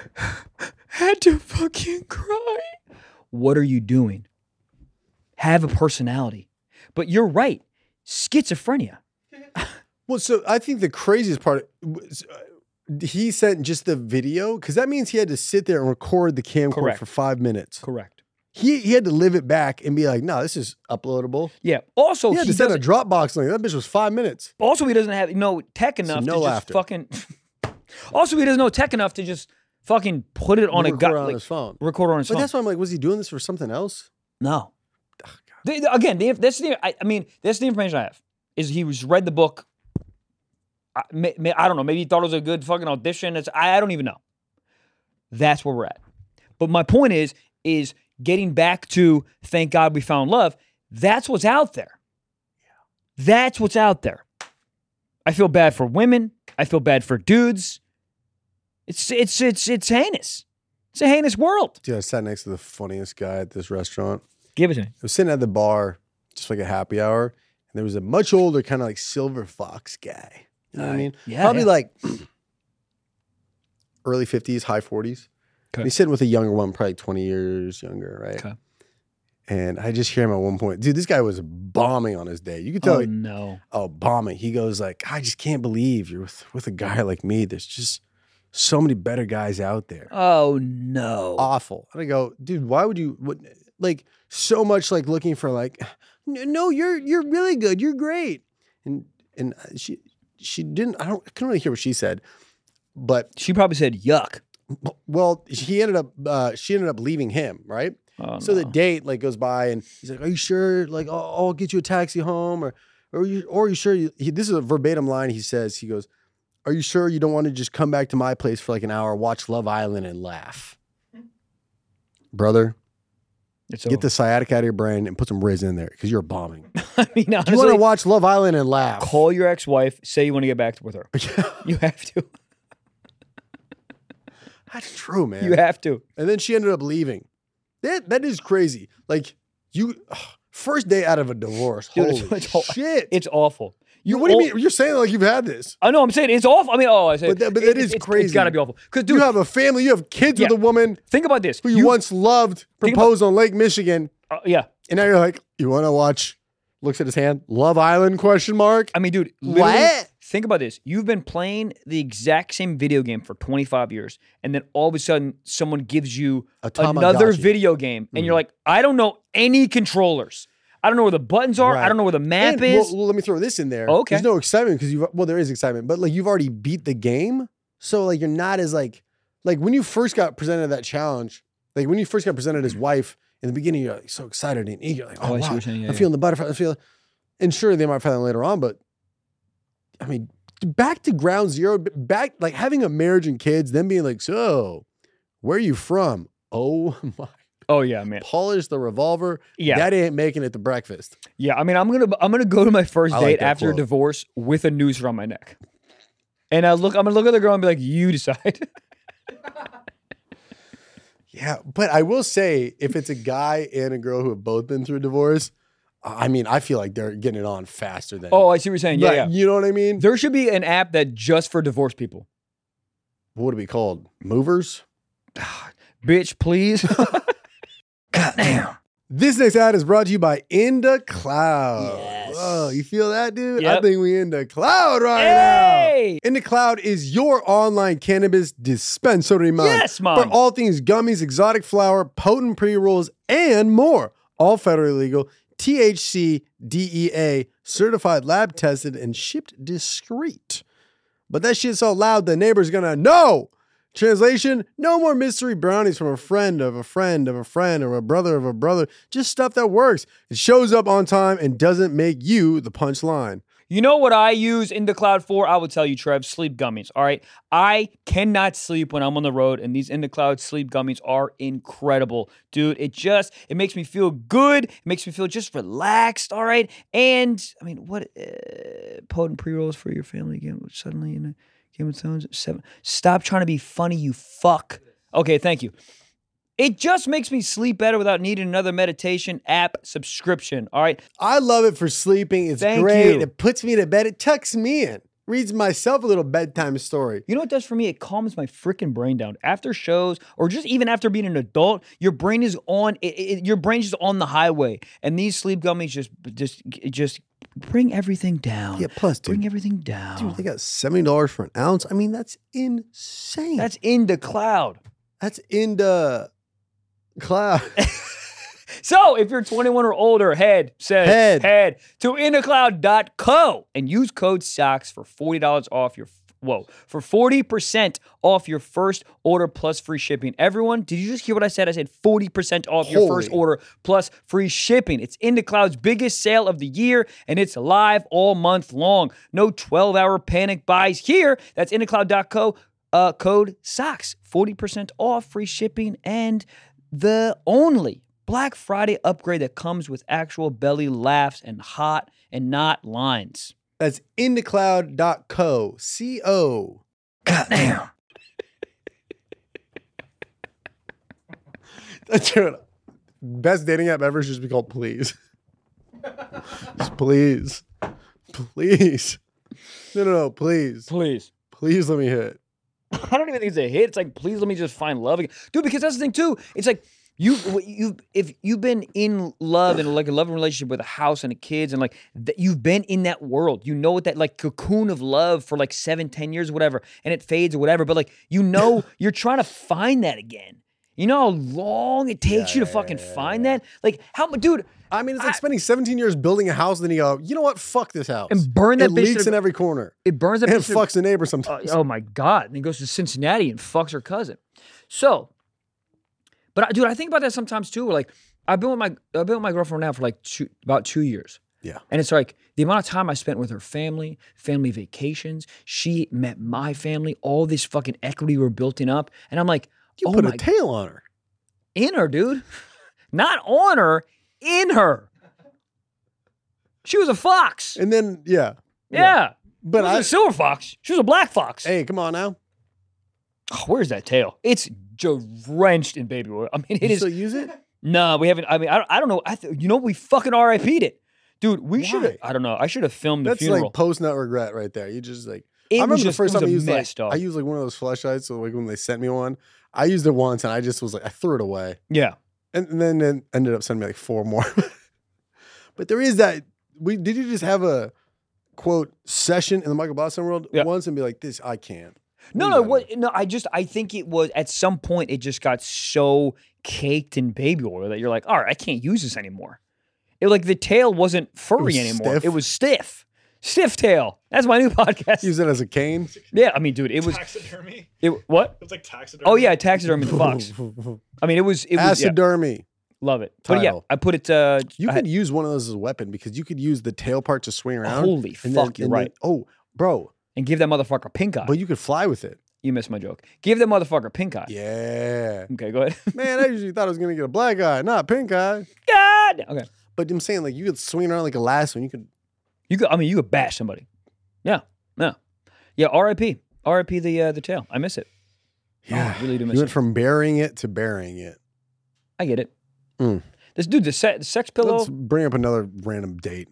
Speaker 5: had to fucking cry. What are you doing? Have a personality. But you're right. Schizophrenia.
Speaker 4: Well, so I think the craziest part was uh, he sent just the video because that means he had to sit there and record the camcorder
Speaker 5: Correct.
Speaker 4: for five minutes.
Speaker 5: Correct.
Speaker 4: He he had to live it back and be like, no, this is uploadable.
Speaker 5: Yeah. Also,
Speaker 4: He had
Speaker 5: he
Speaker 4: to send a
Speaker 5: doesn't,
Speaker 4: Dropbox link. That bitch was five minutes.
Speaker 5: also he doesn't have no tech enough
Speaker 4: no
Speaker 5: to
Speaker 4: laughter.
Speaker 5: just fucking. Also, he doesn't know tech enough to just fucking put it on a
Speaker 4: Record
Speaker 5: gut
Speaker 4: on
Speaker 5: like,
Speaker 4: his phone.
Speaker 5: record on his
Speaker 4: But
Speaker 5: phone.
Speaker 4: that's why I'm like, was he doing this for something else?
Speaker 5: No. The- the- again, the, that's the I, I mean, that's the information I have. Is he was read the book. I, may, may, I don't know. Maybe he thought it was a good fucking audition. It's, I, I don't even know. That's where we're at. But my point is, is getting back to thank God we found love. That's what's out there. That's what's out there. I feel bad for women. I feel bad for dudes. It's it's it's it's heinous. It's a heinous world.
Speaker 4: Dude, I sat next to the funniest guy at this restaurant.
Speaker 5: Give it to me.
Speaker 4: I was sitting at the bar, just like a happy hour, and there was a much older kind of like silver fox guy. You know what I mean?
Speaker 5: Yeah,
Speaker 4: Probably
Speaker 5: yeah.
Speaker 4: like early fifties, high forties.
Speaker 5: Okay.
Speaker 4: He's sitting with a younger one, probably twenty years younger, right?
Speaker 5: Okay.
Speaker 4: And I just hear him at one point, dude, this guy was bombing on his day. You could tell,
Speaker 5: Oh,
Speaker 4: he-
Speaker 5: no.
Speaker 4: oh, bombing. He goes like, I just can't believe you're with, with a guy like me. There's just so many better guys out there.
Speaker 5: Oh, no.
Speaker 4: Awful. And I go, dude, why would you, what, like, so much like looking for like, "N- no, you're you're really good. You're great. And and she she didn't, I don't, I couldn't really hear what she said, but
Speaker 5: She probably said, yuck.
Speaker 4: well, he ended up, uh, she ended up leaving him, right?
Speaker 5: Oh,
Speaker 4: So
Speaker 5: no.
Speaker 4: the date like goes by, and he's like, "Are you sure? Like, I'll, I'll get you a taxi home, or, or you, or are you sure?" You, he, this is a verbatim line he says. He goes, "Are you sure you don't want to just come back to my place for like an hour, watch Love Island, and laugh, brother?
Speaker 5: It's
Speaker 4: Get
Speaker 5: over.
Speaker 4: the sciatic out of your brain and put some Riz in there because you're bombing.
Speaker 5: I mean,
Speaker 4: Do you want
Speaker 5: honestly,
Speaker 4: to watch Love Island and laugh?
Speaker 5: call your ex-wife, say you want to get back with her. You have to.
Speaker 4: That's true, man.
Speaker 5: You have to.
Speaker 4: And then she ended up leaving. That that is crazy. Like you, ugh, first day out of a divorce.
Speaker 5: Dude,
Speaker 4: Holy
Speaker 5: it's- it's all-
Speaker 4: shit!
Speaker 5: It's awful.
Speaker 4: you, what do
Speaker 5: all-
Speaker 4: you mean? You're saying like you've had this?
Speaker 5: I know. I'm saying it's awful. I mean, oh, I said,
Speaker 4: But that- but
Speaker 5: it-
Speaker 4: that
Speaker 5: it's-
Speaker 4: is
Speaker 5: it's-
Speaker 4: crazy.
Speaker 5: It's got to be awful. Because, dude,
Speaker 4: You have a family. You have kids with
Speaker 5: Yeah.
Speaker 4: a woman
Speaker 5: think about this.
Speaker 4: who you, once loved,
Speaker 5: Think
Speaker 4: proposed on Lake Michigan,
Speaker 5: uh, yeah.
Speaker 4: and now you're like, you want to watch? Looks at his hand. Love Island? Question mark.
Speaker 5: I mean, dude, literally,
Speaker 4: What?
Speaker 5: think about this. You've been playing the exact same video game for twenty-five years, and then all of a sudden, someone gives you
Speaker 4: A
Speaker 5: another
Speaker 4: Tamagotchi.
Speaker 5: video game, and
Speaker 4: Mm.
Speaker 5: you're like, I don't know any controllers. I don't know where the buttons are. I
Speaker 4: Right.
Speaker 5: don't know where the map
Speaker 4: And,
Speaker 5: is.
Speaker 4: Well, well, let me throw this in there.
Speaker 5: Oh, okay.
Speaker 4: There's no excitement because you. Well, there is excitement, but like you've already beat the game, so like you're not as like like when you first got presented that challenge. Like when you first got presented his wife in the beginning, you're like so excited and eager, like, oh,
Speaker 5: Oh, I see
Speaker 4: wow,
Speaker 5: what you're saying. Yeah,
Speaker 4: I'm
Speaker 5: yeah.
Speaker 4: feeling the butterfly. I feel, and sure they might find that later on, but I mean, back to ground zero, back like having a marriage and kids, then being like, so where are you from? Oh my,
Speaker 5: Oh yeah, man.
Speaker 4: polish the revolver.
Speaker 5: Yeah.
Speaker 4: That ain't making it to breakfast.
Speaker 5: Yeah, I mean, I'm gonna I'm gonna go to my first
Speaker 4: I like
Speaker 5: date
Speaker 4: that
Speaker 5: after a
Speaker 4: quote.
Speaker 5: divorce with a noose around my neck, and I look. I'm gonna look at the girl and be like, "You decide."
Speaker 4: Yeah, but I will say, if it's a guy and a girl who have both been through a divorce, I mean, I feel like they're getting it on faster than.
Speaker 5: Oh, I see what you're saying. Yeah,
Speaker 4: Like,
Speaker 5: yeah.
Speaker 4: You know what I mean?
Speaker 5: There should be an app that just for divorced people.
Speaker 4: What would it be called? Movers?
Speaker 5: Bitch, please. Goddamn.
Speaker 4: This next ad is brought to you by In the Cloud.
Speaker 5: Yes.
Speaker 4: Whoa, you feel that, dude? I
Speaker 5: Yep.
Speaker 4: think we in the cloud right
Speaker 5: Hey!
Speaker 4: now. In the Cloud is your online cannabis dispensary, man.
Speaker 5: Yes, man.
Speaker 4: For all things gummies, exotic flower, potent pre-rolls, and more. All federally legal, T H C, D E A, certified, lab tested, and shipped discreet. But that shit's so loud, the neighbor's gonna know. Translation, no more mystery brownies from a friend of a friend of a friend or a brother of a brother. Just stuff that works. It shows up on time and doesn't make you the punchline.
Speaker 5: You know what I use In the Cloud for? I will tell you, Trev, sleep gummies. All right. I cannot sleep when I'm on the road, and these In the Cloud sleep gummies are incredible. Dude, it just, it makes me feel good. It makes me feel just relaxed. All right. And I mean, what uh, potent pre-rolls for your family again? Suddenly in a Game of Thrones seven. Stop trying to be funny, you fuck. Okay, thank you. It just makes me sleep better without needing another meditation app subscription. All right.
Speaker 4: I love it for sleeping. It's
Speaker 5: Thank
Speaker 4: great.
Speaker 5: you.
Speaker 4: It puts me to bed. It tucks me in. Reads myself a little bedtime story.
Speaker 5: You know what it does for me? It calms my freaking brain down. After shows, or just even after being an adult, your brain is on. It, it, your brain's just on the highway, and these sleep gummies just, just, just bring everything down.
Speaker 4: Yeah, plus, dude.
Speaker 5: bring everything down.
Speaker 4: Dude, they got seventy dollars for an ounce. I mean, that's insane.
Speaker 5: That's In the Cloud.
Speaker 4: That's in the cloud.
Speaker 5: So if you're twenty-one or older, head, says,
Speaker 4: Head.
Speaker 5: head to in the cloud dot co and use code SOCKS for forty dollars off your, whoa, for forty percent off your first order plus free shipping. Everyone, did you just hear what I said? I said forty percent off your first
Speaker 4: Holy.
Speaker 5: order plus free shipping. It's In the Cloud's biggest sale of the year, and it's live all month long. No twelve-hour panic buys here. That's in the cloud dot co, uh, code SOCKS, forty percent off, free shipping, and the only Black Friday upgrade that comes with actual belly laughs and hot and not lines.
Speaker 4: That's in the cloud dot co. C O.
Speaker 5: Goddamn.
Speaker 4: Dude, best dating app ever should just be called Please. Just please. Please. No, no, no, please.
Speaker 5: Please.
Speaker 4: Please let me hit.
Speaker 5: I don't even think it's a hit. It's like, please let me just find love again. Dude, because that's the thing too. It's like you you if you've been in love and like a loving relationship with a house and the kids and like th- you've been in that world. You know what that like cocoon of love for like seven, ten years or whatever, and it fades or whatever. But like you know you're trying to find that again. You know how long it takes
Speaker 4: Yeah,
Speaker 5: you to
Speaker 4: yeah,
Speaker 5: fucking
Speaker 4: yeah,
Speaker 5: find
Speaker 4: yeah.
Speaker 5: that? Like how much dude
Speaker 4: I mean, it's like
Speaker 5: I-
Speaker 4: spending seventeen years building a house, and then you go, you know what? Fuck this house.
Speaker 5: And burn that
Speaker 4: It
Speaker 5: bitch to
Speaker 4: leaks
Speaker 5: the-
Speaker 4: in every corner.
Speaker 5: it burns that
Speaker 4: And it
Speaker 5: bitch to-
Speaker 4: fucks the neighbor
Speaker 5: Uh,
Speaker 4: sometimes.
Speaker 5: oh my God. And he goes to Cincinnati and fucks her cousin. So, but I, dude, I think about that sometimes too. Like, I've been with my I've been with my girlfriend now for like two, about two years.
Speaker 4: Yeah.
Speaker 5: And it's like the amount of time I spent with her family, family vacations. She met my family. All this fucking equity we're building up. And I'm like,
Speaker 4: You
Speaker 5: oh
Speaker 4: put
Speaker 5: my
Speaker 4: a tail on her.
Speaker 5: in her, dude. Not on her, in her. She was a fox.
Speaker 4: And then, yeah.
Speaker 5: Yeah.
Speaker 4: But
Speaker 5: She wasn't
Speaker 4: I,
Speaker 5: a silver fox. She was a black fox.
Speaker 4: hey, come on now.
Speaker 5: Oh, where's that tail? It's drenched in baby oil. I mean, it
Speaker 4: You
Speaker 5: is.
Speaker 4: still use it?
Speaker 5: No, we haven't. I mean, I don't, I don't know. I th- you know, we fucking R I P'd it, dude. We should have.
Speaker 4: Why?
Speaker 5: I don't know. I should have filmed the
Speaker 4: That's
Speaker 5: funeral.
Speaker 4: like post nut regret right there. You just like,
Speaker 5: It
Speaker 4: I
Speaker 5: was
Speaker 4: remember the
Speaker 5: just-
Speaker 4: first
Speaker 5: it was
Speaker 4: time I
Speaker 5: a
Speaker 4: used
Speaker 5: mess,
Speaker 4: like,
Speaker 5: dog.
Speaker 4: I used like one of those flashlights. So like when they sent me one, I used it once and I just was like, I threw it away.
Speaker 5: yeah,
Speaker 4: And, and then it ended up sending me like four more. But there is that. We did you just have a quote session in the Michael Boston world
Speaker 5: Yeah.
Speaker 4: once and be like, this I can't.
Speaker 5: no,
Speaker 4: We
Speaker 5: no,
Speaker 4: gotta-
Speaker 5: what? No, I just, I think it was at some point it just got so caked in baby oil that you're like, all right, I can't use this anymore. It like the tail wasn't furry
Speaker 4: was
Speaker 5: anymore.
Speaker 4: stiff?
Speaker 5: It was stiff, stiff tail. That's my new podcast.
Speaker 4: Use it as a cane.
Speaker 5: Yeah, I mean, dude, it was.
Speaker 6: Taxidermy.
Speaker 5: It what?
Speaker 6: It's like taxidermy.
Speaker 5: Oh yeah, taxidermy the fox. I mean, it was. It was. Yeah,
Speaker 4: Acidermy.
Speaker 5: love it. But yeah,
Speaker 4: Title.
Speaker 5: I put it. Uh,
Speaker 4: You
Speaker 5: I
Speaker 4: could
Speaker 5: had-
Speaker 4: use one of those as a weapon because you could use the tail part to swing around.
Speaker 5: Holy
Speaker 4: and
Speaker 5: fuck, you're
Speaker 4: and
Speaker 5: right.
Speaker 4: oh, bro,
Speaker 5: and give that motherfucker pink eye.
Speaker 4: but you could fly with it.
Speaker 5: You missed my joke. Give that motherfucker pink eye.
Speaker 4: Yeah.
Speaker 5: Okay, go ahead.
Speaker 4: Man, I usually thought I was going to get a black eye, not pink eye.
Speaker 5: God. Okay.
Speaker 4: But I'm saying, like, you could swing around like a lasso and you could.
Speaker 5: You could. I mean, you could bash somebody. Yeah. Yeah. Yeah. R I P. R I P the uh, the tail. I miss it.
Speaker 4: Yeah.
Speaker 5: I really do
Speaker 4: You
Speaker 5: miss
Speaker 4: went
Speaker 5: it.
Speaker 4: from burying it to burying it.
Speaker 5: I get it.
Speaker 4: Mm.
Speaker 5: This dude, the, se- the sex pillow.
Speaker 4: Let's bring up another random date.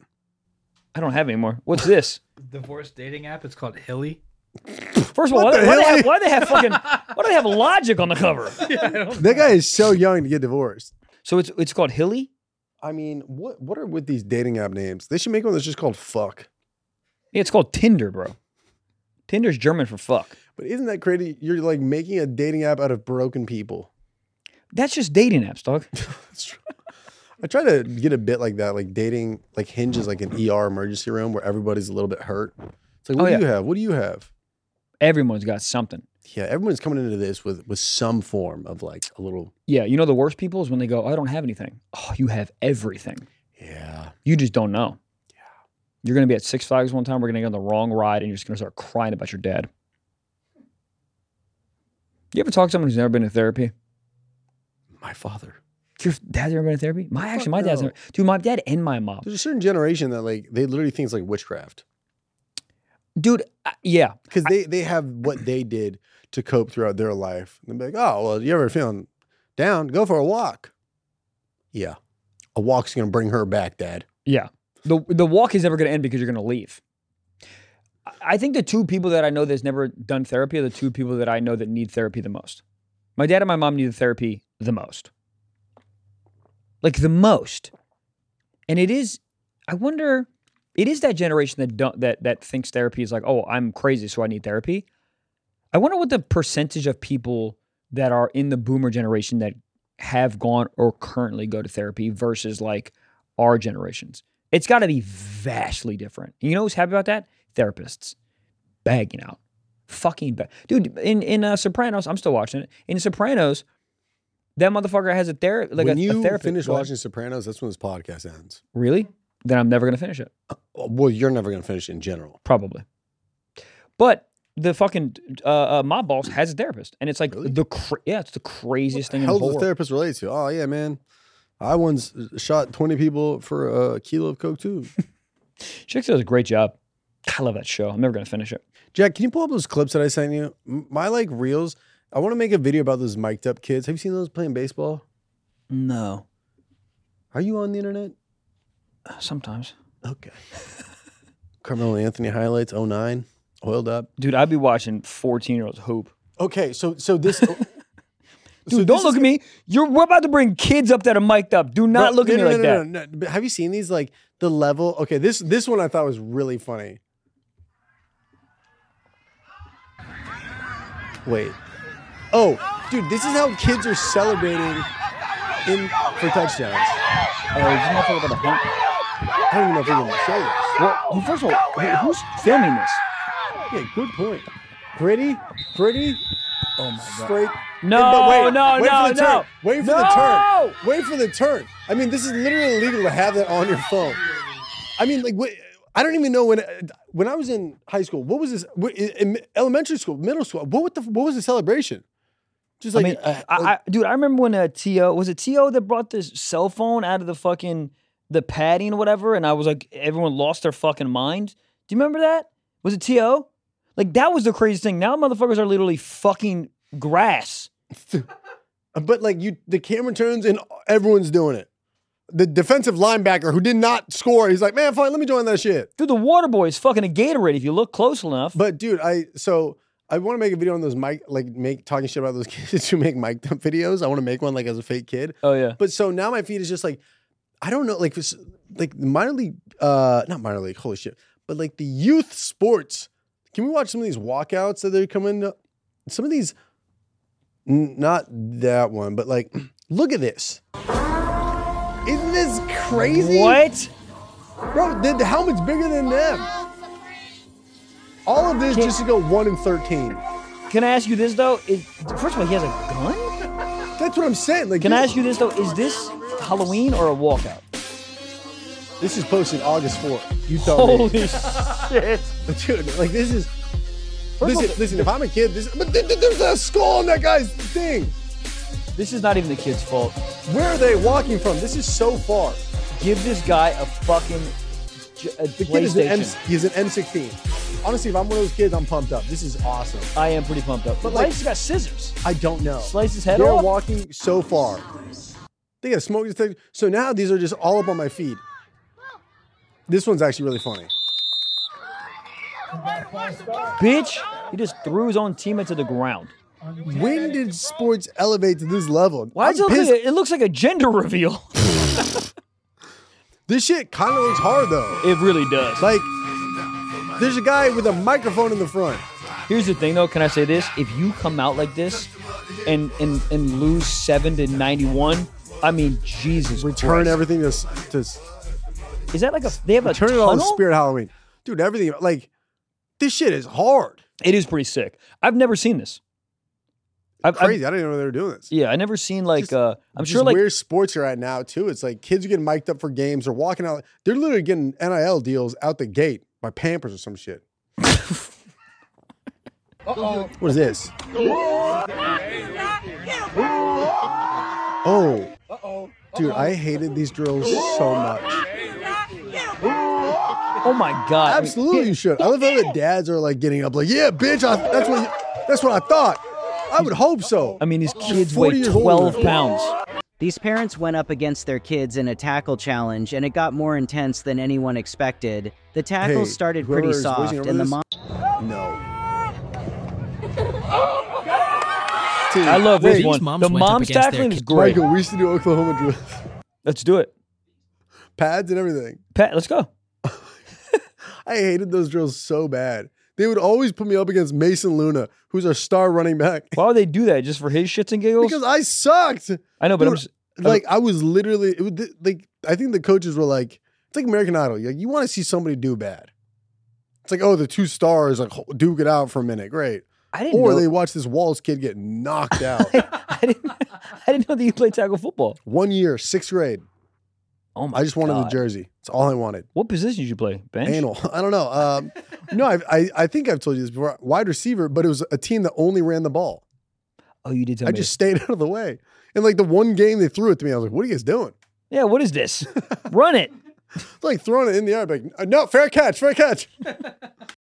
Speaker 5: I don't have anymore. What's this?
Speaker 7: Divorce dating app. It's called Hilly.
Speaker 5: First of all,
Speaker 4: What
Speaker 5: why,
Speaker 4: the
Speaker 5: why, they
Speaker 4: hell?
Speaker 5: have, why do they have fucking? Why do they have logic on the cover?
Speaker 4: That guy is so young to get divorced.
Speaker 5: So it's it's called Hilly.
Speaker 4: I mean, what what are with these dating app names? They should make one that's just called fuck.
Speaker 5: Yeah, it's called Tinder, bro. Tinder's German for fuck.
Speaker 4: But isn't that crazy? You're like making a dating app out of broken people.
Speaker 5: That's just dating apps, dog.
Speaker 4: That's true. I try to get a bit like that, like dating, like Hinge is like an E R emergency room where everybody's a little bit hurt. It's like, what
Speaker 5: Oh,
Speaker 4: do
Speaker 5: yeah.
Speaker 4: you have? What do you have?
Speaker 5: Everyone's got something.
Speaker 4: Yeah, everyone's coming into this with with some form of like a little.
Speaker 5: Yeah, you know the worst people is when they go, I don't have anything. Oh, you have everything.
Speaker 4: Yeah.
Speaker 5: You just don't know. Yeah. You're going to be at Six Flags one time. We're going to get on the wrong ride and you're just going to start crying about your dad. You ever talk to someone who's never been in therapy?
Speaker 4: My father.
Speaker 5: Your dad's never been in therapy? My actually,
Speaker 4: fuck
Speaker 5: my dad's
Speaker 4: no.
Speaker 5: never. Dude, my dad and my mom.
Speaker 4: There's a certain generation that like they literally think it's like witchcraft
Speaker 5: Dude, uh, yeah.
Speaker 4: because they they have what they did to cope throughout their life. And they're like, oh well, you ever feeling down? Go for a walk. Yeah, a walk's gonna bring her back, Dad.
Speaker 5: Yeah. The the walk is never going to end because you're going to leave. I- I think the two people that I know that's never done therapy are the two people that I know that need therapy the most. My dad and my mom needed therapy the most. Like the most. And it is, I wonder, it is that generation that don't that that thinks therapy is like, oh, I'm crazy, so I need therapy. I wonder what the percentage of people that are in the boomer generation that have gone or currently go to therapy versus like our generations. It's got to be vastly different. You know who's happy about that? Therapists. Bagging out. Fucking bag. Dude, in, in uh, Sopranos, I'm still watching it. In Sopranos, that motherfucker has a, ther- like
Speaker 4: when
Speaker 5: a,
Speaker 4: you
Speaker 5: a therapist.
Speaker 4: finish
Speaker 5: Go ahead.
Speaker 4: watching Sopranos, that's when this podcast ends.
Speaker 5: Really? Then I'm never going to finish it.
Speaker 4: Well, you're never gonna finish in general.
Speaker 5: Probably. But the fucking uh, uh, mob boss has a therapist. And it's like,
Speaker 4: Really?
Speaker 5: the cra- yeah, it's the craziest thing in the
Speaker 4: How
Speaker 5: whole
Speaker 4: does the
Speaker 5: world.
Speaker 4: therapist relate to? Oh yeah, man. I once shot twenty people for a kilo of coke too.
Speaker 5: Chick does a great job. I love that show. I'm never going to finish it.
Speaker 4: Jack, can you pull up those clips that I sent you? M- My like reels. I want to make a video about those mic'd up kids. Have you seen those playing baseball?
Speaker 5: No.
Speaker 4: Are you on the internet?
Speaker 5: Sometimes.
Speaker 4: Okay. Carmelo Anthony highlights, oh nine, oiled up.
Speaker 5: Dude, I'd be watching fourteen-year-olds hoop.
Speaker 4: Okay, so so this...
Speaker 5: Dude,
Speaker 4: so
Speaker 5: don't
Speaker 4: this
Speaker 5: look
Speaker 4: is-
Speaker 5: at me. You're we're about to bring kids up that are mic'd up. Do not
Speaker 4: Bro,
Speaker 5: look at
Speaker 4: no,
Speaker 5: me
Speaker 4: no,
Speaker 5: like
Speaker 4: no,
Speaker 5: that.
Speaker 4: No, no, no. But have you seen these? Like the level. Okay, this this one I thought was really funny. Wait. Oh, dude, this is how kids are celebrating in for touchdowns.
Speaker 5: Oh, this motherfucker about to hump.
Speaker 4: I don't even know if we're gonna show this.
Speaker 5: Well, well, first of all, who- who's filming this?
Speaker 4: Yeah, good point. Gritty, gritty.
Speaker 5: Oh my god.
Speaker 4: Straight.
Speaker 5: No,
Speaker 4: But wait,
Speaker 5: no,
Speaker 4: wait
Speaker 5: no,
Speaker 4: for the
Speaker 5: no.
Speaker 4: turn. Wait for the
Speaker 5: No!
Speaker 4: turn. Wait for the turn. I mean, this is literally illegal to have that on your phone. I mean, like, what, I don't even know when when I was in high school. What was this? what- In elementary school, middle school. What the? What was the celebration? Just
Speaker 5: I
Speaker 4: like,
Speaker 5: mean,
Speaker 4: uh,
Speaker 5: I,
Speaker 4: like-
Speaker 5: I, dude, I remember when uh, T O was it T O that brought this cell phone out of the fucking the padding or whatever, and I was like, everyone lost their fucking mind. Do you remember that? Was it T O? Like that was the craziest thing. Now motherfuckers are literally fucking grass.
Speaker 4: but like you, the camera turns and everyone's doing it. The defensive linebacker who did not score, he's like, man, fine, let me join that shit.
Speaker 5: Dude, the water boy is fucking a Gatorade if you look close enough.
Speaker 4: But dude, I so I want to make a video on those mic, like make talking shit about those kids who make mic dump videos. I want to make one like as a fake kid.
Speaker 5: Oh yeah.
Speaker 4: But so now my feed is just like, I don't know, like this- like minor league, uh, not minor league, holy shit, but like the youth sports. Can we watch some of these walkouts that they're coming? Some of these, n- not that one, but like, look at this. Isn't this crazy?
Speaker 5: What?
Speaker 4: Bro, the, the helmet's bigger than them. All of this just to go one and thirteen.
Speaker 5: Can I ask you this though? Is, first of all, he has a gun?
Speaker 4: That's what I'm saying. Like,
Speaker 5: Can I
Speaker 4: this-
Speaker 5: ask you this though? Is this Halloween or a walkout?
Speaker 4: This is posted August fourth. You tell me.
Speaker 5: Holy shit.
Speaker 4: Dude, like this is.
Speaker 5: First of all,
Speaker 4: Listen, listen. If I'm a kid, this. But th- th- there's a skull on that guy's thing.
Speaker 5: This is not even the kid's fault.
Speaker 4: Where are they walking from? This is so far.
Speaker 5: Give this guy a fucking j- a
Speaker 4: The kid is an M.
Speaker 5: PlayStation.
Speaker 4: He's an M sixteen. Honestly, if I'm one of those kids, I'm pumped up. This is awesome.
Speaker 5: I am pretty pumped up. But
Speaker 4: But,
Speaker 5: why
Speaker 4: like-
Speaker 5: has he got scissors?
Speaker 4: I don't know.
Speaker 5: Slice his head
Speaker 4: They're
Speaker 5: off?
Speaker 4: walking so far. They got a smoke detector. So now these are just all up on my feed. This one's actually really funny.
Speaker 5: Bitch, he just threw his own teammate to the ground.
Speaker 4: When did sports elevate to this level?
Speaker 5: Why
Speaker 4: I'm
Speaker 5: does it look
Speaker 4: pissed.
Speaker 5: like a, it looks like a gender reveal?
Speaker 4: This shit kind of looks hard though.
Speaker 5: It really does.
Speaker 4: Like, there's a guy with a microphone in the front.
Speaker 5: Here's the thing though, can I say this? If you come out like this and and, and lose seven to ninety-one, I mean Jesus
Speaker 4: Return
Speaker 5: Christ.
Speaker 4: everything to, s- to s-
Speaker 5: Is that like a they have a
Speaker 4: turn it
Speaker 5: tunnel?
Speaker 4: on Spirit Halloween. Dude, everything, like, this shit is hard.
Speaker 5: It is pretty sick. I've never seen this. I've, I've-
Speaker 4: Crazy. I didn't even know they were doing this.
Speaker 5: yeah, I never seen like
Speaker 4: Just-
Speaker 5: uh I'm
Speaker 4: Just
Speaker 5: sure like
Speaker 4: where sports are at now, too. It's like kids are getting mic'd up for games. They're walking out. They're literally getting N I L deals out the gate by Pampers or some shit. Uh-oh. What is this? Oh. Dude, I hated these drills so much.
Speaker 5: oh my god. I mean,
Speaker 4: Absolutely, you should. I love how the dads are like getting up, like, yeah, bitch. I, that's what. You, that's what I thought. I would hope so.
Speaker 5: I mean these kids
Speaker 4: forty
Speaker 5: weigh
Speaker 4: years older
Speaker 5: twelve
Speaker 4: than that.
Speaker 5: pounds.
Speaker 9: These parents went up against their kids in a tackle challenge, and it got more intense than anyone expected. The tackles
Speaker 4: Hey,
Speaker 9: started pretty
Speaker 4: whoever is
Speaker 9: soft,
Speaker 4: voicing over
Speaker 9: and the
Speaker 4: this-
Speaker 9: mom.
Speaker 4: No.
Speaker 5: I love this
Speaker 4: Wait,
Speaker 5: one.
Speaker 10: moms
Speaker 5: The
Speaker 10: went up
Speaker 5: mom's
Speaker 10: against their
Speaker 5: tackling is
Speaker 10: kids.
Speaker 5: great.
Speaker 4: Michael, we used to do Oklahoma drills,
Speaker 5: Let's do it.
Speaker 4: pads and everything.
Speaker 5: Pat, let's go.
Speaker 4: I hated those drills so bad. They would always put me up against Mason Luna, who's our star running back,
Speaker 5: Why would they do that? Just for his shits and giggles?
Speaker 4: because I sucked.
Speaker 5: I know, but I'm
Speaker 4: Dude,
Speaker 5: just,
Speaker 4: Like I was literally, it would, like I think the coaches were like, it's like American Idol. Like you want to see somebody do bad. It's like, oh, the two stars like duke it out for a minute, great.
Speaker 5: I didn't
Speaker 4: Or
Speaker 5: know.
Speaker 4: they watch this Walls kid get knocked out.
Speaker 5: I didn't. I didn't know that you played tackle football.
Speaker 4: One year, sixth grade.
Speaker 5: Oh my!
Speaker 4: I just wanted the
Speaker 5: God.
Speaker 4: jersey. That's all I wanted.
Speaker 5: What position did you play? Bench.
Speaker 4: Anal. I don't know. Um, no, I, I I think I've told you this before. Wide receiver, but it was a team that only ran the ball.
Speaker 5: Oh, you did tell
Speaker 4: I
Speaker 5: me.
Speaker 4: just stayed out of the way. And like the one game they threw it to me, I was like, "What are you guys doing?"
Speaker 5: Yeah. What is this? Run it.
Speaker 4: It's like throwing it in the air. Like, "Uh, no, fair catch, fair catch.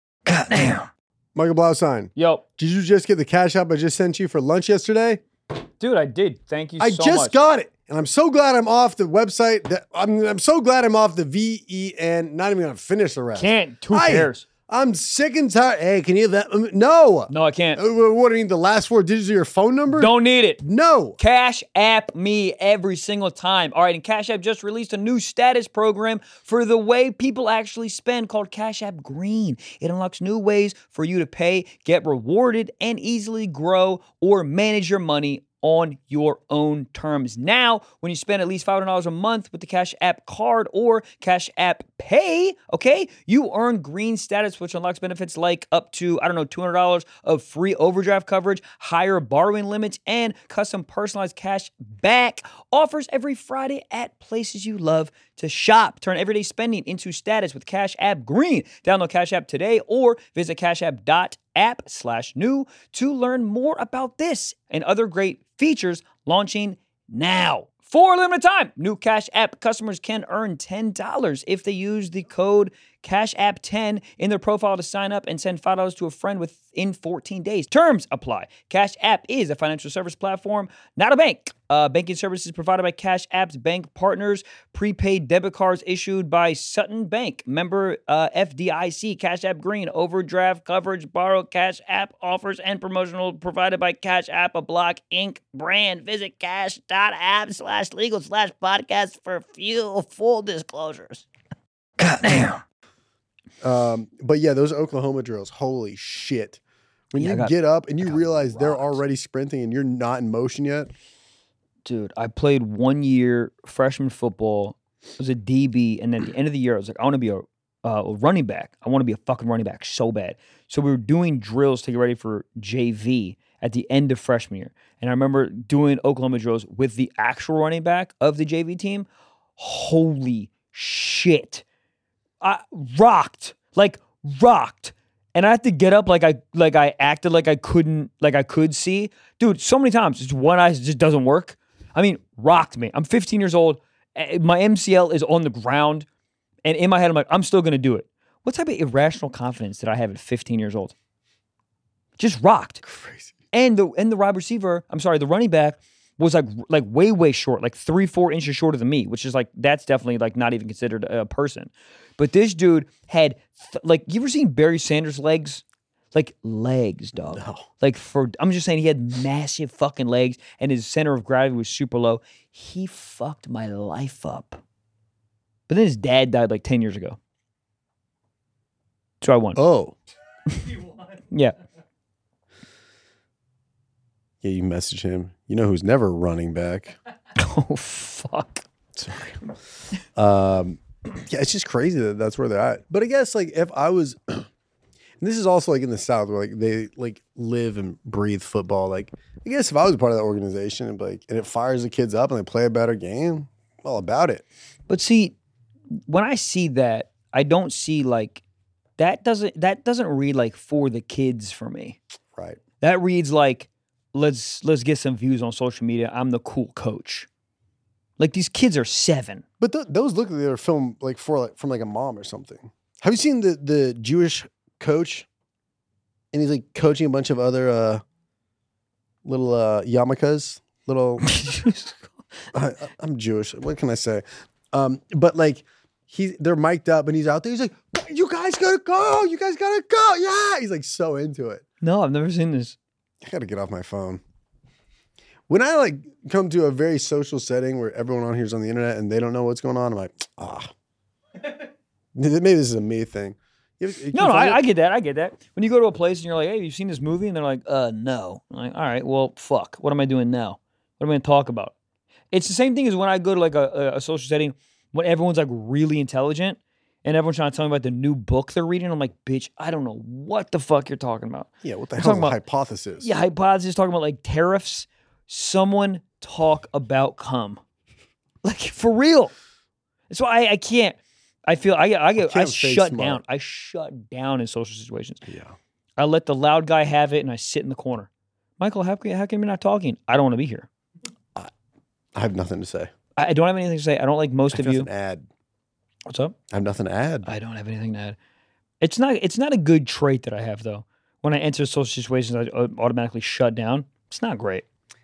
Speaker 5: Goddamn.
Speaker 4: Michael Blaustein,
Speaker 5: Yo.
Speaker 4: did you just get the cash app I just sent you for lunch yesterday?
Speaker 5: Dude, I did. Thank you
Speaker 4: I
Speaker 5: so
Speaker 4: just
Speaker 5: much.
Speaker 4: got it. And I'm so glad I'm off the website. That I'm, I'm so glad I'm off the V E N. Not even going to finish the rest.
Speaker 5: Can't. Who
Speaker 4: I-
Speaker 5: cares?
Speaker 4: I'm sick and tired. Hey, can you have that? Um, No.
Speaker 5: No, I can't.
Speaker 4: Uh, What do you need? The last four digits of your phone number?
Speaker 5: Don't need it.
Speaker 4: No.
Speaker 5: Cash App me every single time. All right, and Cash App just released a new status program for the way people actually spend called Cash App Green. It unlocks new ways for you to pay, get rewarded, and easily grow or manage your money on your own terms. Now, when you spend at least five hundred dollars a month with the Cash App card or Cash App Pay, okay, you earn green status, which unlocks benefits like up to, I don't know, two hundred dollars of free overdraft coverage, higher borrowing limits, and custom personalized cash back offers every Friday at places you love to shop. Turn everyday spending into status with Cash App Green. Download Cash App today or visit cash app dot app slash new to learn more about this and other great features launching now. For a limited time, new Cash App customers can earn ten dollars if they use the code Cash App ten in their profile to sign up and send five dollars to a friend within fourteen days. Terms apply. Cash App is a financial service platform, not a bank. Uh, banking services provided by Cash App's bank partners. Prepaid debit cards issued by Sutton Bank. Member uh, F D I C. Cash App Green. Overdraft coverage. Borrow Cash App offers and promotional provided by Cash App, a Block Incorporated brand. Visit cash dot app slash legal slash podcast for few full disclosures. Goddamn.
Speaker 4: Um, but yeah, those Oklahoma drills, holy shit. When
Speaker 5: Yeah, I
Speaker 4: you
Speaker 5: got-
Speaker 4: get up and you
Speaker 5: got
Speaker 4: realize they're
Speaker 5: rocked.
Speaker 4: already sprinting and you're not in motion yet.
Speaker 5: Dude, I played one year freshman football. I was a D B, and then at the end of the year, I was like, I want to be a, uh, a running back. I want to be a fucking running back so bad. So we were doing drills to get ready for J V at the end of freshman year. And I remember doing Oklahoma drills with the actual running back of the J V team. Holy shit. I rocked. Like rocked. And I had to get up like I like I acted like I couldn't, like I could see. Dude, so many times, just one eye just doesn't work. I mean, rocked me. I'm fifteen years old. eh, My M C L is on the ground. And in my head, I'm like, I'm still going to do it. What type of irrational confidence did I have at fifteen years old? Just rocked.
Speaker 4: Crazy.
Speaker 5: And the and the wide receiver, I'm sorry, the running back was like like way, way short, like three, four inches shorter than me, which is like, that's definitely like not even considered a person. But this dude had, th- like, you ever seen Barry Sanders' legs? Like legs, dog.
Speaker 4: No.
Speaker 5: Like for, I'm just saying he had massive fucking legs and his center of gravity was super low. He fucked my life up. But then his dad died like ten years ago. So I won.
Speaker 4: Oh.
Speaker 5: Yeah.
Speaker 4: Yeah, you message him. You know who's never running back?
Speaker 5: Oh, fuck.
Speaker 4: Sorry. Um, yeah, it's just crazy that that's where they're at. But I guess like if I was, and this is also like in the South where like they like live and breathe football. Like I guess if I was a part of that organization and like and it fires the kids up and they play a better game, I'm all about it.
Speaker 5: But see, when I see that, I don't see like that doesn't that doesn't read like for the kids for me.
Speaker 4: Right.
Speaker 5: That reads like let's let's get some views on social media. I'm the cool coach. Like these kids are seven.
Speaker 4: But th- those look like they're filmed like for like from like a mom or something. Have you seen the the Jewish coach? And he's like coaching a bunch of other uh little uh yarmulkes, little I, I'm Jewish. What can I say? Um, but like he they're mic'd up and he's out there. He's like, you guys gotta go. You guys gotta go. Yeah. He's like so into it.
Speaker 5: No, I've never seen this.
Speaker 4: I gotta get off my phone. When I like come to a very social setting where everyone on here is on the internet and they don't know what's going on, I'm like, ah. Maybe this is a me thing. You ever- you
Speaker 5: No, no,
Speaker 4: find
Speaker 5: I, I
Speaker 4: it?
Speaker 5: get that. I get that. When you go to a place and you're like, hey, have you seen this movie? And they're like, uh, no. I'm like, all right, well, fuck. What am I doing now? What am I going to talk about? It's the same thing as when I go to like a, a, a social setting when everyone's like really intelligent and everyone's trying to tell me about the new book they're reading. I'm like, bitch, I don't know what the fuck you're talking about.
Speaker 4: Yeah, what the
Speaker 5: We're
Speaker 4: hell is
Speaker 5: talking
Speaker 4: a
Speaker 5: about-
Speaker 4: hypothesis?
Speaker 5: Yeah, hypothesis, talking about like tariffs. Someone talk about cum. Like, for real. That's why I, I can't. I feel I get I get I,
Speaker 4: can't face
Speaker 5: shut
Speaker 4: smart.
Speaker 5: down. I shut down in social situations.
Speaker 4: Yeah.
Speaker 5: I let the loud guy have it and I sit in the corner. Michael, how can, how can you not talking? I don't want to be here.
Speaker 4: I have nothing to say.
Speaker 5: I, I don't have anything to say. I don't like most
Speaker 4: I
Speaker 5: of
Speaker 4: have
Speaker 5: you.
Speaker 4: nothing to add.
Speaker 5: What's up?
Speaker 4: I have nothing to add.
Speaker 5: I don't have anything to add. It's not it's not a good trait that I have though. When I enter social situations, I uh, automatically shut down. It's not great.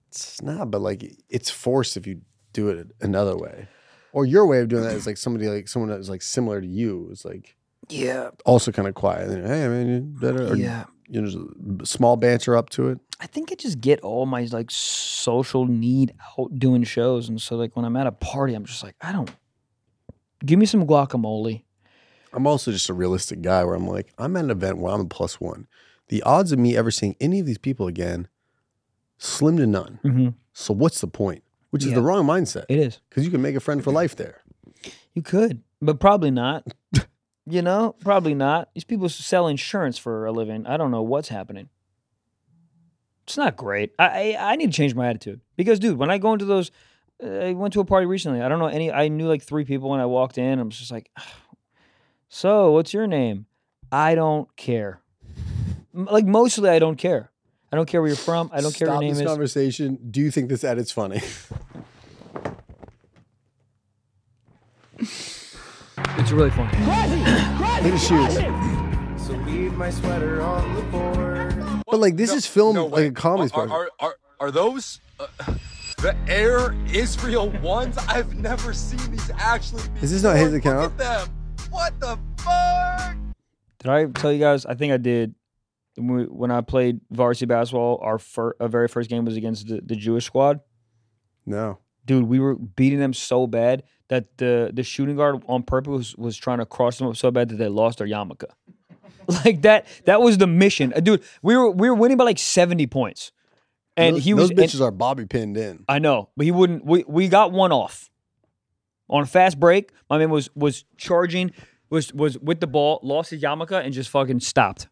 Speaker 4: It's not, but like it's forced if you do it another way. Or your way of doing that is like somebody like someone that is like similar to you is like
Speaker 5: Yeah.
Speaker 4: also kind of quiet. And, hey, man, you better. Or,
Speaker 5: Yeah.
Speaker 4: You know, just a small banter up to it.
Speaker 5: I think I just get all my like social need out doing shows, and so like when I'm at a party, I'm just like, I don't. Give me some guacamole.
Speaker 4: I'm also just a realistic guy where I'm like, I'm at an event where I'm a plus one. The odds of me ever seeing any of these people again, slim to none.
Speaker 5: Mm-hmm.
Speaker 4: So what's the point? Which is
Speaker 5: Yeah.
Speaker 4: the wrong mindset.
Speaker 5: It is.
Speaker 4: Because you can make a friend for life there.
Speaker 5: You could, but probably not. You know, probably not. These people sell insurance for a living. I don't know what's happening. It's not great. I I, I need to change my attitude because, dude, when I go into those, uh, I went to a party recently. I don't know any. I knew like three people when I walked in. I was just like, so what's your name? I don't care. M- Like mostly, I don't care. I don't care where you're from. I don't care
Speaker 4: Stop
Speaker 5: what your name
Speaker 4: this
Speaker 5: is.
Speaker 4: conversation. Do you think this edit's funny?
Speaker 5: It's really funny.
Speaker 4: Look at the shoes.
Speaker 10: So leave my sweater on the board.
Speaker 4: But like this is filmed
Speaker 10: no,
Speaker 4: like
Speaker 10: wait.
Speaker 4: a comedy
Speaker 10: Are,
Speaker 4: special.
Speaker 10: are, are, are those uh, the Air Israel ones? I've never seen these actually before.
Speaker 4: Is this not his
Speaker 10: Look
Speaker 4: account?
Speaker 10: at them. What the fuck?
Speaker 5: Did I tell you guys? I think I did. When we- when I played varsity basketball, our, fir- our very first game was against the, the Jewish squad.
Speaker 4: No.
Speaker 5: Dude, we were beating them so bad that the the shooting guard on purpose was, was trying to cross them up so bad that they lost their yarmulke. Like that. That was the mission, Uh, dude. We were we were winning by like seventy points, and
Speaker 4: those,
Speaker 5: he was.
Speaker 4: those bitches
Speaker 5: and-
Speaker 4: are bobby pinned in.
Speaker 5: I know, but he wouldn't. We we got one off on a fast break. My man was was charging, was was with the ball, lost his yarmulke, and just fucking stopped.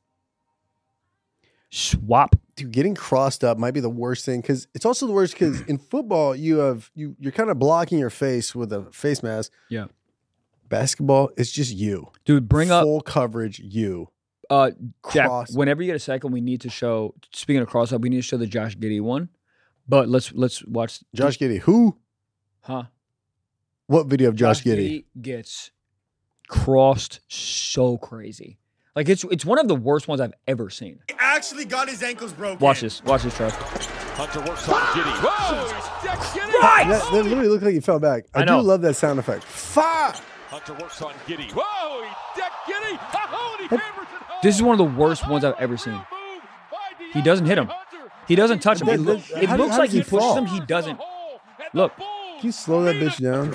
Speaker 5: Swap.
Speaker 4: Dude, getting crossed up might be the worst thing because it's also the worst because in football you have you you're kind of blocking your face with a face mask.
Speaker 5: Yeah.
Speaker 4: Basketball, it's just you.
Speaker 5: Dude, bring up
Speaker 4: full coverage you.
Speaker 5: Uh, Jack,
Speaker 4: Cross.
Speaker 5: whenever you get a second, we need to show. Speaking of cross up, we need to show the Josh Giddey one. But let's let's watch
Speaker 4: Josh Giddey. Who?
Speaker 5: Huh?
Speaker 4: What video of Josh, Giddey?
Speaker 5: gets crossed so crazy. Like it's it's one of the worst ones I've ever seen.
Speaker 10: He actually got his ankles broken.
Speaker 5: Watch this. Watch this, Trev.
Speaker 10: Hunter works on Giddy. Whoa! He's Jack Giddy.
Speaker 4: That, that literally looked like he fell back. I,
Speaker 5: I know.
Speaker 4: do love that sound effect. Fire!
Speaker 10: Hunter works on Giddy. Whoa! He's Jack Giddy. Oh, and he hammers it home.
Speaker 5: This is one of the worst ones I've ever seen. He doesn't hit him. He doesn't touch him. It,
Speaker 4: That-
Speaker 5: loo-
Speaker 4: that-
Speaker 5: it
Speaker 4: how-
Speaker 5: looks
Speaker 4: how
Speaker 5: like
Speaker 4: does
Speaker 5: he
Speaker 4: he
Speaker 5: pushes
Speaker 4: fall?
Speaker 5: him. He doesn't. Look.
Speaker 4: Can you slow that bitch down?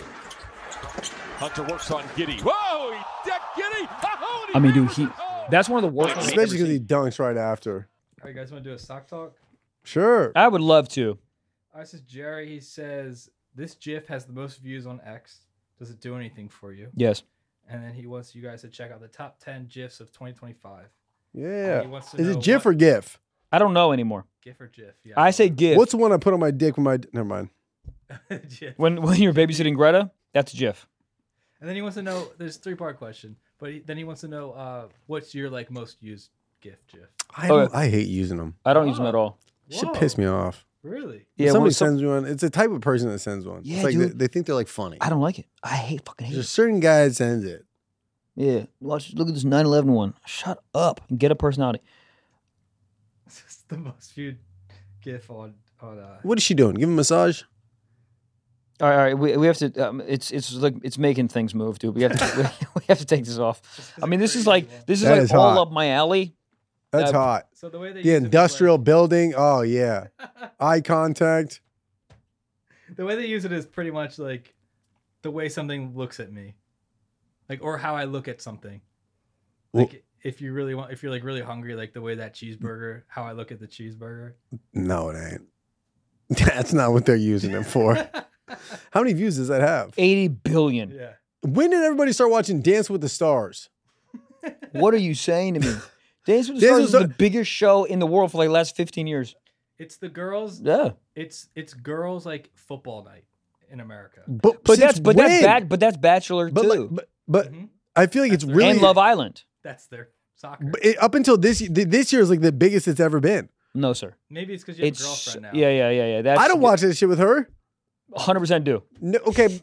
Speaker 10: Hunter works on Giddy. Whoa! He's Jack Giddy. Oh, and he
Speaker 5: I mean, dude,
Speaker 10: hammers
Speaker 5: he.
Speaker 10: it home.
Speaker 5: That's one of the worst ones. I've ever
Speaker 4: Especially because he
Speaker 5: seen.
Speaker 4: dunks right after.
Speaker 7: All right, guys, want to do a sock talk?
Speaker 4: Sure.
Speaker 5: I would love to.
Speaker 7: All right, this is Jerry. He says, this GIF has the most views on X. Does it do anything for you?
Speaker 5: Yes.
Speaker 7: And then he wants you guys to check out the top ten GIFs of twenty twenty-five.
Speaker 4: Yeah.
Speaker 7: He wants to
Speaker 4: Is
Speaker 7: know
Speaker 4: it GIF
Speaker 7: what-
Speaker 4: or GIF?
Speaker 5: I don't know anymore.
Speaker 7: GIF or GIF? Yeah.
Speaker 5: I say GIF.
Speaker 4: What's the one I put on my dick when my never mind.
Speaker 7: GIF.
Speaker 5: when when you're babysitting Greta? That's GIF.
Speaker 7: And then he wants to know, there's a three-part question, but he, then he wants to know uh, what's your like most used GIF, GIF?
Speaker 4: I
Speaker 5: Okay.
Speaker 4: don't, I hate using them.
Speaker 5: I don't use them at all.
Speaker 4: Shit
Speaker 7: Whoa.
Speaker 4: piss me off.
Speaker 7: Really?
Speaker 5: Yeah,
Speaker 4: Somebody
Speaker 5: well, some-
Speaker 4: sends me one. It's a type of person that sends one.
Speaker 5: Yeah,
Speaker 4: it's like
Speaker 5: dude.
Speaker 4: they, they think they're like funny.
Speaker 5: I don't like it. I hate fucking hate
Speaker 4: There's a
Speaker 5: it.
Speaker 4: certain guy that sends it.
Speaker 5: Yeah. Watch. Look at this nine eleven one. Shut up and get a personality.
Speaker 7: This is the most viewed GIF on on. Uh,
Speaker 4: What is she doing? Give him a massage?
Speaker 5: All right, all right. We, we have to. Um, it's it's like it's making things move, dude. We have to we, we have to take this off. I mean, this is like this is
Speaker 4: That
Speaker 5: like
Speaker 4: is
Speaker 5: all
Speaker 4: hot.
Speaker 5: up my alley.
Speaker 4: That's
Speaker 5: Uh,
Speaker 4: hot.
Speaker 7: so the way they
Speaker 4: The
Speaker 7: use it is,
Speaker 4: industrial building. Oh yeah. Eye contact.
Speaker 7: like, the way they use it is pretty much like the way something looks at me, like or how I look at something.
Speaker 4: Well-
Speaker 7: Like if you really want, if you're like really hungry, like the way that cheeseburger, how I look at the cheeseburger.
Speaker 4: No, it ain't. That's not what they're using it for. How many views does that have?
Speaker 5: Eighty billion.
Speaker 7: Yeah.
Speaker 4: When did everybody start watching Dance with the Stars?
Speaker 5: What are you saying to me? Dance with the
Speaker 4: Dance
Speaker 5: Stars
Speaker 4: with
Speaker 5: is
Speaker 4: the-
Speaker 5: the biggest show in the world for like the last fifteen years.
Speaker 7: It's the girls.
Speaker 5: Yeah.
Speaker 7: It's it's girls like football night in America.
Speaker 4: But,
Speaker 5: But
Speaker 4: since
Speaker 5: that's but that's
Speaker 4: when?
Speaker 5: bad. But that's Bachelor
Speaker 4: But,
Speaker 5: too,
Speaker 4: like, but, but
Speaker 7: Mhm.
Speaker 4: I feel like it's
Speaker 7: That's
Speaker 4: really
Speaker 5: and Love Island.
Speaker 7: That's their soccer.
Speaker 4: but it, up until this this year is like the biggest it's ever been.
Speaker 5: No, sir.
Speaker 7: Maybe it's because you have a
Speaker 5: It's
Speaker 7: girlfriend now.
Speaker 5: yeah, yeah, yeah, yeah. That's
Speaker 4: I don't watch this shit with her.
Speaker 5: Hundred percent do.
Speaker 4: No, okay,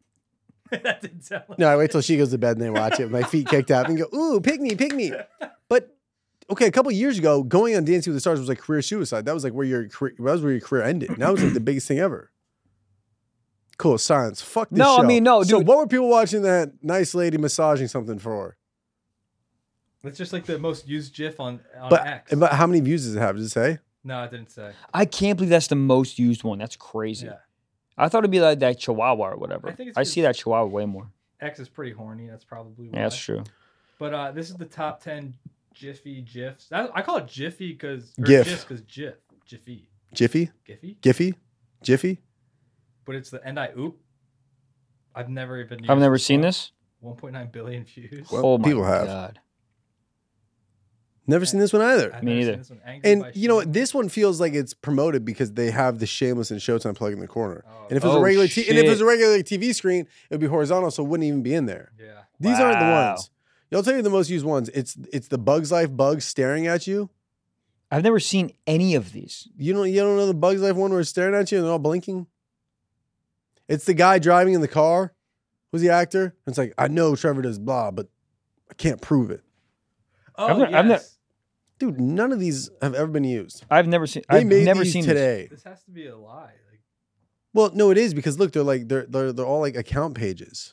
Speaker 7: that didn't sound like
Speaker 4: no, I wait till she goes to bed and then watch it with my feet kicked up and go, ooh, pick me, pick me. But okay, a couple years ago, going on Dancing with the Stars was like career suicide. That was like where your career, that was where your career ended. Now it's like the biggest thing ever. Cool, silence. Fuck this
Speaker 5: No,
Speaker 4: show.
Speaker 5: I mean, no,
Speaker 4: So
Speaker 5: dude.
Speaker 4: what were people watching that nice lady massaging something for?
Speaker 7: It's just like the most used GIF on, on
Speaker 4: But,
Speaker 7: X.
Speaker 4: but how many views does it have? Does it say?
Speaker 7: No, it didn't say.
Speaker 5: I can't believe that's the most used one. That's crazy.
Speaker 7: Yeah.
Speaker 5: I thought it'd be like that Chihuahua or whatever.
Speaker 7: I think it's
Speaker 5: I see that Chihuahua way more.
Speaker 7: X is pretty horny. That's probably why.
Speaker 5: Yeah, that's true.
Speaker 7: But uh, this is the top ten Jiffy GIFs. That, I call it Jiffy because
Speaker 4: GIF.
Speaker 7: GIFs because GIF. Jiffy.
Speaker 4: Jiffy?
Speaker 7: Giphy?
Speaker 4: Giphy? Jiffy?
Speaker 7: But it's the and I oop. I've never even used
Speaker 5: I've never
Speaker 7: this
Speaker 5: seen
Speaker 7: one.
Speaker 5: this.
Speaker 7: one point nine billion views.
Speaker 4: Well,
Speaker 5: oh my
Speaker 4: people have.
Speaker 5: god.
Speaker 4: Never seen this one either.
Speaker 7: I've
Speaker 5: Me
Speaker 7: never seen
Speaker 5: neither.
Speaker 7: this one. Angry
Speaker 4: And
Speaker 7: by
Speaker 4: you know what?
Speaker 7: Shame.
Speaker 4: This one feels like it's promoted because they have the Shameless and Showtime plug in the corner.
Speaker 7: Oh.
Speaker 4: And if it was a
Speaker 5: Oh,
Speaker 4: regular, t- and if it was
Speaker 5: shit.
Speaker 4: a regular T V screen, it would be horizontal, so it wouldn't even be in there.
Speaker 7: Yeah.
Speaker 4: These aren't the
Speaker 5: Wow.
Speaker 4: ones. I'll tell you the most used ones. It's it's the Bugs Life bug staring at you.
Speaker 5: I've never seen any of these.
Speaker 4: You don't you don't know the Bugs Life one where it's staring at you and they're all blinking. It's the guy driving in the car. Who's the actor? And it's like I know Trevor does blah, but I can't prove it.
Speaker 7: Oh,
Speaker 5: I've
Speaker 7: yes.
Speaker 5: ne- I've ne-
Speaker 4: Dude, none of these have ever been used.
Speaker 5: I've never seen.
Speaker 4: They
Speaker 5: I've
Speaker 4: made
Speaker 5: never
Speaker 4: these
Speaker 5: seen
Speaker 4: today.
Speaker 7: This has to be a lie. Like,
Speaker 4: Well, no, it is because look, they're like they're they're they're all like account pages.
Speaker 5: This.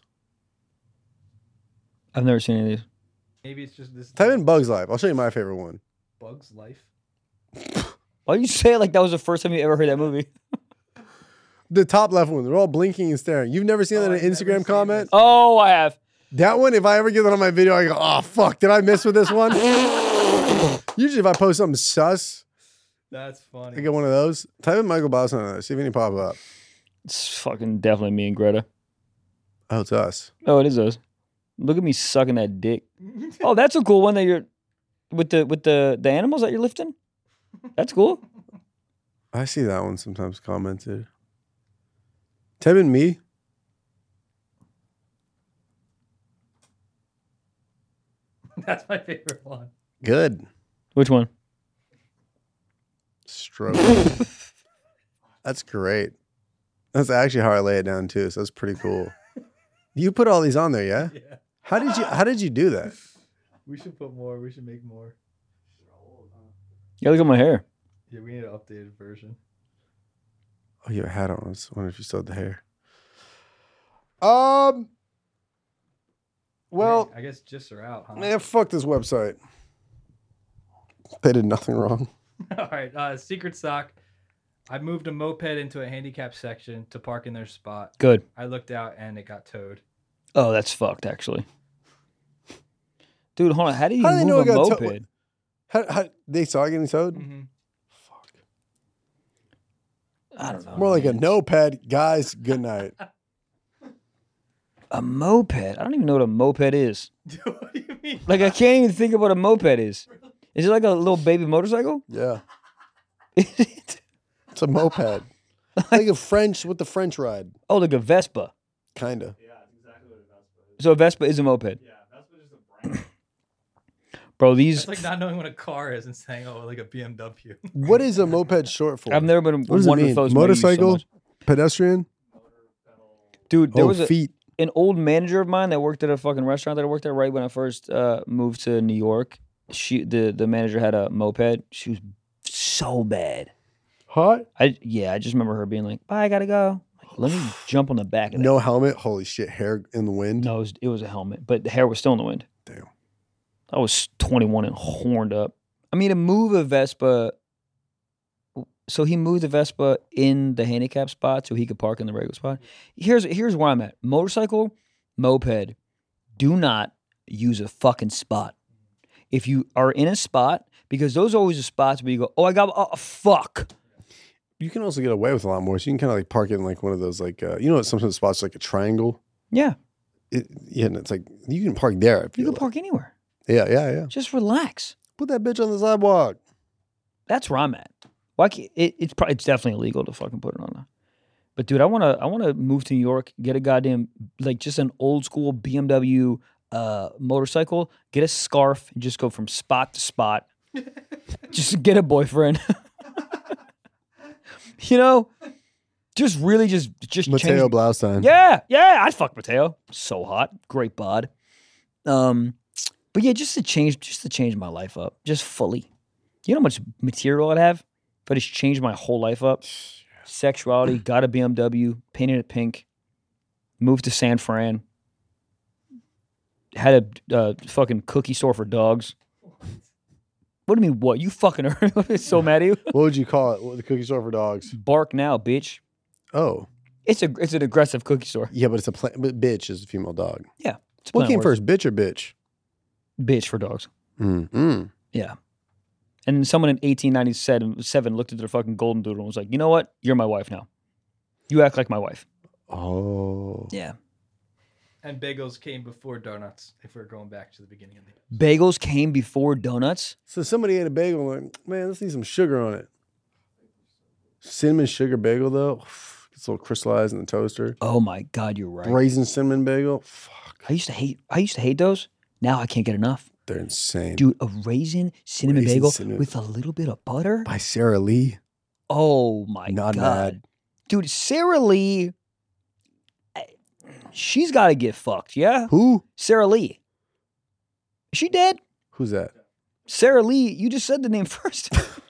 Speaker 5: I've never seen any of these.
Speaker 7: maybe it's just this
Speaker 4: Type in Bugs Life. I'll show you my favorite one.
Speaker 7: Bug's Life.
Speaker 5: Why you say it like that was the first time you ever heard that movie?
Speaker 4: The top left one, they're all blinking and staring. You've never seen
Speaker 7: Oh,
Speaker 4: that in
Speaker 7: I've
Speaker 4: an
Speaker 7: never
Speaker 4: Instagram
Speaker 7: seen
Speaker 4: comment?
Speaker 7: this.
Speaker 5: Oh, I have.
Speaker 4: That one, if I ever get that on my video, I go, oh, fuck, did I miss with this one? Usually if I post something sus,
Speaker 7: That's funny.
Speaker 4: I get one of those. Type in Michael Boston on there. See if any pop up.
Speaker 5: It's fucking definitely me and Greta.
Speaker 4: Oh, it's us.
Speaker 5: Oh, it is us. Look at me sucking that dick. Oh, that's a cool one that you're with the with the the animals that you're lifting. That's cool.
Speaker 4: I see that one sometimes commented. Type in me.
Speaker 7: That's my favorite one.
Speaker 4: Good.
Speaker 5: Which one?
Speaker 4: Stroke. That's great. That's actually how I lay it down too. So that's pretty cool. You put all these on there, yeah?
Speaker 7: Yeah.
Speaker 4: How did you how did you do that?
Speaker 7: We should put more. We should make more.
Speaker 5: Yeah, look at my hair.
Speaker 7: Yeah, we need an updated version.
Speaker 4: Oh, you have a hat on. I was wondering if you still had the hair. Um. Well,
Speaker 7: Man, I guess GIFs are out, huh?
Speaker 4: man, fuck this website. They did nothing wrong.
Speaker 7: All right. Uh, secret sock. I moved a moped into a handicap section to park in their spot.
Speaker 5: Good.
Speaker 7: I looked out and it got towed.
Speaker 5: Oh, that's fucked actually. Dude, hold on. How do you
Speaker 4: How do they know
Speaker 5: move
Speaker 4: it
Speaker 5: a
Speaker 4: got
Speaker 5: moped?
Speaker 4: towed? How, how they saw it getting towed?
Speaker 7: Mm-hmm.
Speaker 5: I don't know.
Speaker 4: More like a
Speaker 5: man.
Speaker 4: notepad, guys. Good night.
Speaker 5: A moped. I don't even know what a moped is.
Speaker 7: What do you mean?
Speaker 5: Like I can't even think of what a moped is. Is it like a little baby motorcycle?
Speaker 4: Yeah,
Speaker 5: Is it?
Speaker 4: it's a moped. Like a French with the French ride,
Speaker 5: Oh, like a Vespa.
Speaker 4: kinda.
Speaker 5: So a Vespa is a moped.
Speaker 6: Yeah, that's just a brand.
Speaker 5: Bro, these
Speaker 7: It's like not knowing what a car is and saying, "Oh, like a B M W."
Speaker 4: What is a moped short for?
Speaker 5: I've never been
Speaker 4: What does it
Speaker 5: one
Speaker 4: mean?
Speaker 5: with those menus so
Speaker 4: Motorcycle,
Speaker 5: much.
Speaker 4: pedestrian.
Speaker 5: Dude, there
Speaker 4: Oh,
Speaker 5: was a,
Speaker 4: feet.
Speaker 5: an old manager of mine that worked at a fucking restaurant that I worked at right when I first uh, moved to New York. She the the manager had a moped. She was so bad.
Speaker 4: Hot.
Speaker 5: I yeah, I just remember her being like, "Bye, I gotta go." Like, let me jump on the back of that.
Speaker 4: No helmet. Holy shit! Hair in the wind.
Speaker 5: No, it was, it was a helmet, but the hair was still in the wind.
Speaker 4: Damn.
Speaker 5: I was twenty-one and horned up. I mean, to move a Vespa. So he moved the Vespa in the handicap spot so he could park in the regular spot. Here's here's where I'm at. Motorcycle, moped, do not use a fucking spot. If you are in a spot, because those are always the spots where you go, oh, I got, oh, fuck.
Speaker 4: You can also get away with a lot more. So you can kind of like park it in like one of those like uh, you know sometimes spots like a triangle.
Speaker 5: Yeah,
Speaker 4: It, yeah, and it's like you can park there. I
Speaker 5: you
Speaker 4: feel
Speaker 5: can
Speaker 4: like.
Speaker 5: park anywhere.
Speaker 4: Yeah, yeah, yeah.
Speaker 5: Just relax.
Speaker 4: Put that bitch on the sidewalk.
Speaker 5: That's where I'm at. Why can't, it, it's probably it's definitely illegal to fucking put it on there. But dude, I wanna I wanna move to New York, get a goddamn like just an old school B M W uh, motorcycle, get a scarf, and just go from spot to spot. Just get a boyfriend. You know, just really just just
Speaker 4: Mateo
Speaker 5: change.
Speaker 4: Blaustein.
Speaker 5: Yeah, yeah, I'd fuck Mateo. So hot, great bod. Um, But yeah, just to change, just to change my life up, just fully. You know how much material I'd have if I just changed my whole life up? Sexuality, got a B M W, painted it pink, moved to San Fran, had a uh, fucking cookie store for dogs. What do you mean, what? You fucking heard? I'm so mad at you.
Speaker 4: What would you call it? What, the cookie store for dogs?
Speaker 5: Bark now, bitch.
Speaker 4: Oh.
Speaker 5: It's a it's an aggressive cookie store.
Speaker 4: Yeah, but it's a pla- but bitch is a female dog.
Speaker 5: Yeah. It's
Speaker 4: What
Speaker 5: plain
Speaker 4: came
Speaker 5: words.
Speaker 4: first, bitch or bitch?
Speaker 5: Bitch for dogs.
Speaker 4: Mm. Mm.
Speaker 5: Yeah. And then someone in eighteen ninety-seven seven looked at their fucking golden doodle and was like, you know what? You're my wife now. You act like my wife.
Speaker 4: Oh.
Speaker 5: Yeah.
Speaker 7: And bagels came before donuts, if we're going back to the beginning of the
Speaker 5: Bagels came before donuts?
Speaker 4: So somebody ate a bagel and like, man, let's need some sugar on it. Cinnamon sugar bagel though, gets a little crystallized in the toaster.
Speaker 5: Oh my God, you're right.
Speaker 4: Raisin cinnamon bagel, fuck,
Speaker 5: I used to hate I used to hate those. Now I can't get enough.
Speaker 4: they're insane.
Speaker 5: Dude, a raisin cinnamon
Speaker 4: Raisin
Speaker 5: bagel
Speaker 4: cinnamon-
Speaker 5: with a little bit of butter?
Speaker 4: By Sara Lee.
Speaker 5: Oh my
Speaker 4: Not
Speaker 5: God.
Speaker 4: mad.
Speaker 5: Dude, Sara Lee, I- she's got to get fucked, yeah?
Speaker 4: Who?
Speaker 5: Sara Lee. Is she dead?
Speaker 4: Who's that?
Speaker 5: Sara Lee, you just said the name first.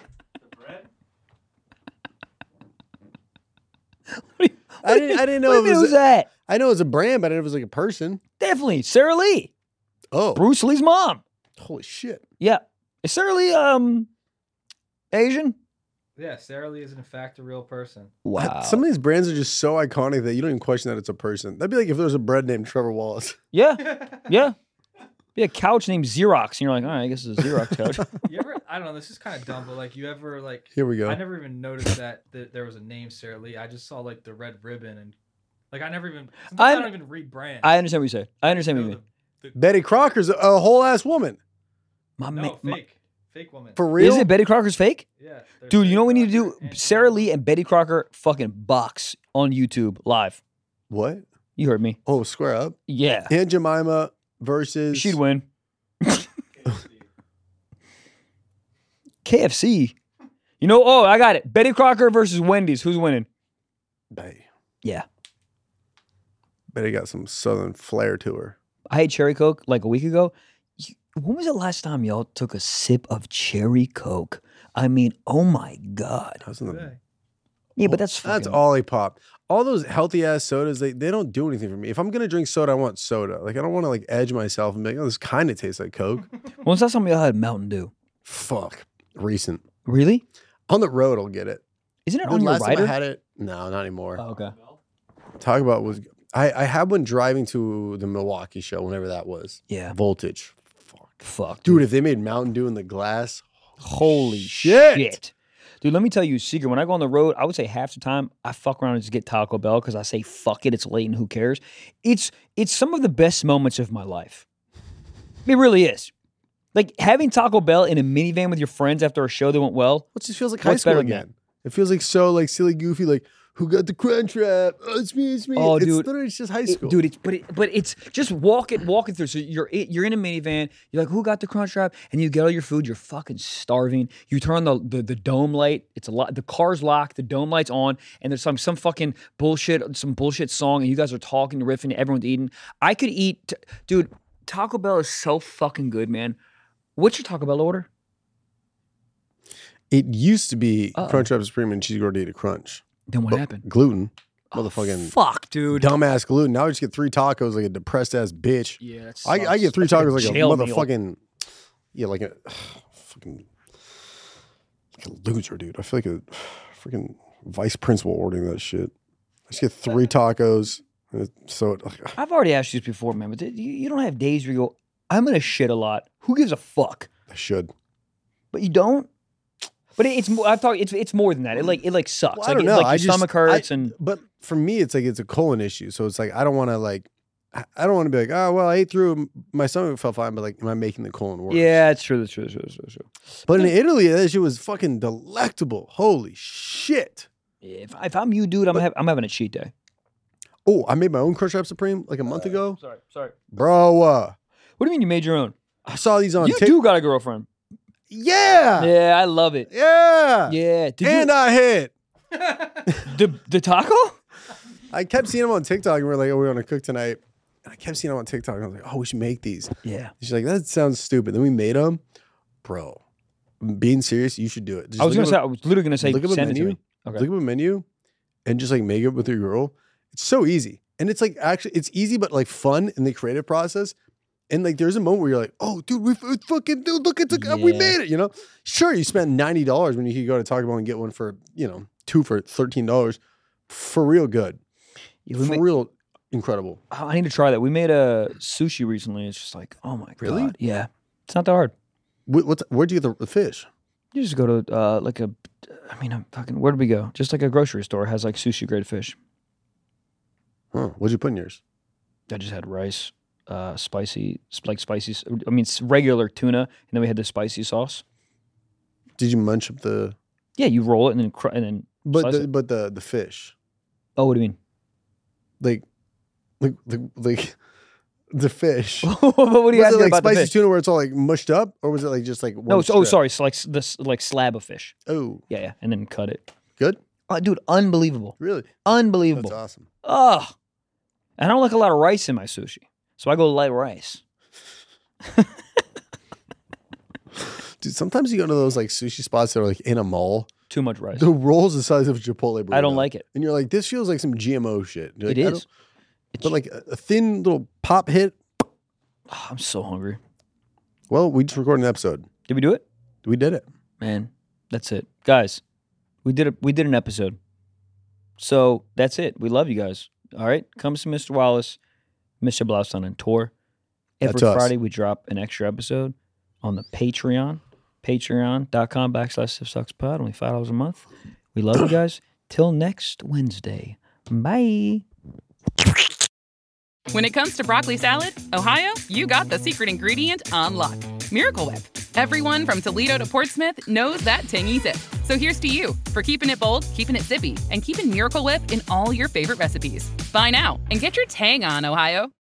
Speaker 4: I didn't. I didn't know
Speaker 5: What
Speaker 4: it
Speaker 5: do you mean,
Speaker 4: was.
Speaker 5: who's
Speaker 4: a-
Speaker 5: that?
Speaker 4: I know it was a brand, but I didn't know it was like a person.
Speaker 5: Definitely, Sara Lee.
Speaker 4: Oh,
Speaker 5: Bruce Lee's mom.
Speaker 4: holy shit!
Speaker 5: Yeah. Is Sara Lee um Asian?
Speaker 7: Yeah, Sara Lee is in fact a real person.
Speaker 5: Wow.
Speaker 4: Some of these brands are just so iconic that you don't even question that it's a person. That'd be like if there was a bread named Trevor Wallace.
Speaker 5: Yeah. Yeah. Be a couch named Xerox, and you're like, all right, I guess it's a Xerox couch.
Speaker 7: You ever? I don't know. This is kind of dumb, but like, you ever like?
Speaker 4: Here we go.
Speaker 7: I never even noticed that, that there was a name Sara Lee. I just saw like the red ribbon and like I never even. Sometimes I,
Speaker 5: I'm-
Speaker 7: don't even read brands.
Speaker 5: I understand what you say. I understand what
Speaker 7: know
Speaker 5: you mean.
Speaker 7: the- the-
Speaker 4: Betty Crocker's a, a whole ass woman.
Speaker 5: My
Speaker 7: no,
Speaker 5: ma- my-
Speaker 7: fake, fake woman.
Speaker 4: For real?
Speaker 5: Is it Betty Crocker's fake?
Speaker 7: Yeah, there's
Speaker 5: Dude, you know what we
Speaker 7: Betty
Speaker 5: need to do?
Speaker 7: Crocker and
Speaker 5: Sara
Speaker 7: Jemima.
Speaker 5: Lee and Betty Crocker fucking box on YouTube live.
Speaker 4: What?
Speaker 5: You heard me.
Speaker 4: Oh, square up.
Speaker 5: Yeah.
Speaker 4: Aunt Jemima versus.
Speaker 5: She'd win. K F C. You know, oh, I got it. Betty Crocker versus Wendy's. Who's winning?
Speaker 4: Betty.
Speaker 5: Yeah.
Speaker 4: Betty got some southern flair to her.
Speaker 5: I had Cherry Coke like a week ago. You- When was the last time y'all took a sip of Cherry Coke? I mean, oh my God.
Speaker 4: I was in the,
Speaker 5: Yeah, but that's
Speaker 4: that's
Speaker 5: fucking,
Speaker 4: Olipop. All those healthy ass sodas, they, they don't do anything for me. If I'm gonna drink soda, I want soda. Like I don't want to like edge myself and be like, oh, this kind of tastes like Coke.
Speaker 5: When was the last time y'all had Mountain Dew?
Speaker 4: Fuck. Recent.
Speaker 5: Really?
Speaker 4: On the road, I'll get it.
Speaker 5: Isn't it
Speaker 4: The
Speaker 5: on your
Speaker 4: last time
Speaker 5: rider?
Speaker 4: I had it, no, not anymore.
Speaker 5: Oh, okay.
Speaker 4: Talk about was I, I had one driving to the Milwaukee show, whenever that was.
Speaker 5: Yeah.
Speaker 4: Voltage.
Speaker 5: Fuck.
Speaker 4: Dude, if they made Mountain Dew in the glass,
Speaker 5: Holy
Speaker 4: shit.
Speaker 5: shit. Dude, let me tell you a secret. When I go on the road, I would say half the time I fuck around and just get Taco Bell because I say, fuck it, it's late and who cares? It's it's some of the best moments of my life. It really is. Like having Taco Bell in a minivan with your friends after a show that went well.
Speaker 4: it just feels like high
Speaker 5: What's
Speaker 4: school
Speaker 5: better than
Speaker 4: again. It feels like so like silly, goofy, like who got the crunch wrap? Oh, it's me, it's me.
Speaker 5: Oh,
Speaker 4: it's
Speaker 5: dude.
Speaker 4: literally just high
Speaker 5: It-
Speaker 4: school.
Speaker 5: dude, it's but it, but it's just walk it, walking through. So you're you're in a minivan. You're like, who got the crunch wrap? And you get all your food. You're fucking starving. You turn on the the, the dome light. It's a lot. The car's locked. The dome light's on, and there's some some fucking bullshit, some bullshit song, and you guys are talking, riffing. Everyone's eating. I could eat, t- dude. Taco Bell is so fucking good, man. What's your Taco Bell order?
Speaker 4: It used to be
Speaker 5: Uh-oh.
Speaker 4: Crunchwrap Supreme and cheese gordita crunch.
Speaker 5: Then what
Speaker 4: But
Speaker 5: happened?
Speaker 4: Gluten. Motherfucking
Speaker 5: Fuck, dude.
Speaker 4: dumbass gluten. Now I just get three tacos like a depressed ass bitch.
Speaker 5: Yeah, that
Speaker 4: I, I
Speaker 5: sucks.
Speaker 4: get three
Speaker 5: That's like a
Speaker 4: tacos like a,
Speaker 5: jail meal.
Speaker 4: motherfucking yeah, like a fucking like a loser, dude. I feel like a freaking vice principal ordering that shit. I just get three tacos. and it- So it, like,
Speaker 5: I've already asked you this before, man, but you, you don't have days where you go, I'm gonna shit a lot. Who gives a fuck?
Speaker 4: I should.
Speaker 5: But you don't. But it, it's more. I've talked. It's it's more than that. It like it like sucks.
Speaker 4: Well, I
Speaker 5: like,
Speaker 4: don't
Speaker 5: it-
Speaker 4: know.
Speaker 5: like
Speaker 4: I
Speaker 5: your
Speaker 4: just,
Speaker 5: stomach hurts
Speaker 4: I-
Speaker 5: and
Speaker 4: but for me, it's like it's a colon issue. So it's like I don't want to like I I don't want to be like, oh well, I ate through, my stomach felt fine, but like, am I making the colon worse?
Speaker 5: yeah, it's true. That's true. That's true. That's true. That's true.
Speaker 4: But in Italy, that shit was fucking delectable. Holy shit!
Speaker 5: If, if I'm you, dude, I'm have, I'm having a cheat day.
Speaker 4: Oh, I made my own Crunchwrap Supreme like a month ago,
Speaker 5: Sorry, sorry.
Speaker 4: bro. Uh,
Speaker 5: What do you mean you made your own?
Speaker 4: I saw these on
Speaker 5: You
Speaker 4: Tik-
Speaker 5: do got a girlfriend.
Speaker 4: Yeah,
Speaker 5: Yeah, I love it.
Speaker 4: yeah,
Speaker 5: Yeah. Did
Speaker 4: and
Speaker 5: you,
Speaker 4: I hit.
Speaker 5: the the taco?
Speaker 4: I kept seeing them on TikTok, and we are like, "Oh, we're gonna cook tonight." And I kept seeing them on TikTok. And I was like, oh, we should make these.
Speaker 5: Yeah.
Speaker 4: She's like, that sounds stupid. Then we made them. Bro, being serious, you should do it. Just
Speaker 5: I was
Speaker 4: look
Speaker 5: gonna say,
Speaker 4: up-
Speaker 5: I was literally gonna say,
Speaker 4: look up a
Speaker 5: send it to
Speaker 4: menu.
Speaker 5: me. Okay.
Speaker 4: Look up a menu and just like make it with your girl. It's so easy. And it's like actually, it's easy, but like fun in the creative process. And like, there's a moment where you're like, oh, dude, we f- fucking, dude, look at the, we
Speaker 5: Yeah.
Speaker 4: made it, you know? Sure, you spend ninety dollars when you could go to Taco Bell and get one for, you know, two for thirteen dollars. For real good.
Speaker 5: Yeah, we
Speaker 4: for
Speaker 5: made-
Speaker 4: real incredible.
Speaker 5: Oh, I need to try that. We made a sushi recently. It's just like, oh my
Speaker 4: Really?
Speaker 5: god. Yeah. It's not that hard.
Speaker 4: What, what's, where'd you get the, the fish?
Speaker 5: You just go to uh, like a, I mean, I'm fucking. Where did we go? Just like a grocery store has like sushi grade fish.
Speaker 4: Huh, what'd you put in yours?
Speaker 5: I just had rice, uh, spicy, like spicy. I mean, s- regular tuna, and then we had the spicy sauce.
Speaker 4: Did you munch up the,
Speaker 5: Yeah, you roll it and then cr- and then.
Speaker 4: but
Speaker 5: slice
Speaker 4: the,
Speaker 5: it.
Speaker 4: but the, the fish?
Speaker 5: Oh, what do you mean?
Speaker 4: Like, like, like, like the fish.
Speaker 5: what do you
Speaker 4: was
Speaker 5: ask
Speaker 4: it like
Speaker 5: about the
Speaker 4: spicy
Speaker 5: fish?
Speaker 4: tuna where it's all like mushed up, or was it like just like one
Speaker 5: No, so, oh,
Speaker 4: strip?
Speaker 5: sorry. It's like s- this like slab of fish.
Speaker 4: Oh,
Speaker 5: Yeah, yeah, and then cut it.
Speaker 4: good.
Speaker 5: Oh, dude, unbelievable,
Speaker 4: Really?
Speaker 5: unbelievable.
Speaker 4: That's awesome.
Speaker 5: Ugh. And I don't like a lot of rice in my sushi, so I go light rice.
Speaker 4: Dude, sometimes you go to those like sushi spots that are like in a mall.
Speaker 5: Too much rice.
Speaker 4: The roll's the size of a Chipotle burrito.
Speaker 5: I don't like it.
Speaker 4: And you're like, this feels like some G M O shit. You're
Speaker 5: It
Speaker 4: like, I
Speaker 5: is.
Speaker 4: don't- But like a, a thin little pop hit.
Speaker 5: Oh, I'm so hungry.
Speaker 4: Well, we just recorded an episode.
Speaker 5: Did we do it?
Speaker 4: We did it.
Speaker 5: Man, that's it, guys. We did it. We did an episode. So that's it. We love you guys. All right, come to Mister Wallace, Mister Blaustein on tour. Every
Speaker 4: That's us.
Speaker 5: Friday we drop an extra episode on the Patreon, patreon.com backslash Sif Sucks Pod. Only five dollars a month. We love you guys. Till next Wednesday. Bye.
Speaker 11: When it comes to broccoli salad, Ohio, you got the secret ingredient on lock. Miracle Whip. Everyone from Toledo to Portsmouth knows that tangy zip. So here's to you for keeping it bold, keeping it zippy, and keeping Miracle Whip in all your favorite recipes. Buy now and get your tang on, Ohio.